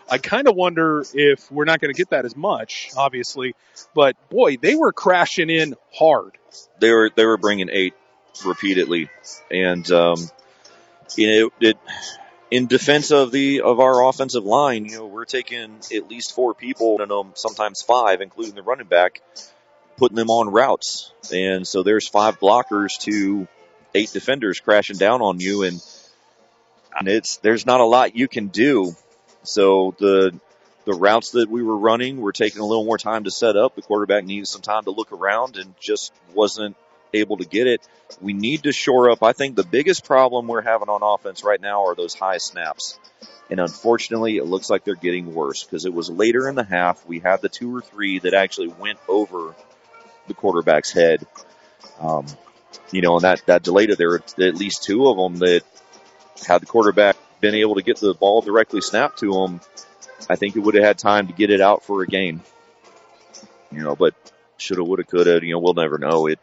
I kind of wonder if we're not going to get that as much, obviously. But, boy, they were crashing in hard. They were they were bringing eight repeatedly. And, um, you know, it, in defense of the of our offensive line, you know, we're taking at least four people, and um, sometimes five, including the running back, putting them on routes. And so there's five blockers to eight defenders crashing down on you, and, and it's there's not a lot you can do. So the the routes that we were running were taking a little more time to set up. The quarterback needed some time to look around and just wasn't able to get it. We need to shore up. I think the biggest problem we're having on offense right now are those high snaps. And unfortunately, it looks like they're getting worse because it was later in the half. We had the two or three that actually went over the quarterback's head. Um, you know, and that, that delayed it. There were at least two of them that had the quarterback been able to get the ball directly snapped to him, I think it would have had time to get it out for a gain. You know, but shoulda, woulda, coulda, you know, we'll never know. It.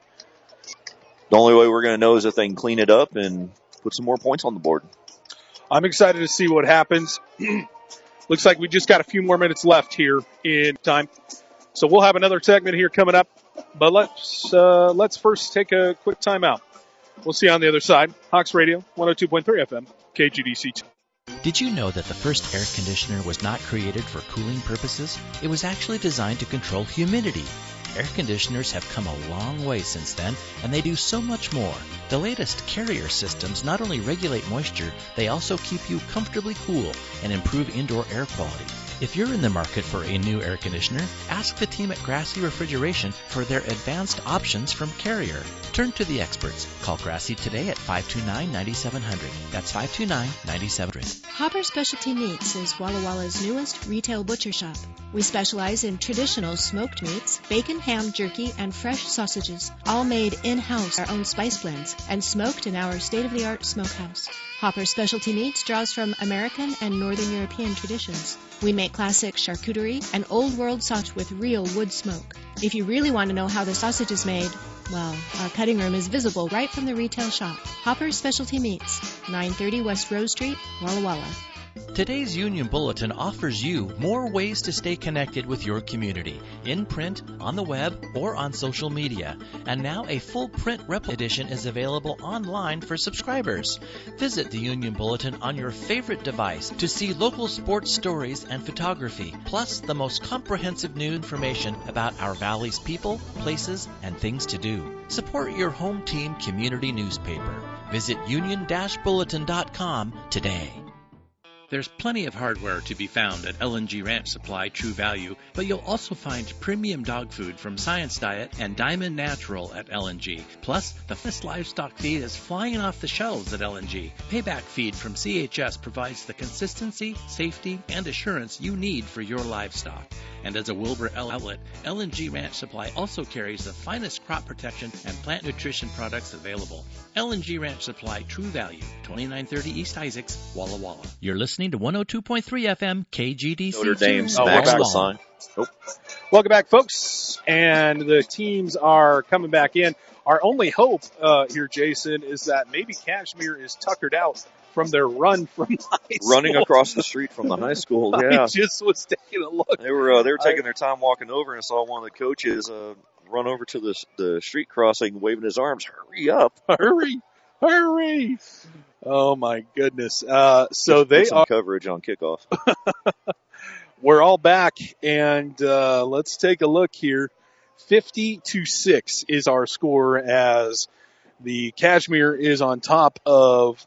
The only way we're going to know is if they can clean it up and put some more points on the board. I'm excited to see what happens. Looks like we just got a few more minutes left here in time. So we'll have another segment here coming up. But let's uh, let's first take a quick timeout. We'll see you on the other side. Hawks Radio, one oh two point three F M, K G D C two. Did you know that the first air conditioner was not created for cooling purposes? It was actually designed to control humidity. Air conditioners have come a long way since then, and they do so much more. The latest Carrier systems not only regulate moisture, they also keep you comfortably cool and improve indoor air quality. If you're in the market for a new air conditioner, ask the team at Grassy Refrigeration for their advanced options from Carrier. Turn to the experts. Call Grassy today at five two nine, nine seven zero zero. That's five two nine, nine seven zero zero. Hopper Specialty Meats is Walla Walla's newest retail butcher shop. We specialize in traditional smoked meats, bacon, ham, jerky, and fresh sausages, all made in-house, our own spice blends, and smoked in our state-of-the-art smokehouse. Hopper Specialty Meats draws from American and Northern European traditions. We make classic charcuterie and old-world sausage with real wood smoke. If you really want to know how the sausage is made, well, our cutting room is visible right from the retail shop. Hopper Specialty Meats, nine thirty West Rose Street, Walla Walla. Today's Union Bulletin offers you more ways to stay connected with your community, in print, on the web, or on social media. And now a full print rep edition is available online for subscribers. Visit the Union Bulletin on your favorite device to see local sports stories and photography, plus the most comprehensive new information about our valley's people, places, and things to do. Support your home team community newspaper. Visit union dash bulletin dot com today. There's plenty of hardware to be found at L N G Ranch Supply True Value, but you'll also find premium dog food from Science Diet and Diamond Natural at L N G. Plus, the finest livestock feed is flying off the shelves at L N G. Payback Feed from C H S provides the consistency, safety, and assurance you need for your livestock. And as a Wilbur L outlet, L N G Ranch Supply also carries the finest crop protection and plant nutrition products available. L N G Ranch Supply True Value, twenty-nine thirty East Isaacs, Walla Walla. You're listening to one oh two point three F M, K G D C. Notre Dame Oh, smacks welcome the back. sign. Nope. Welcome back, folks. And the teams are coming back in. Our only hope uh, here, Jason, is that maybe Kashmir is tuckered out from their run from high school. Running across the street from the high school, yeah. I just was taking a look. They were uh, they were taking I- their time walking over, and I saw one of the coaches uh, run over to the the street crossing, waving his arms. Hurry up! Hurry! Hurry! Oh my goodness! Uh, so Put they some are. coverage on kickoff. We're all back, and uh, let's take a look here. Fifty to six is our score as the Kashmir is on top of.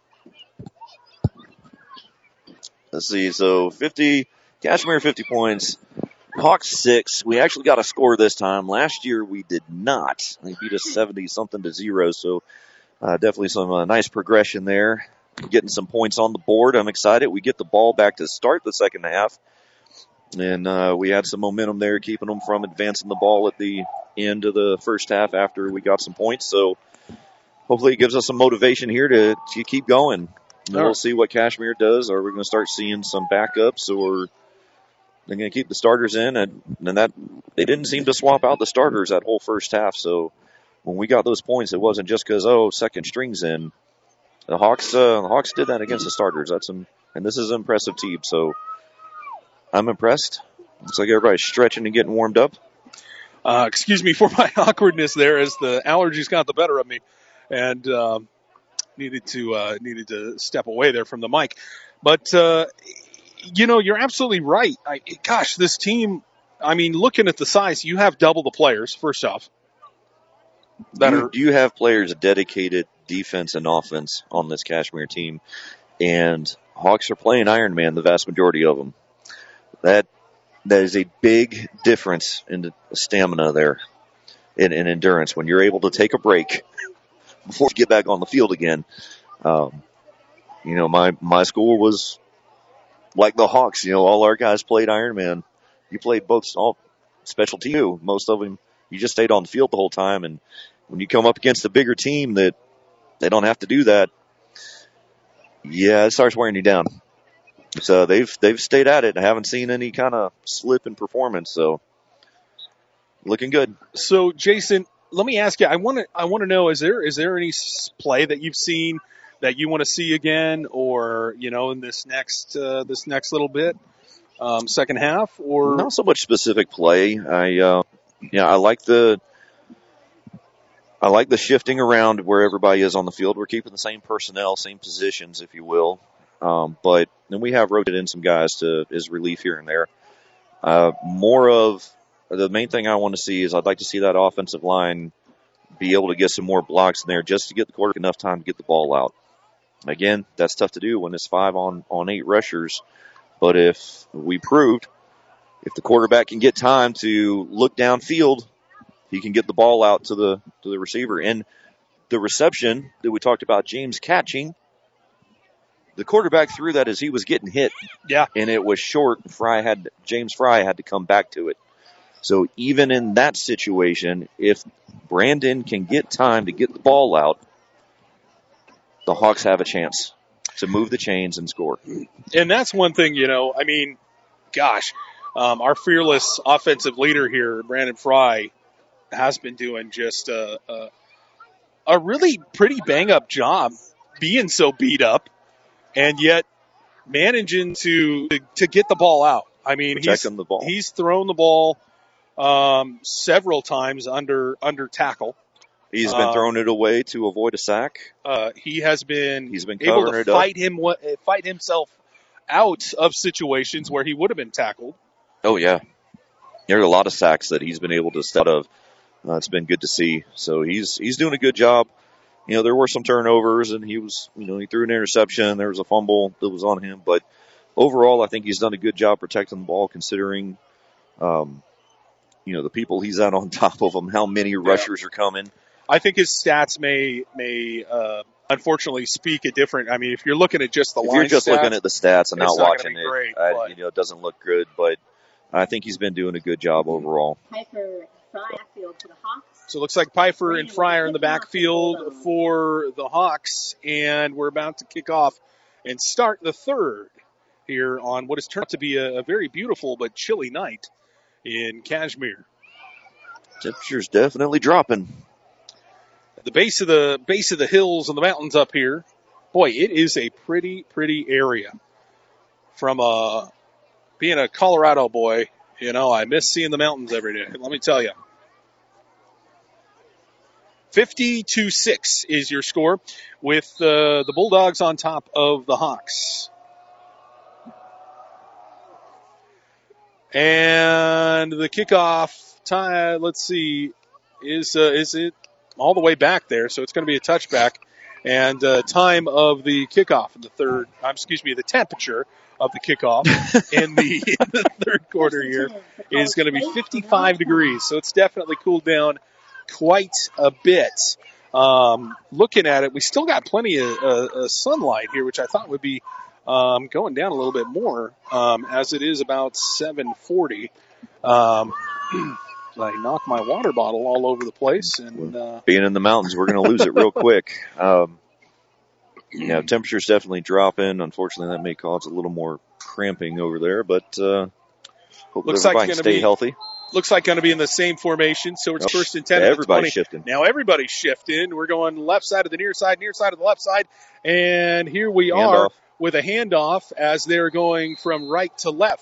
Let's see. So fifty, Kashmir fifty points. Hawks six. We actually got a score this time. Last year we did not. They beat us seventy something to zero. So uh, definitely some uh, nice progression there. Getting some points on the board. I'm excited. We get the ball back to start the second half. And uh, we had some momentum there, keeping them from advancing the ball at the end of the first half after we got some points. So hopefully it gives us some motivation here to, to keep going. And All we'll right. see what Kashmir does. Are we going to start seeing some backups, or they're going to keep the starters in? And, and that they didn't seem to swap out the starters that whole first half. So when we got those points, it wasn't just because, oh, second string's in. The Hawks, uh, the Hawks did that against the starters. That's an, and this is an impressive team. So I'm impressed. Looks like everybody's stretching and getting warmed up. Uh, excuse me for my awkwardness there, as the allergies got the better of me, and um, needed to uh, needed to step away there from the mic. But uh, you know, you're absolutely right. I, gosh, this team. I mean, looking at the size, you have double the players. First off, that you, are you have players dedicated defense and offense on this Kashmir team, and Hawks are playing Ironman, the vast majority of them. That that is a big difference in the stamina there, in, in endurance. When you're able to take a break before you get back on the field again. Um, you know, my my school was like the Hawks. You know, all our guys played Ironman. You played both all specialty too. Most of them, you just stayed on the field the whole time. And when you come up against a bigger team that they don't have to do that, yeah, it starts wearing you down. So they've they've stayed at it. I haven't seen any kind of slip in performance. So looking good. So Jason, let me ask you. I want to I want to know is there is there any play that you've seen that you want to see again, or you know, in this next uh, this next little bit, um, second half, or not so much specific play. I uh, yeah, I like the. I like the shifting around where everybody is on the field. We're keeping the same personnel, same positions, if you will. Um, but then we have rotated in some guys to as relief here and there. Uh, more of the main thing I want to see is I'd like to see that offensive line be able to get some more blocks in there just to get the quarterback enough time to get the ball out. Again, that's tough to do when it's five on, on eight rushers. But if we proved, if the quarterback can get time to look downfield, he can get the ball out to the to the receiver. And the reception that we talked about, James catching, the quarterback threw that as he was getting hit. Yeah. And it was short. Fry had James Fry had to come back to it. So even in that situation, if Brandon can get time to get the ball out, the Hawks have a chance to move the chains and score. And that's one thing, you know, I mean, gosh, um, our fearless offensive leader here, Brandon Fry, has been doing just a, a, a really pretty bang-up job being so beat up and yet managing to to get the ball out. I mean, he's, the ball. he's thrown the ball um, several times under under tackle. He's been uh, throwing it away to avoid a sack. Uh, he has been, he's been able covering to it fight up. him fight himself out of situations where he would have been tackled. Oh, yeah. There are a lot of sacks that he's been able to stay out of. Uh, it's been good to see. So he's he's doing a good job. You know, there were some turnovers, and he was, you know, he threw an interception. There was a fumble that was on him. But overall, I think he's done a good job protecting the ball, considering, um, you know, the people he's at on top of him, how many rushers yeah. are coming. I think his stats may, may uh, unfortunately, speak a different. I mean, if you're looking at just the if line you're just stats, looking at the stats and not, not watching it, great, I, you know, it doesn't look good. But I think he's been doing a good job overall. Piper, Fry, backfield to the Hawks. So it looks like Piper and Fry are in the backfield for the Hawks, and we're about to kick off and start the third here on what has turned out to be a, a very beautiful but chilly night in Kashmir. Temperature's definitely dropping. At the base of the base of the hills and the mountains up here, boy, it is a pretty, pretty area. From uh, being a Colorado boy, you know, I miss seeing the mountains every day. Let me tell you. fifty to six is your score with uh, the Bulldogs on top of the Hawks. And the kickoff time, let's see, is uh, is it all the way back there? So it's going to be a touchback. And uh, time of the kickoff in the third, um, excuse me, the temperature of the kickoff in the, in the third quarter here is going to be fifty-five degrees. So it's definitely cooled down quite a bit. Um, looking at it, we still got plenty of uh, uh, sunlight here, which I thought would be um, going down a little bit more um, as it is about seven forty. Um, I knocked my water bottle all over the place. And uh, being in the mountains, we're going to lose it real quick. Um, yeah, temperature's definitely dropping. Unfortunately, that may cause a little more cramping over there, but uh, hope looks everybody like can stay be, healthy. Looks like going to be in the same formation. So it's Nope. first and ten. Yeah, at everybody's the twenty. shifting. Now everybody's shifting. We're going left side of the near side, near side of the left side. And here we Handoff. are with a handoff as they're going from right to left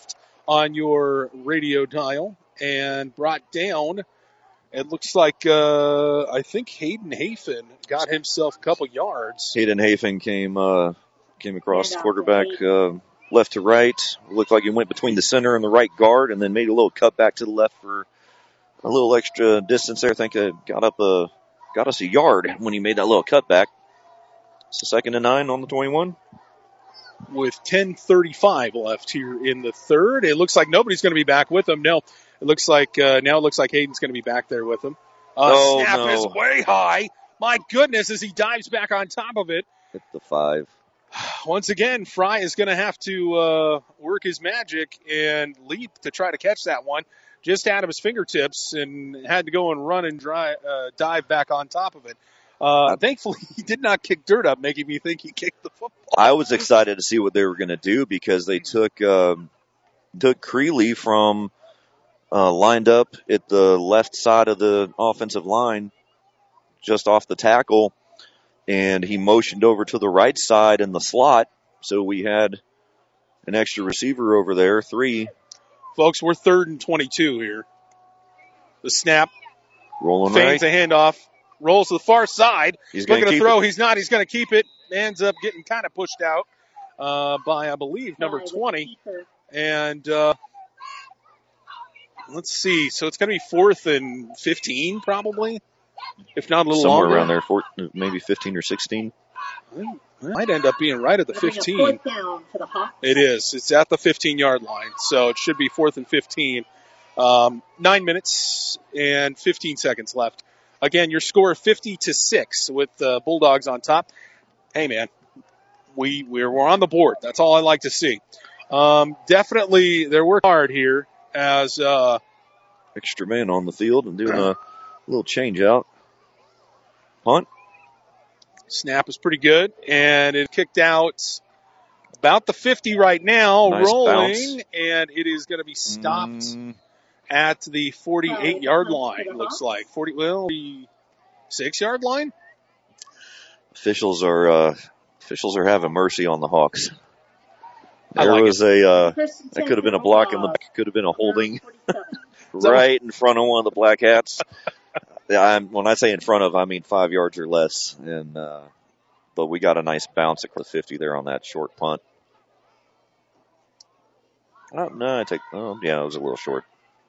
on your radio dial and brought down. It looks like, uh, I think Hayden Hafen got himself a couple yards. Hayden Hafen came uh, came across the quarterback uh, left to right. It looked like he went between the center and the right guard and then made a little cut back to the left for a little extra distance there. I think it got up a, got us a yard when he made that little cutback. It's the second and nine on the twenty-one. With ten thirty-five left here in the third. It looks like nobody's going to be back with him. No, it looks like uh, now it looks like Hayden's going to be back there with him. Uh, oh, snap no. is way high. My goodness, as he dives back on top of it. Hit the five. Once again, Fry is going to have to uh, work his magic and leap to try to catch that one. Just out of his fingertips and had to go and run and dry, uh, dive back on top of it. Uh, thankfully, he did not kick dirt up, making me think he kicked the football. I was excited to see what they were going to do because they took um, took Creeley from uh, lined up at the left side of the offensive line, just off the tackle, and he motioned over to the right side in the slot. So we had an extra receiver over there, three. Folks, we're third and twenty-two here. The snap. Rolling feigns right. a handoff. Rolls to the far side. He's looking to throw. It. He's not. He's going to keep it. Ends up getting kind of pushed out uh, by, I believe, number twenty. And uh, let's see. So it's going to be fourth and fifteen, probably, if not a little Somewhere longer. around there, four, maybe fifteen or sixteen. It might end up being right at the fifteen. It is. It's at the fifteen-yard line, so it should be fourth and fifteen. Um, nine minutes and fifteen seconds left. Again, your score fifty to six with the uh, Bulldogs on top. Hey, man, we we're, we're on the board. That's all I like to see. Um, definitely, they're working hard here as uh, extra man on the field and doing a little change out. Punt. Snap is pretty good, and it kicked out about the fifty right now, nice rolling, bounce. And it is going to be stopped. Mm. At the forty-eight-yard line, looks like. forty, well, forty-six-yard line? Officials are uh, officials are having mercy on the Hawks. There like was it. a uh, that could have been a block in the back, could have been a holding right in front of one of the Black Hats. I'm, when I say in front of, I mean five yards or less. And uh, but we got a nice bounce across fifty there on that short punt. Oh, no, I take. Oh, yeah, it was a little short.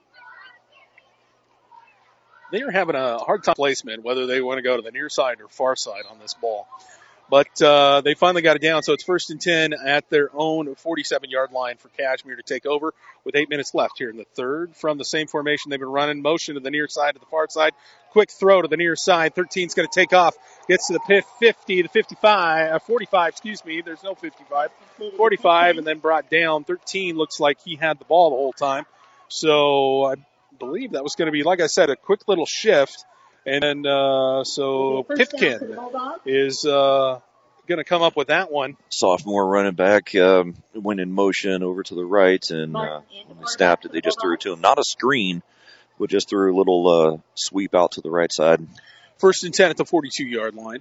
They are having a hard time placement, whether they want to go to the near side or far side on this ball. But uh, they finally got it down, so it's first and ten at their own forty-seven-yard line for Cashmere to take over with eight minutes left here in the third. From the same formation they've been running, motion to the near side to the far side. Quick throw to the near side. thirteen's going to take off. Gets to the fifty, to fifty-five, uh, forty-five, excuse me. There's no fifty-five. forty-five, and then brought down. thirteen looks like he had the ball the whole time. So I believe that was going to be, like I said, a quick little shift. And then, uh, so Pipkin is uh, going to come up with that one. Sophomore running back um, went in motion over to the right, and uh, when they snapped it, they just threw it to him. Not a screen, but just threw a little uh, sweep out to the right side. First and ten at the forty-two-yard line.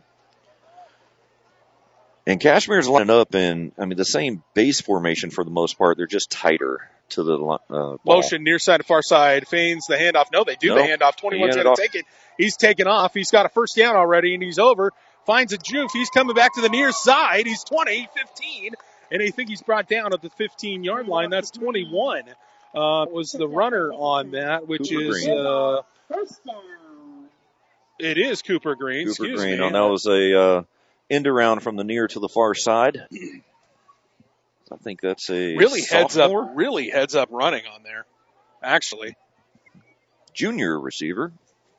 And Cashmere's lining up in, I mean, the same base formation for the most part. They're just tighter to the uh, ball. Motion near side to far side. Feigns the handoff. No, they do nope. the handoff. twenty-one's going to take it. He's taken off. He's got a first down already, and he's over. Finds a juke. He's coming back to the near side. He's twenty, fifteen, and I think he's brought down at the fifteen-yard line. That's twenty-one. Uh, was the runner on that, which Cooper is uh, first down. It is Cooper Green. Cooper Excuse Green. me. And that was a uh, end around from the near to the far side. I think that's a really heads up. sophomore. Really heads up running on there. Actually, junior receiver.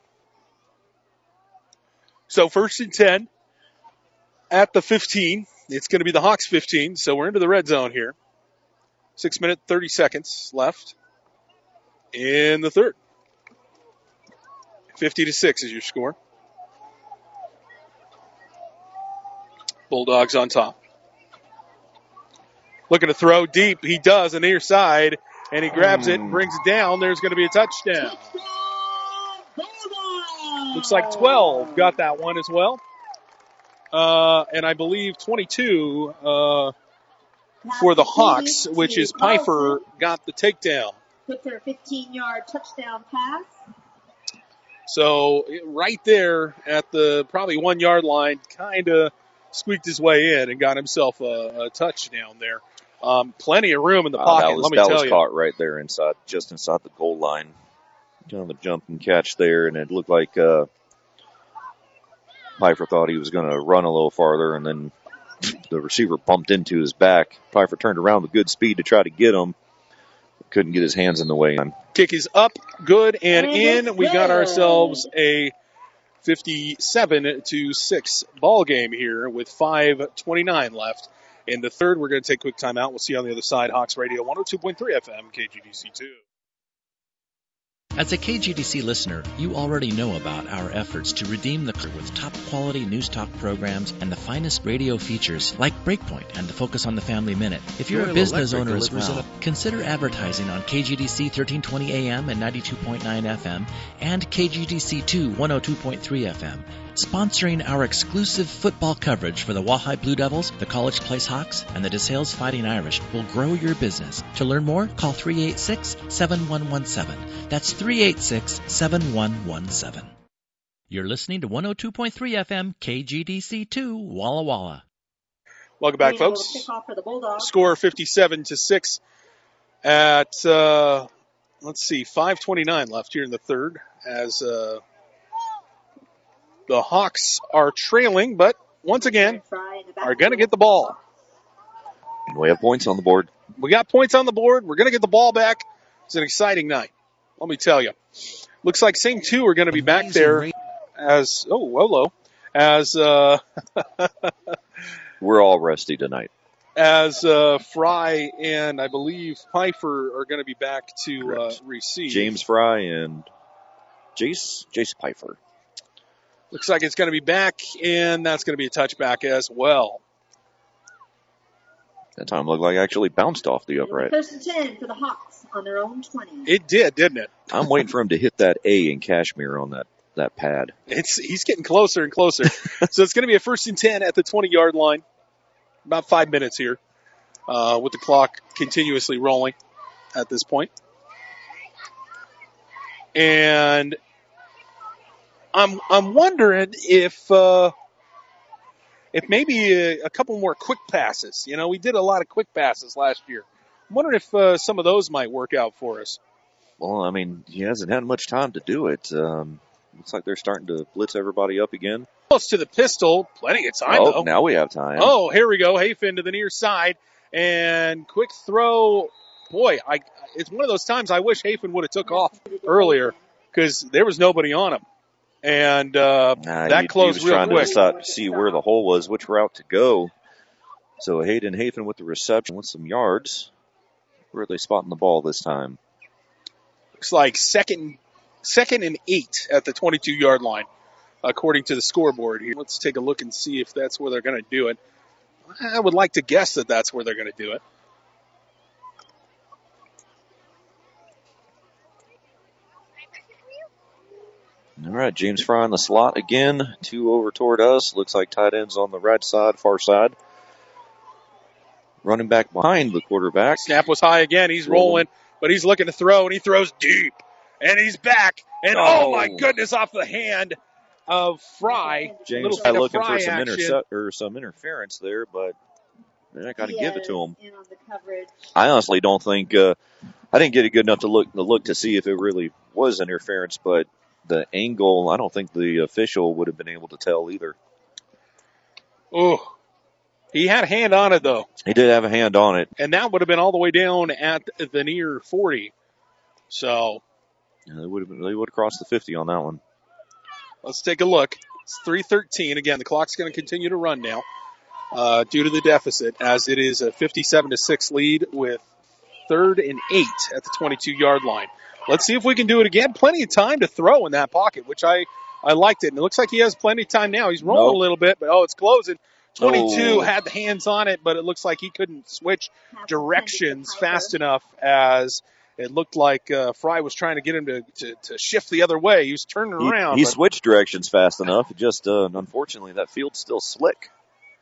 So first and ten at the fifteen. It's going to be the Hawks fifteen. So we're into the red zone here. Six minutes, thirty seconds left in the third. fifty to six is your score. Bulldogs on top. Looking to throw deep. He does on the near side, and he grabs it and brings it down. There's going to be a touchdown. Looks like twelve got that one as well. Uh, and I believe twenty-two uh, for the Hawks, which is Pfeiffer got the takedown. Took their fifteen-yard touchdown pass. So right there at the probably one-yard line, kind of squeaked his way in and got himself a, a touchdown there. Um, plenty of room in the Uh, pocket, that was, let me that tell was you. caught right there inside, just inside the goal line. Kind of a jump and catch there, and it looked like uh, Pfeiffer thought he was going to run a little farther, and then the receiver bumped into his back. Pfeiffer turned around with good speed to try to get him. Couldn't get his hands in the way. Kick is up, good, and, And in. it's We got good. ourselves a fifty-seven to six ball game here with five twenty-nine left in the third. We're going to take a quick timeout. We'll see you on the other side. Hawks Radio one oh two point three F M, K G D C two. As a K G D C listener, you already know about our efforts to redeem the curve with top-quality news talk programs and the finest radio features like Breakpoint and the Focus on the Family Minute. If you're Doyle a business Electric owner as delivers well, an- consider advertising on K G D C thirteen twenty A M and ninety-two point nine F M and K G D C two one oh two point three F M. Sponsoring our exclusive football coverage for the Walleye Blue Devils, the College Place Hawks, and the DeSales Fighting Irish will grow your business. To learn more, call three eight six, seven one one seven. That's three eight six, seven one one seven. You're listening to one oh two point three F M, K G D C two, Walla Walla. Welcome back, And a folks. little kickoff for the Bulldogs. Score fifty-seven to six at, uh, let's see, five twenty-nine left here in the third as uh, the Hawks are trailing, but once again are going to get the ball. We have points on the board. We got points on the board. We're going to get the ball back. It's an exciting night. Let me tell you. Looks like same two are going to be back there as, oh, Wolo, as, uh, We're all rusty tonight. as, uh, Fry and I believe Pfeiffer are going to be back to, uh, receive. James Fry and Jace, Jace Pfeiffer. Looks like it's going to be back, and that's going to be a touchback as well. That time looked like it actually bounced off the upright. First and ten for the Hawks on their own twenty. It did, didn't it? I'm waiting for him to hit that A in Cashmere on that, that pad. It's he's getting closer and closer. So it's going to be a first and ten at the twenty-yard line. About five minutes here uh, with the clock continuously rolling at this point. And I'm I'm wondering if uh, if maybe a, a couple more quick passes. You know, we did a lot of quick passes last year. I'm wondering if uh, some of those might work out for us. Well, I mean, he hasn't had much time to do it. Um, looks like they're starting to blitz everybody up again. Close to the pistol. Plenty of time, oh, though. now we have time. Oh, here we go. Hayfin to the near side. And quick throw. Boy, I it's one of those times I wish Hayfin would have took off earlier because there was nobody on him. And uh, Nah, that he, closed he was real trying quick. to decide, see where the hole was, which route to go. So Hayden Hayfin with the reception with some yards. Where are they spotting the ball this time? Looks like second, second and eight at the twenty-two-yard line, according to the scoreboard here. Let's take a look and see if that's where they're going to do it. I would like to guess that that's where they're going to do it. All right, James Fry in the slot again. Two over toward us. Looks like tight ends on the right side, far side. Running back behind the quarterback. Snap was high again. He's rolling, but he's looking to throw, and he throws deep. And he's back. And oh, Oh. my goodness, off the hand of Fry. James Little Fry bit of looking Fry for some, action. intercept, or some interference there, but they're not going to give it to him. In on the coverage. I honestly don't think uh, I didn't get it good enough to look to look to see if it really was interference, but the angle, I don't think the official would have been able to tell either. Oh, he had a hand on it, though. He did have a hand on it. And that would have been all the way down at the near forty. So Yeah, they would have been, they would have crossed the fifty on that one. let's take a look. It's three thirteen. Again, the clock's going to continue to run now uh, due to the deficit, as it is a fifty-seven to six lead with third and eight at the twenty-two-yard line. Let's see if we can do it again. Plenty of time to throw in that pocket, which I, I liked it. And it looks like he has plenty of time now. He's rolling Nope. a little bit, but oh, it's closing. twenty-two Oh. had the hands on it, but it looks like he couldn't switch directions fast enough, as it looked like uh, Fry was trying to get him to, to, to shift the other way. He was turning He, around. he but switched directions fast enough. It just, uh, unfortunately, that field's still slick.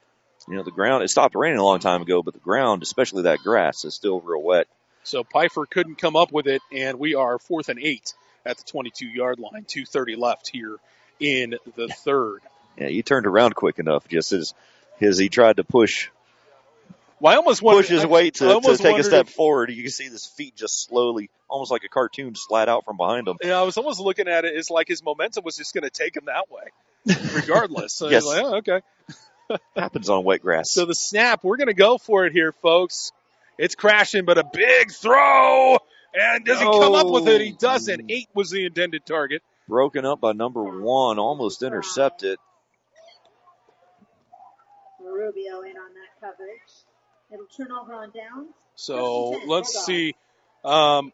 you know, the ground, it stopped raining a long time ago, but the ground, especially that grass, is still real wet. So Pfeiffer couldn't come up with it, and we are fourth and eight at the twenty-two-yard line. two thirty left here in the third. Yeah, he turned around quick enough just as, as he tried to push well, I almost wondered, push his I, way to, to take a step if, forward. You can see his feet just slowly, almost like a cartoon, slide out from behind him. Yeah, I was almost looking at it as like his momentum was just going to take him that way, regardless. So yes. Like, oh, okay. Happens on wet grass. So the snap, we're going to go for it here, folks. It's crashing, but a big throw. And does he come up with it? He doesn't. Eight was the intended target. Broken up by number one, almost intercepted. Rubio in on that coverage. It'll turn over on downs. So let's see. Um,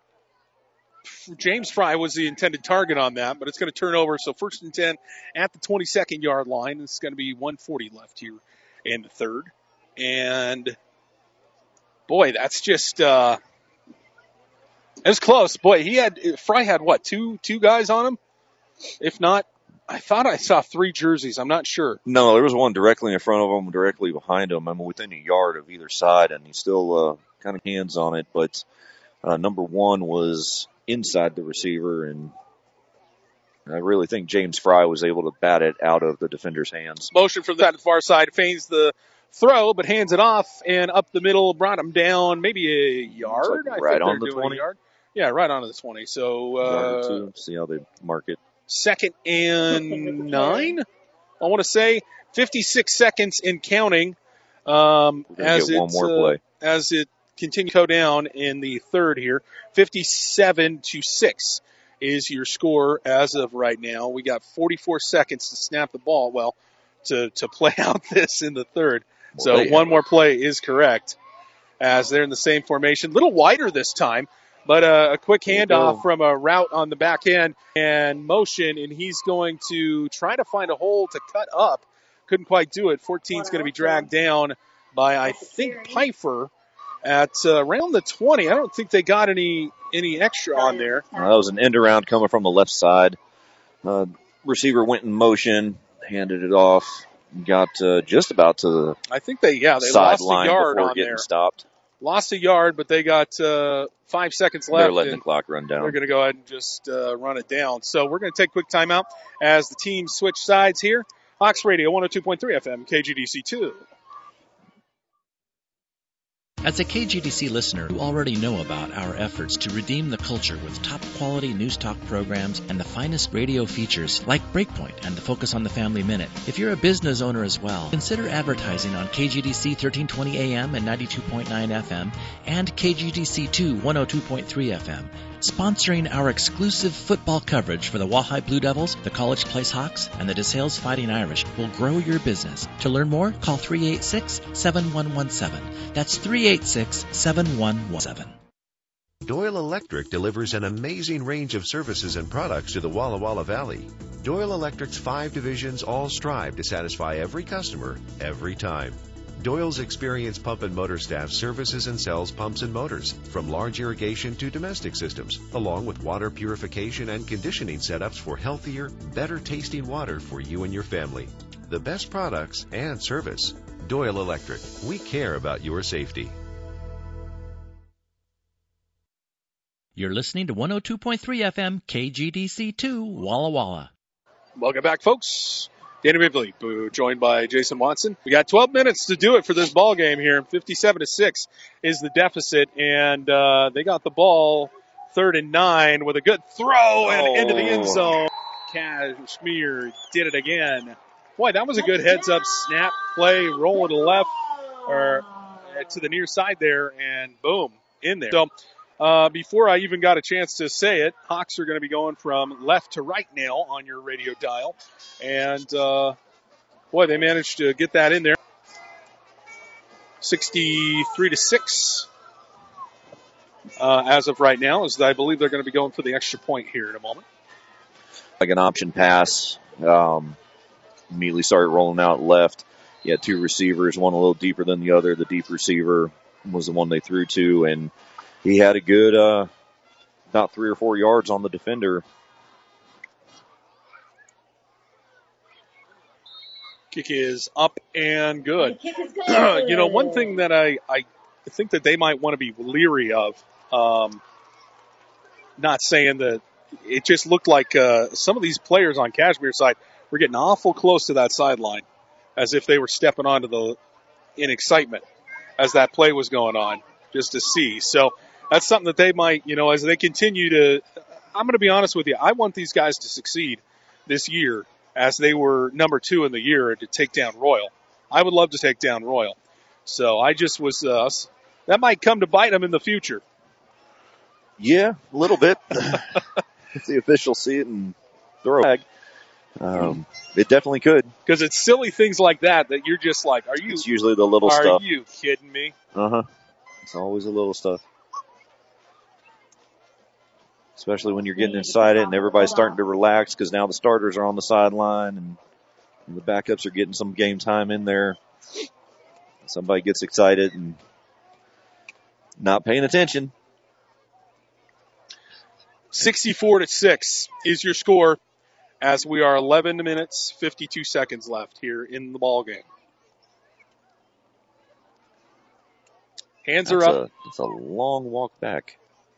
James Fry was the intended target on that, but it's going to turn over. So first and ten at the twenty-second yard line. It's going to be one forty left here in the third. And, boy, that's just uh, – it was close. Boy, he had – Fry had, what, two two guys on him? If not, I thought I saw three jerseys. I'm not sure. No, there was one directly in front of him, directly behind him. I mean, within a yard of either side, and he's still uh, kind of hands on it. But uh, number one was inside the receiver, and I really think James Fry was able to bat it out of the defender's hands. Motion from the far side, feigns the throw, but hands it off, and up the middle, brought him down maybe a yard. Like I right think on the twenty. Yard. Yeah, right on the twenty. So uh, two. See how they mark it. Second and nine, I want to say. fifty-six seconds in counting um, as, get one it, more uh, play. as it continues to go down in the third here. fifty-seven to six is your score as of right now. We got forty-four seconds to snap the ball, well, to, to play out this in the third. Well, so one more play is correct as they're in the same formation. A little wider this time. But uh, a quick handoff from a route on the back end and motion, and he's going to try to find a hole to cut up. Couldn't quite do it. fourteen's going to be dragged down by, I think, Pfeiffer at uh, around the twenty. I don't think they got any any extra on there. Uh, that was an end around coming from the left side. Uh, receiver went in motion, handed it off, got uh, just about to the I think they, yeah, they side lost a line yard before on getting there. stopped. Lost a yard, but they got uh, five seconds left. They're letting the clock run down. They're going to go ahead and just uh, run it down. So we're going to take a quick timeout as the teams switch sides here. Hawks Radio, one oh two point three F M, K G D C two. As a K G D C listener, you already know about our efforts to redeem the culture with top-quality news talk programs and the finest radio features like Breakpoint and the Focus on the Family Minute. If you're a business owner as well, consider advertising on K G D C thirteen twenty A M and ninety-two point nine F M and K G D C two one oh two point three F M. Sponsoring our exclusive football coverage for the Walleye Blue Devils, the College Place Hawks, and the DeSales Fighting Irish will grow your business. To learn more, call three eight six, seven one one seven. That's three eight six, seven one one seven. Doyle Electric delivers an amazing range of services and products to the Walla Walla Valley. Doyle Electric's five divisions all strive to satisfy every customer, every time. Doyle's experienced pump and motor staff services and sells pumps and motors, from large irrigation to domestic systems, along with water purification and conditioning setups for healthier, better tasting water for you and your family. The best products and service. Doyle Electric. We care about your safety. You're listening to one oh two point three F M, K G D C two, Walla Walla. Welcome back, folks. Danny Bibley, joined by Jason Watson. We got twelve minutes to do it for this ball game here. fifty-seven to six is the deficit, and uh, they got the ball third and nine with a good throw and oh. into the end zone. Kashmir did it again. Boy, that was a good heads-up snap play, rolling to the left or uh, to the near side there, and boom, in there. So uh, before I even got a chance to say it, Hawks are going to be going from left to right now on your radio dial. And, uh, boy, they managed to get that in there. sixty-three to six uh, as of right now, as I believe they're going to be going for the extra point here in a moment. Like an option pass. Um, immediately started rolling out left. You had two receivers, one a little deeper than the other. The deep receiver was the one they threw to, and he had a good uh, about three or four yards on the defender. Kick is up and good. Kick is good. You know, one thing that I, I think that they might want to be leery of, um, not saying that it just looked like uh, some of these players on Cashmere's side were getting awful close to that sideline as if they were stepping onto the in excitement as that play was going on just to see. So that's something that they might, you know, as they continue to, I'm going to be honest with you, I want these guys to succeed this year as they were number two in the year to take down Royal. I would love to take down Royal. So I just was, uh, that might come to bite them in the future. Yeah, a little bit. If the officials see it and throw a flag, um, it definitely could. Because it's silly things like that that you're just like, are you? It's usually the little are stuff. Are you kidding me? Uh-huh. It's always the little stuff. Especially when you're getting inside it and everybody's starting to relax because now the starters are on the sideline and, and the backups are getting some game time in there. Somebody gets excited and not paying attention. sixty-four to six is your score as we are eleven minutes, fifty-two seconds left here in the ball game. Hands That's are up. A, it's a long walk back.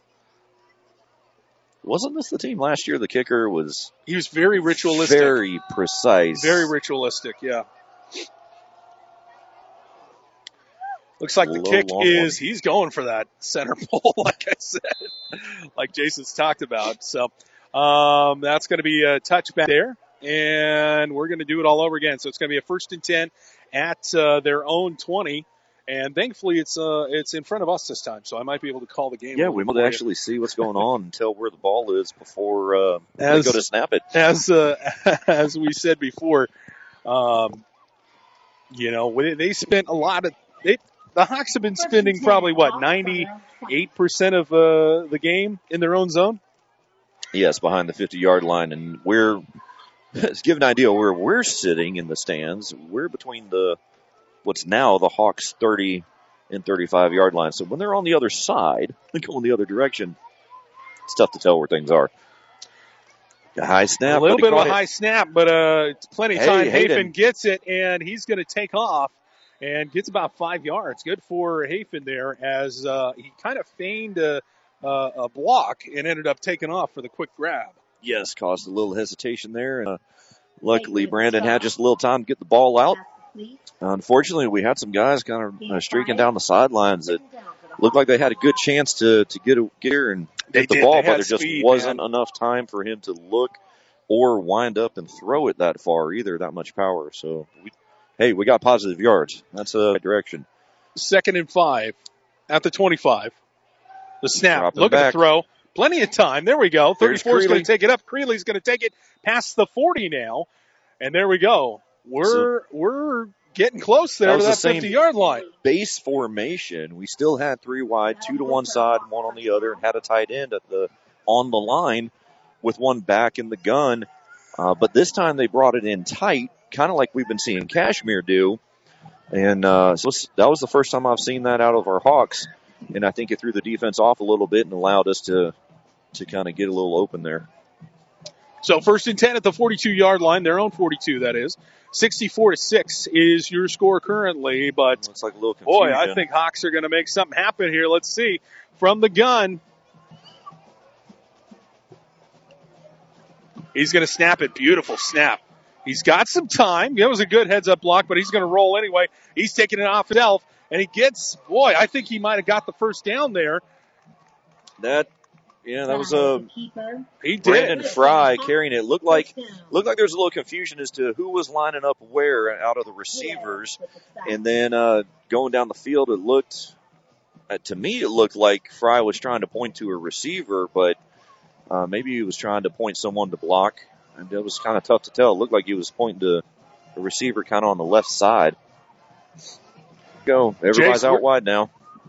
Wasn't this the team last year? The kicker was. He was very ritualistic. Very precise. Very ritualistic, yeah. Looks like the kick is, he's going for that center pole, like I said, like Jason's talked about. So um, that's going to be a touchback there, and we're going to do it all over again. So it's going to be a first and ten at uh, their own twenty. And thankfully, it's uh, it's in front of us this time, so I might be able to call the game. Yeah, we might actually you. see what's going on and tell where the ball is before uh, as, they go to snap it. As uh, as we said before, um, you know, they spent a lot of they, the Hawks have been spending probably what ninety-eight percent of uh, the game in their own zone. Yes, behind the fifty-yard line, and we're to give an idea where we're sitting in the stands. We're between the what's now the Hawks thirty and thirty-five yard line. So when they're on the other side, going the other direction, it's tough to tell where things are. A high snap. A little bit of a it. high snap, but uh, plenty of Hey, time. Hayden. Hafen gets it, and he's going to take off and gets about five yards. Good for Hafen there as uh, he kind of feigned a, a, a block and ended up taking off for the quick grab. Yes, caused a little hesitation there. And, uh, luckily, Brandon had just a little time to get the ball out. Unfortunately, we had some guys kind of uh, streaking down the sidelines that looked like they had a good chance to, to get a gear and They get the did. ball, They but had there just speed, wasn't man. enough time for him to look or wind up and throw it that far either, that much power. So, we, hey, we got positive yards. That's a direction. Second and five at the twenty-five. The snap. Dropping Look at back. the throw. Plenty of time. There we go. There's thirty-four is going Creeley. to take it up. Creeley's going to take it past the forty now. And there we go. We're we're getting close there That to was the that same fifty-yard line. Base formation. We still had three wide, two to one side, one on the other, and had a tight end at the on the line with one back in the gun. Uh, but this time they brought it in tight, kind of like we've been seeing Cashmere do. And uh, so it's- that was the first time I've seen that out of our Hawks. And I think it threw the defense off a little bit and allowed us to to kind of get a little open there. So first and ten at the forty-two-yard line, their own forty-two, that is. sixty-four to six is your score currently, but Looks like a little confusion. boy, I think Hawks are going to make something happen here. Let's see. From the gun, he's going to snap it. Beautiful snap. He's got some time. That was a good heads-up block, but he's going to roll anyway. He's taking it off himself, and he gets, boy, I think he might have got the first down there. That, yeah, that was a He did. Brandon Fry carrying it. Looked like looked like there was a little confusion as to who was lining up where out of the receivers, and then uh, going down the field, it looked uh, to me it looked like Fry was trying to point to a receiver, but uh, maybe he was trying to point someone to block, and it was kind of tough to tell. It looked like he was pointing to a receiver kind of on the left side. Go, everybody's Jace, out we're- wide now.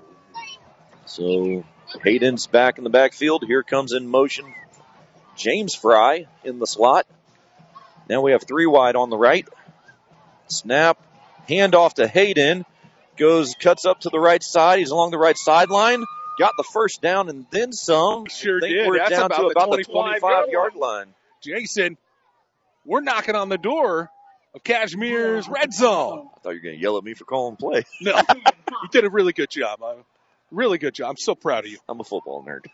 So Hayden's back in the backfield. Here comes in motion James Fry in the slot. Now we have three wide on the right. Snap. Hand off to Hayden. Goes, cuts up to the right side. He's along the right sideline. Got the first down and then some. Sure I think did. we're That's down about to the about the twenty-five twenty-five yard yard line. Jason, we're knocking on the door of Cashmere's red zone. I thought you were going to yell at me for calling play. No, you did a really good job. Uh, really good job. I'm so proud of you. I'm a football nerd.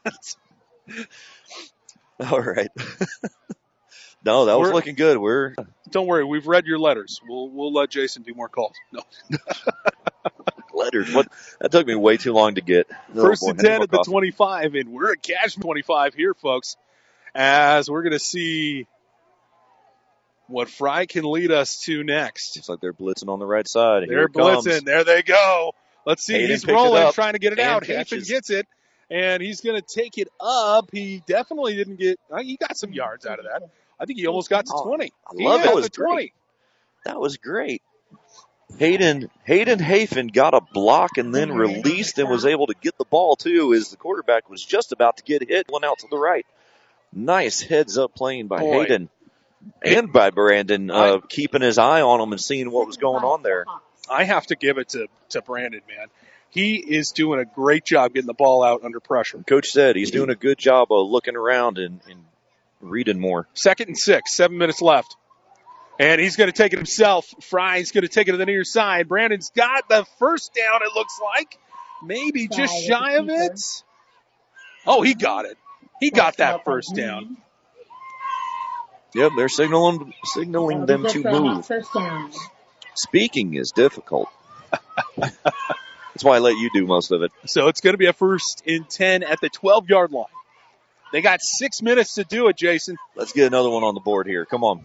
All right. No, that was We're, looking good. We're Don't worry. We've read your letters. We'll we'll let Jason do more calls. No. Letters. What? That took me way too long to get. First oh, and ten at the twenty-five, and we're at Cashmere twenty-five here, folks, as we're going to see what Fry can lead us to next. It's like they're blitzing on the right side. They're Here it blitzing. comes. There they go. Let's see. Hayden He's picked rolling, it up trying to get it and out. catches. Hafen gets it, and he's going to take it up. He definitely didn't get – he got some yards out of that. I think he almost got to twenty. I love he it. That was twenty. Great. That was great. Hayden Hayden Hafen got a block and then released and was able to get the ball, too, as the quarterback was just about to get hit. One out to the right. Nice heads-up playing by Boy. Hayden and by Brandon, uh, keeping his eye on him and seeing what was going on there. I have to give it to, to Brandon, man. He is doing a great job getting the ball out under pressure. Coach said he's doing a good job of looking around and, and reading more. Second and six, seven minutes left. And he's going to take it himself. Fry's going to take it to the near side. Brandon's got the first down, it looks like. Maybe just shy of it. Oh, he got it. He got that first down. Yep, they're signaling signaling them to move. Speaking is difficult. That's why I let you do most of it. So it's going to be a first and ten at the twelve-yard line. They got six minutes to do it, Jason. Let's get another one on the board here. Come on.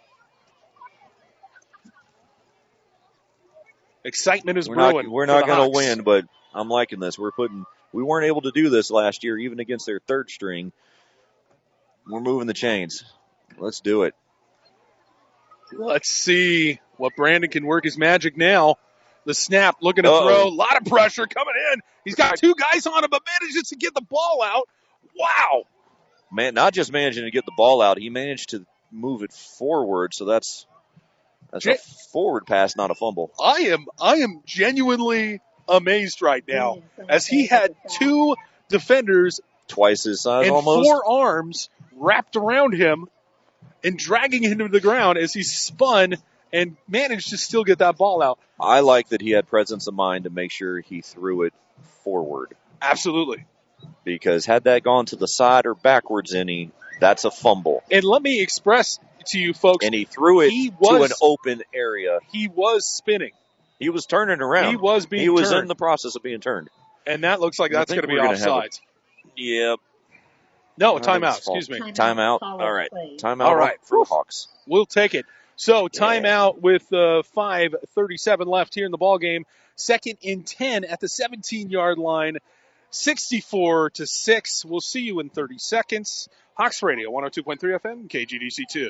Excitement is we're brewing. Not, we're not to going to win, but I'm liking this. We're putting. We weren't able to do this last year, even against their third string. We're moving the chains. Let's do it. Let's see what Brandon can work his magic now. The snap, looking to Uh-oh. throw. A lot of pressure coming in. He's got two guys on him, but manages to get the ball out. Wow. Man, not just managing to get the ball out, he managed to move it forward. So that's that's Gen- a forward pass, not a fumble. I am I am genuinely amazed right now, as he had two defenders twice his size and almost, four arms wrapped around him and dragging him to the ground as he spun and managed to still get that ball out. I like that he had presence of mind to make sure he threw it forward. Absolutely. Because had that gone to the side or backwards any, that's a fumble. And let me express to you folks. And he threw it he was, to an open area. He was spinning. He was turning around. He was being He was turned. in the process of being turned. And that looks like that's going to be offsides. Yep. No, timeout. Excuse me. Timeout. All right. Timeout All right. for the Hawks. We'll take it. So timeout yeah. with uh, five thirty-seven left here in the ball game. Second and ten at the seventeen-yard line. sixty-four to six. We'll see you in thirty seconds. Hawks Radio, one oh two point three F M, K G D C two.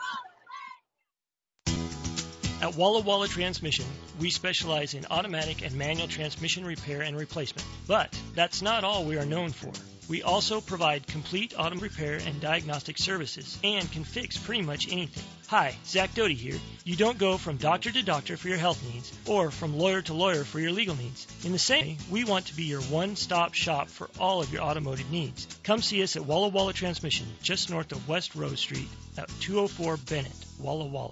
At Walla Walla Transmission, we specialize in automatic and manual transmission repair and replacement. But that's not all we are known for. We also provide complete auto repair and diagnostic services and can fix pretty much anything. Hi, Zach Doty here. You don't go from doctor to doctor for your health needs or from lawyer to lawyer for your legal needs. In the same way, we want to be your one-stop shop for all of your automotive needs. Come see us at Walla Walla Transmission, just north of West Rose Street at two oh four Bennett, Walla Walla.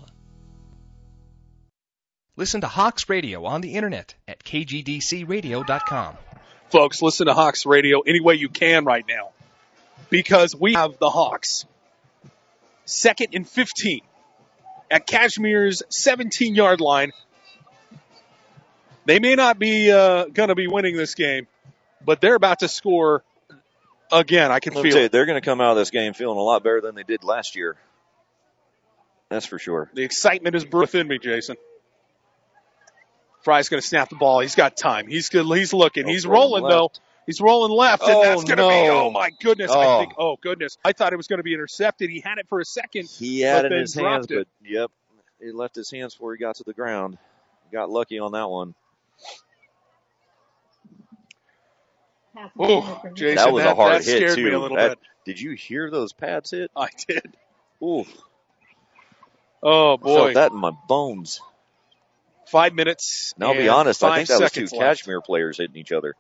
Listen to Hawks Radio on the internet at K G D C radio dot com. Folks, listen to Hawks Radio any way you can right now, because we have the Hawks. Second and fifteen at Cashmere's seventeen-yard line. They may not be uh, going to be winning this game, but they're about to score again. I can Let feel me tell you, it. They're going to come out of this game feeling a lot better than they did last year. That's for sure. The excitement is within me, Jason. Fry's going to snap the ball. He's got time. He's good. He's looking. Oh, He's rolling, left. though. He's rolling left, and Oh, that's going to no. be, oh, my goodness. I Oh. think, oh, goodness. I thought it was going to be intercepted. He had it for a second. He had but it in then his dropped hands, it. but yep, he left his hands before he got to the ground. Got lucky on that one. Oh, Jason, that was that, a hard that hit scared too. me a little That- bit. Did you hear those pads hit? I did. Ooh, Oh, I boy. felt that in my bones. Five minutes. Now, I'll be and honest, I five think that was two seconds left. Cashmere players hitting each other.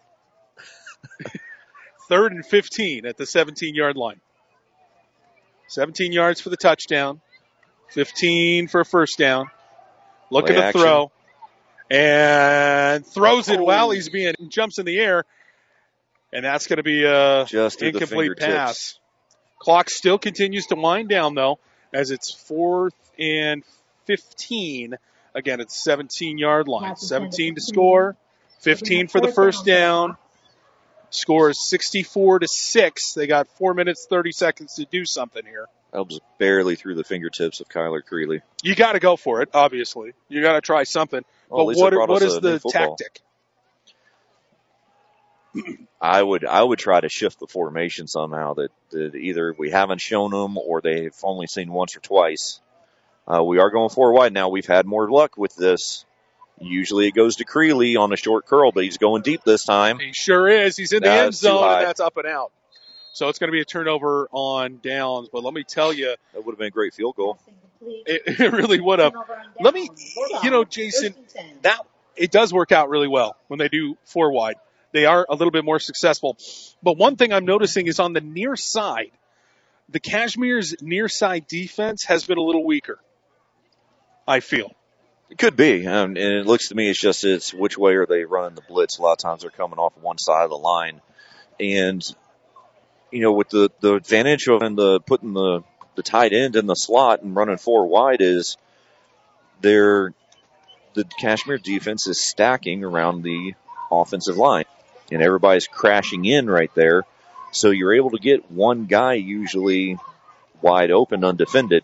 Third and fifteen at the seventeen-yard line. seventeen yards for the touchdown. fifteen for a first down. Looking Play to action. throw. And throws it Oh. while he's being, jumps in the air. And that's going to be a Just through the incomplete fingertips. pass. Clock still continues to wind down, though, as it's fourth and fifteen. Again, it's seventeen-yard line. seventeen to score, fifteen for the first down. Score is sixty-four to six. They got four minutes, thirty seconds to do something here. That was barely through the fingertips of Kyler Creeley. You got to go for it, obviously. You got to try something. Well, at but least what, they brought what us is a the new football. tactic? I would I would try to shift the formation somehow that, that either we haven't shown them or they've only seen once or twice. Uh, we are going four wide now. We've had more luck with this. Usually it goes to Creeley on a short curl, but he's going deep this time. He sure is. He's in the end That's too zone, high. and that's up and out. So it's going to be a turnover on downs. But let me tell you, That would have been a great field goal. it, it really would have. Let me, you know, Jason, that it does work out really well when they do four wide. They are a little bit more successful. But one thing I'm noticing is on the near side, the Cashmere's near side defense has been a little weaker, I feel. It could be, um, and it looks to me it's just it's which way are they running the blitz. A lot of times they're coming off one side of the line, and you know with the the advantage of and the putting the the tight end in the slot and running four wide is they're the Cashmere defense is stacking around the offensive line, and everybody's crashing in right there, so you're able to get one guy usually wide open, undefended.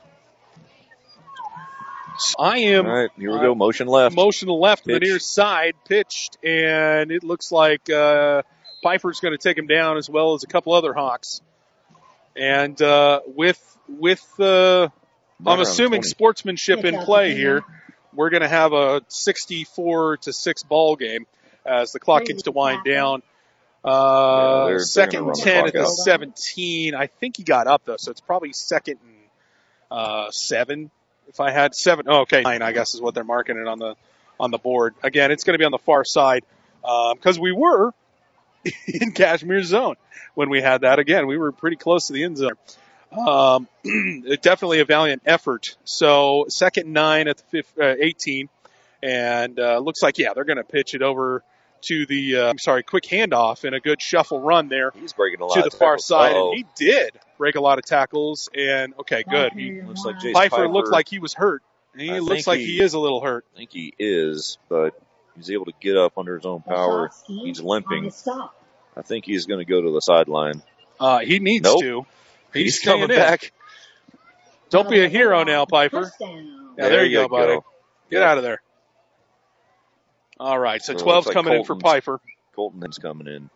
I am. All right, here we go. Motion left. Motion left to the Pitch. near side, pitched, and it looks like uh, Pfeiffer's going to take him down as well as a couple other Hawks. And uh, with with uh, I'm around assuming twenty. sportsmanship in play here, we're going to have a sixty-four to six ball game as the clock gets to wind down. Uh, Yeah, they're- they're second gonna and run the ten clock at the out. seventeen. I think he got up though, so it's probably second and uh, seven. If I had seven, oh, okay, nine, I guess is what they're marking it on the on the board. Again, it's going to be on the far side because um, we were in Cashmere's zone when we had that. Again, we were pretty close to the end zone. Um, definitely a valiant effort. So second and nine at the fifth, uh, eighteen, and uh, looks like yeah they're going to pitch it over to the uh, I'm sorry, quick handoff and a good shuffle run there. He's breaking a lot to of the far tackles. side, Uh-oh. and he did break a lot of tackles. And okay, good. He Looks like Jace Pfeiffer Pfeiffer looked like he was hurt. He I looks think like he- he is a little hurt. I think he is, but he's able to get up under his own power. He's limping. I think he's going to go to the sideline. Uh, he needs Nope. to. He's, He's staying coming in. back. Don't be a hero now, Piper. Yeah, there, you go, buddy. Get out of there. All right, so So it twelve's looks like coming in for Colton's- Piper. Colton's coming in.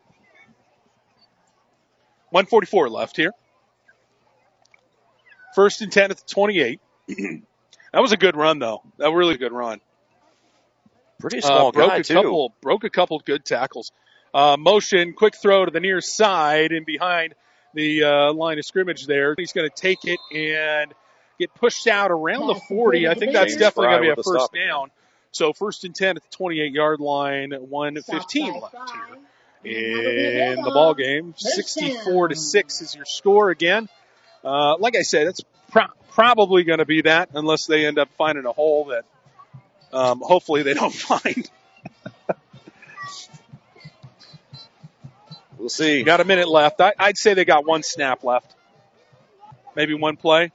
one forty-four left here. First and ten at the twenty-eight. That was a good run, though. That was a really good run. Pretty small uh, broke guy, a too. Couple, broke a couple good tackles. Uh, motion, quick throw to the near side and behind the uh, line of scrimmage there. He's going to take it and get pushed out around the forty. I think that's James definitely Fry going to be a with the first stop again. down. So first and ten at the twenty-eight-yard line, one fifteen left here in the ball game. sixty-four to six is your score again. Uh, like I said, it's pro- probably going to be that unless they end up finding a hole that um, hopefully they don't find. We'll see. Got a minute left. I, I'd say they got one snap left. Maybe one play.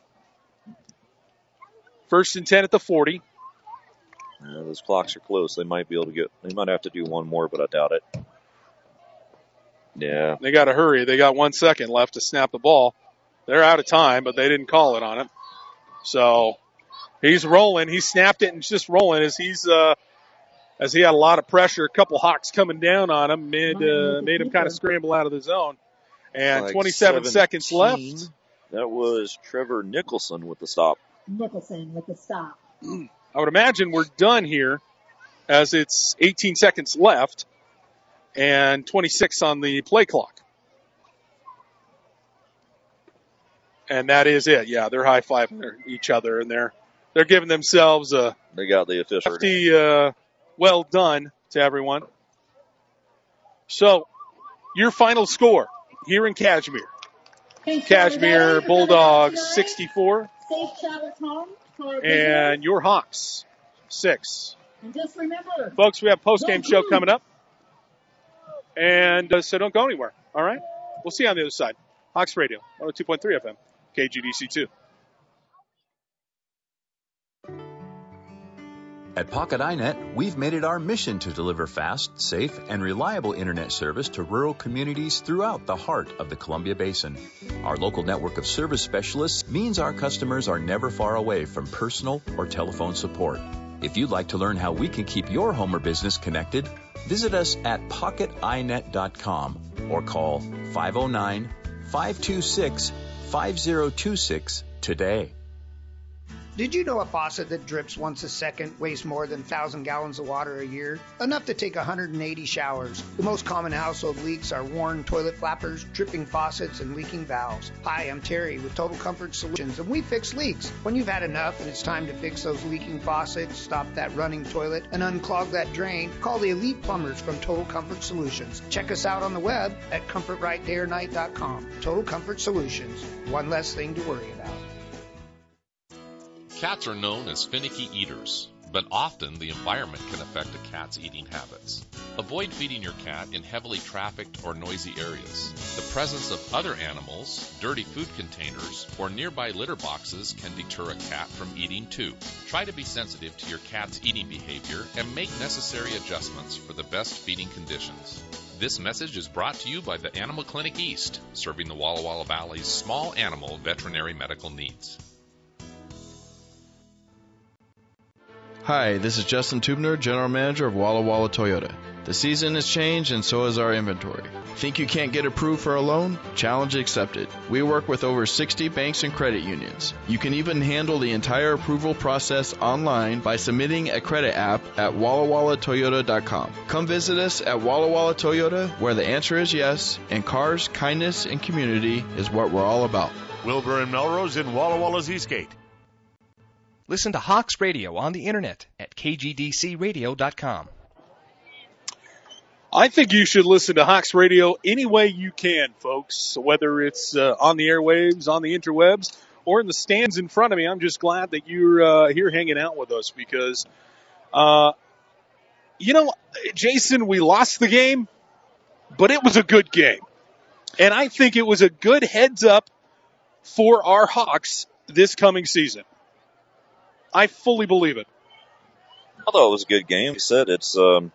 First and ten at the forty. Yeah, those clocks are close. They might be able to get. They might have to do one more, but I doubt it. Yeah. They got to hurry. They got one second left to snap the ball. They're out of time, but they didn't call it on him. So he's rolling. He snapped it and it's just rolling as he's uh, as he had a lot of pressure. A couple Hawks coming down on him made uh, made him kind of scramble out of the zone. And Like twenty-seven seconds left. That was Trevor Nicholson with the stop. Nicholson with the stop. I would imagine we're done here as it's eighteen seconds left and twenty-six on the play clock. And that is it. Yeah, they're high-fiving each other, and they're they're giving themselves a They got the official. hefty uh, well done to everyone. So, your final score here in Cashmere. Cashmere Bulldogs sixty-four, Safe travels home. For And your Hawks, six. And just remember, folks, we have post-game show coming up. And uh, so don't go anywhere, all right? We'll see you on the other side. Hawks Radio, one oh two point three F M, K G D C two. At Pocket iNet, we've made it our mission to deliver fast, safe, and reliable internet service to rural communities throughout the heart of the Columbia Basin. Our local network of service specialists means our customers are never far away from personal or telephone support. If you'd like to learn how we can keep your home or business connected, visit us at pocket i net dot com or call five oh nine, five two six, five oh two six today. Did you know a faucet that drips once a second wastes more than one thousand gallons of water a year? Enough to take one hundred eighty showers. The most common household leaks are worn toilet flappers, dripping faucets, and leaking valves. Hi, I'm Terry with Total Comfort Solutions, and we fix leaks. When you've had enough and it's time to fix those leaking faucets, stop that running toilet, and unclog that drain, call the elite plumbers from Total Comfort Solutions. Check us out on the web at comfort right day or night dot com. Total Comfort Solutions. One less thing to worry about. Cats are known as finicky eaters, but often the environment can affect a cat's eating habits. Avoid feeding your cat in heavily trafficked or noisy areas. The presence of other animals, dirty food containers, or nearby litter boxes can deter a cat from eating too. Try to be sensitive to your cat's eating behavior and make necessary adjustments for the best feeding conditions. This message is brought to you by the Animal Clinic East, serving the Walla Walla Valley's small animal veterinary medical needs. Hi, this is Justin Tubner, General Manager of Walla Walla Toyota. The season has changed and so has our inventory. Think you can't get approved for a loan? Challenge accepted. We work with over sixty banks and credit unions. You can even handle the entire approval process online by submitting a credit app at walla walla toyota dot com. Come visit us at Walla Walla Toyota, where the answer is yes, and cars, kindness, and community is what we're all about. Wilbur and Melrose in Walla Walla's Eastgate. Listen to Hawks Radio on the internet at k g d c radio dot com. I think you should listen to Hawks Radio any way you can, folks, whether it's uh, on the airwaves, on the interwebs, or in the stands in front of me. I'm just glad that you're uh, here hanging out with us because, uh, you know, Jason, we lost the game, but it was a good game. And I think it was a good heads up for our Hawks this coming season. I fully believe it. I thought it was a good game. You said it's, um,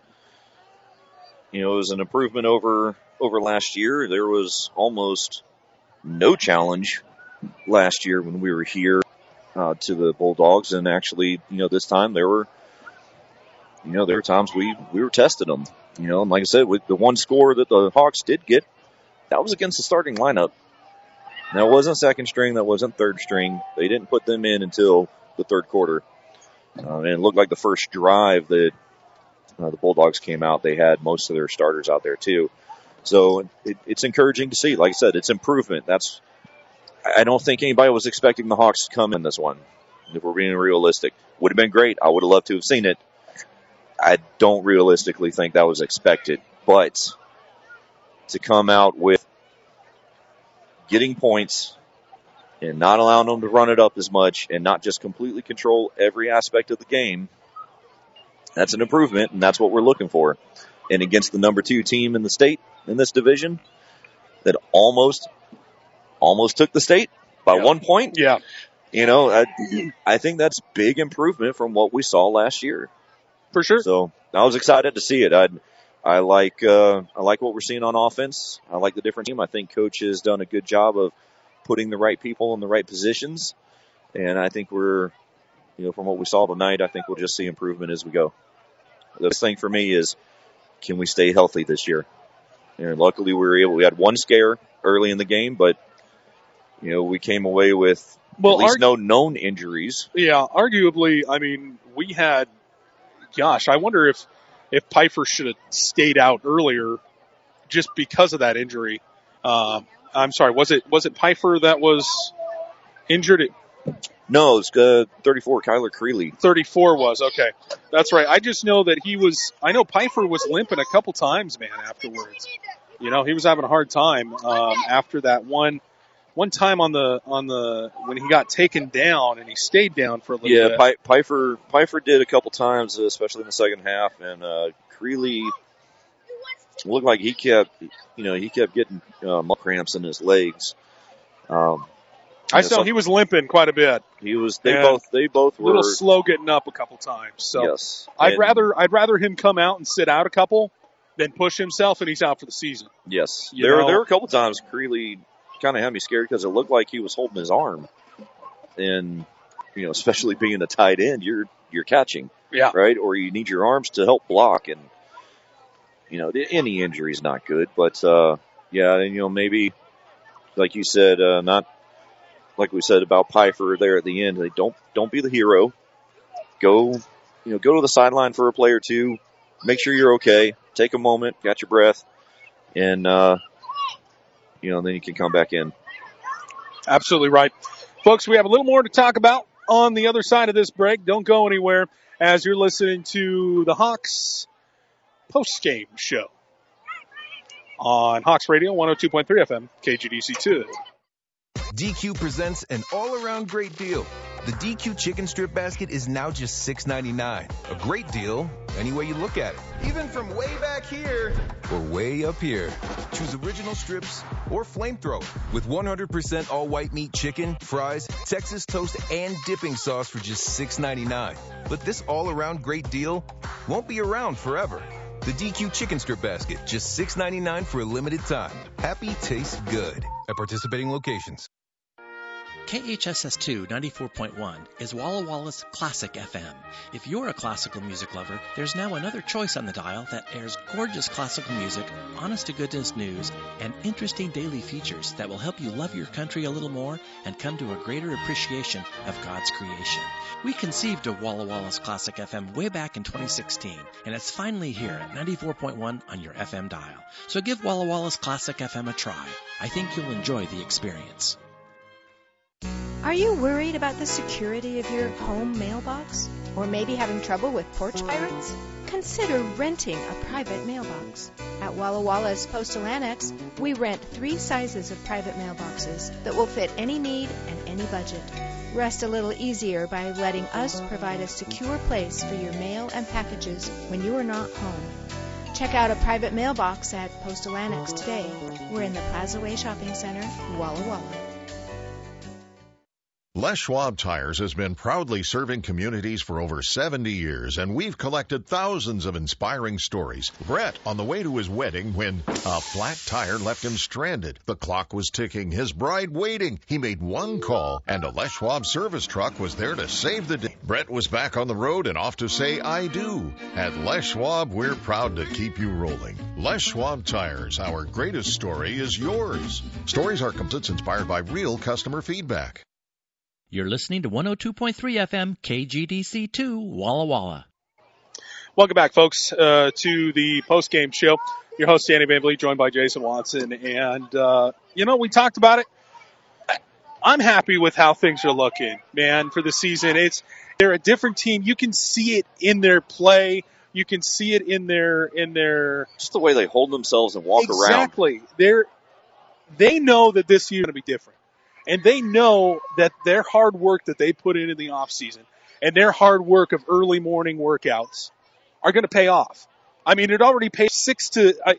you know, it was an improvement over over last year. There was almost no challenge last year when we were here uh, to the Bulldogs, and actually, you know, this time there were, you know, there were times we we were testing them. You know, and like I said, with the one score that the Hawks did get, that was against the starting lineup. That wasn't second string. That wasn't third string. They didn't put them in until the third quarter. Uh, and it looked like the first drive that uh, the Bulldogs came out, they had most of their starters out there too. So it, it's encouraging to see. Like I said, it's improvement. That's, I don't think anybody was expecting the Hawks to come in this one, if we're being realistic. Would have been great. I would have loved to have seen it. I don't realistically think that was expected. But to come out with getting points and not allowing them to run it up as much and not just completely control every aspect of the game, that's an improvement, and that's what we're looking for. And against the number two team in the state in this division that almost almost took the state by yeah. one point. Yeah. You know, I, I think that's big improvement from what we saw last year. For sure. So I was excited to see it. I I like uh, I like what we're seeing on offense. I like the different team. I think Coach has done a good job of putting the right people in the right positions. And I think we're, you know, from what we saw tonight, I think we'll just see improvement as we go. The best thing for me is, can we stay healthy this year? And luckily we were able, we had one scare early in the game, but, you know, we came away with well, at least argu- no known injuries. Yeah, arguably, I mean, we had, gosh, I wonder if, if Pfeiffer should have stayed out earlier just because of that injury. Uh, I'm sorry, was it was it Pfeiffer that was injured? No, it's uh, thirty-four, Kyler Creeley. thirty-four was, okay. That's right. I just know that he was, I know Pfeiffer was limping a couple times, man, afterwards. You know, he was having a hard time um, after that one one time on the on the when he got taken down and he stayed down for a little yeah, bit. Pi- Pfeiffer Pfeiffer did a couple times, especially in the second half, and uh, Creeley looked like he kept, you know, he kept getting uh, muscle cramps in his legs. Um, I saw so he was limping quite a bit. He was. They both. They both were a little slow getting up a couple times. So yes, I'd and, rather I'd rather him come out and sit out a couple than push himself and he's out for the season. Yes, you there know? there were a couple times Creeley kind of had me scared because it looked like he was holding his arm, and you know, especially being a tight end, you're you're catching, yeah, right, or you need your arms to help block, and you know, any injury is not good, but uh, yeah, and you know, maybe like you said, uh, not. Like we said about Pfeiffer there at the end, they don't don't be the hero. Go, you know, go to the sideline for a play or two. Make sure you're okay. Take a moment, catch your breath, and uh, you know, then you can come back in. Absolutely right, folks. We have a little more to talk about on the other side of this break. Don't go anywhere as you're listening to the Hawks post-game show on Hawks Radio one oh two point three F M, K G D C two. D Q presents an all-around great deal. The D Q chicken strip basket is now just six ninety-nine. A great deal any way you look at it. Even from way back here or way up here. Choose original strips or flamethrower with one hundred percent all-white meat chicken, fries, Texas toast, and dipping sauce for just six ninety-nine. But this all-around great deal won't be around forever. The D Q chicken strip basket, just six ninety-nine for a limited time. Happy tastes good at participating locations. K H S S two ninety-four point one is Walla Walla's Classic F M. If you're a classical music lover, there's now another choice on the dial that airs gorgeous classical music, honest-to-goodness news, and interesting daily features that will help you love your country a little more and come to a greater appreciation of God's creation. We conceived of Walla Walla's Classic F M way back in twenty sixteen, and it's finally here at ninety-four point one on your F M dial. So give Walla Walla's Classic F M a try. I think you'll enjoy the experience. Are you worried about the security of your home mailbox? Or maybe having trouble with porch pirates? Consider renting a private mailbox. At Walla Walla's Postal Annex, we rent three sizes of private mailboxes that will fit any need and any budget. Rest a little easier by letting us provide a secure place for your mail and packages when you are not home. Check out a private mailbox at Postal Annex today. We're in the Plaza Way Shopping Center, Walla Walla. Les Schwab Tires has been proudly serving communities for over seventy years, and we've collected thousands of inspiring stories. Brett on the way to his wedding when a flat tire left him stranded. The clock was ticking, his bride waiting. He made one call, and a Les Schwab service truck was there to save the day. Brett was back on the road and off to say, I do. At Les Schwab, we're proud to keep you rolling. Les Schwab Tires, our greatest story is yours. Stories are complete, inspired by real customer feedback. You're listening to one oh two point three F M, K G D C two, Walla Walla. Welcome back, folks, uh, to the post-game show. Your host, Danny Van Vliet, joined by Jason Watson. And, uh, you know, we talked about it. I'm happy with how things are looking, man, for the season. It's they're a different team. You can see it in their play. You can see it in their in their just the way they hold themselves and walk exactly. around. Exactly. They're they know that this year is going to be different. And they know that their hard work that they put in in the off season and their hard work of early morning workouts are going to pay off. I mean, it already paid six to uh,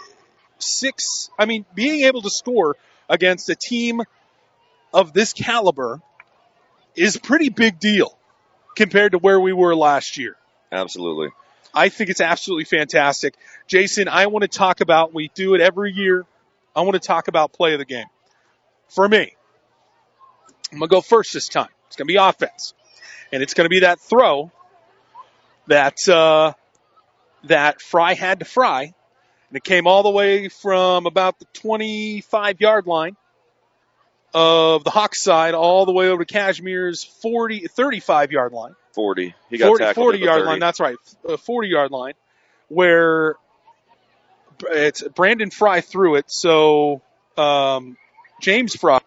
six. I mean, being able to score against a team of this caliber is a pretty big deal compared to where we were last year. Absolutely. I think it's absolutely fantastic. Jason, I want to talk about, we do it every year. I want to talk about play of the game. For me, I'm going to go first this time. It's going to be offense. And it's going to be that throw that uh, that Fry had to fry. And it came all the way from about the twenty-five-yard line of the Hawks side all the way over to Cashmere's forty, thirty-five-yard line. forty. He got forty, tackled forty-yard at the line, that's right. A forty-yard line where it's Brandon Fry threw it. So um, James Fry,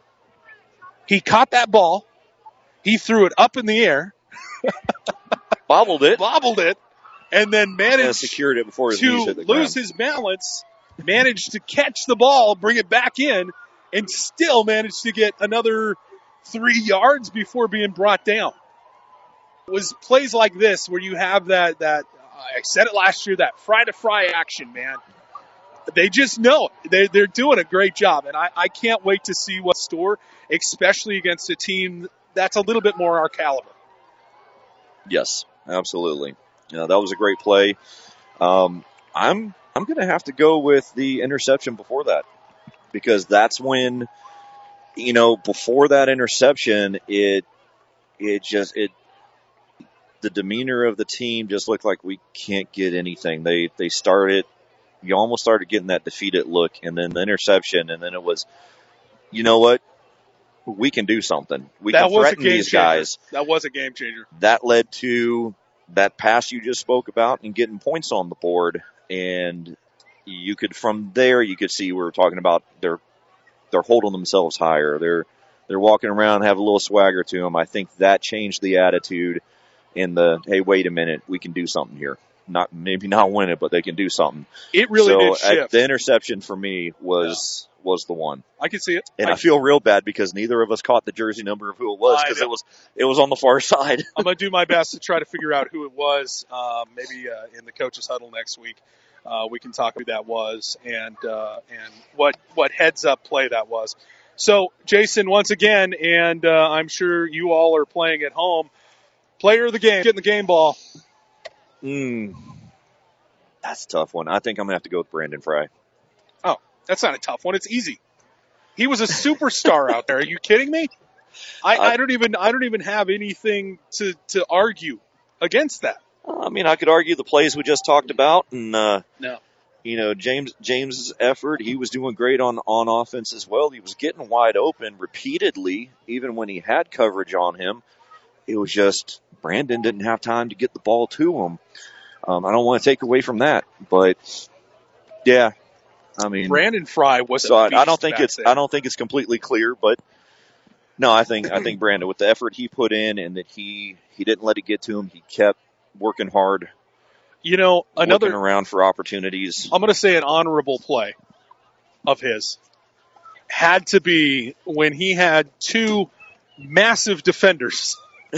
he caught that ball. He threw it up in the air. Bobbled it. Bobbled it. And then managed and secured it before his to knees hit the lose ground. his balance, managed to catch the ball, bring it back in, and still managed to get another three yards before being brought down. It was plays like this where you have that, that I said it last year, that fry to fry action, man. They just know it. They, they're doing a great job, and I, I can't wait to see what's in store, especially against a team that's a little bit more our caliber. Yes, absolutely. You know, that was a great play. Um, I'm I'm going to have to go with the interception before that, because that's when, you know, before that interception, it it just it the demeanor of the team just looked like we can't get anything. They they started. You almost started getting that defeated look, and then the interception, and then it was, you know what? We can do something. We that can threaten these changer. guys. That was a game changer. That led to that pass you just spoke about and getting points on the board, and you could, from there, you could see we were talking about they're they're holding themselves higher. They're they're walking around, have a little swagger to them. I think that changed the attitude in the, hey, wait a minute, we can do something here. Not maybe not win it, but they can do something. It really so did shift. At the interception for me was yeah. was the one. I can see it. And I, I feel real bad because neither of us caught the jersey number of who it was, because it was it was on the far side. I'm gonna do my best to try to figure out who it was. Um, maybe uh, in the coaches huddle next week, uh, we can talk who that was and uh, and what what heads up play that was. So Jason, once again, and uh, I'm sure you all are playing at home. Player of the game, getting the game ball. Mm, that's a tough one. I think I'm going to have to go with Brandon Fry. Oh, that's not a tough one. It's easy. He was a superstar out there. Are you kidding me? I, I, I don't even I don't even have anything to, to argue against that. I mean, I could argue the plays we just talked about, and uh, no, you know, James James's effort. He was doing great on on offense as well. He was getting wide open repeatedly, even when he had coverage on him. It was just Brandon didn't have time to get the ball to him. Um, I don't want to take away from that, but yeah, I mean, Brandon Fry was. So a I, I don't think it's there. I don't think it's completely clear, but no, I think I think Brandon, with the effort he put in and that he he didn't let it get to him, he kept working hard. You know, another looking around for opportunities. I'm going to say an honorable play of his had to be when he had two massive defenders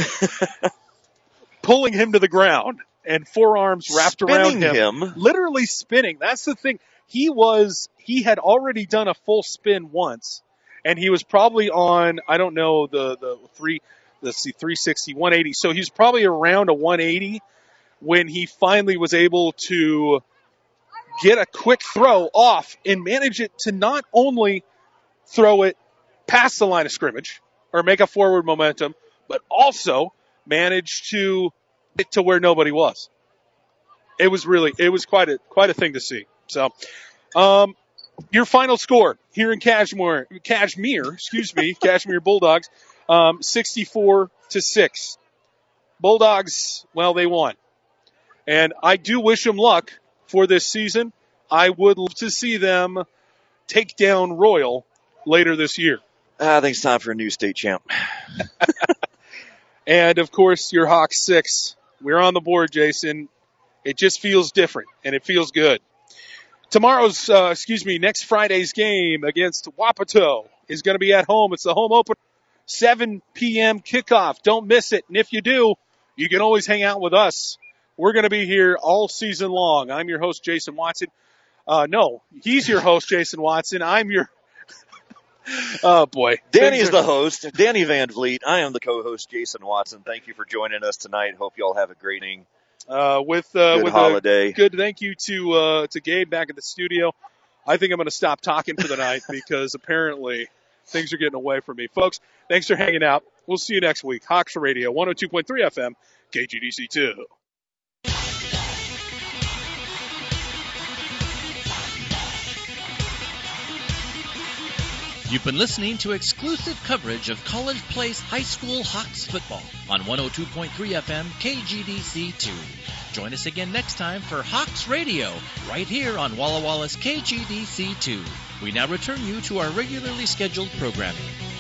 pulling him to the ground and forearms wrapped spinning around him, him, literally spinning. That's the thing. He was, he had already done a full spin once, and he was probably on, I don't know, the, the three, let's see, three sixty, one eighty. So he was probably around a one eighty when he finally was able to get a quick throw off and manage it to not only throw it past the line of scrimmage or make a forward momentum, but also managed to get to where nobody was. It was really, it was quite a, quite a thing to see. So, um, your final score here in Cashmere, Cashmere, excuse me, Cashmere Bulldogs, um, sixty-four to six. Bulldogs, well, they won. And I do wish them luck for this season. I would love to see them take down Royal later this year. I think it's time for a new state champ. And, of course, your Hawks six. We're on the board, Jason. It just feels different, and it feels good. Tomorrow's, uh, excuse me, next Friday's game against Wapato is going to be at home. It's the home opener, seven p.m. kickoff. Don't miss it. And if you do, you can always hang out with us. We're going to be here all season long. I'm your host, Jason Watson. Uh, no, he's your host, Jason Watson. I'm your, oh boy. Danny's the host, Danny Van Vliet. I am the co-host, Jason Watson. Thank you for joining us tonight. Hope you all have a great evening. Uh, with, uh, good with holiday. A good thank you to, uh, to Gabe back at the studio. I think I'm going to stop talking for the night because apparently things are getting away from me. Folks, thanks for hanging out. We'll see you next week. Hawks Radio, one oh two point three F M, K G D C two. You've been listening to exclusive coverage of College Place High School Hawks football on one oh two point three F M K G D C two. Join us again next time for Hawks Radio, right here on Walla Walla's K G D C two. We now return you to our regularly scheduled programming.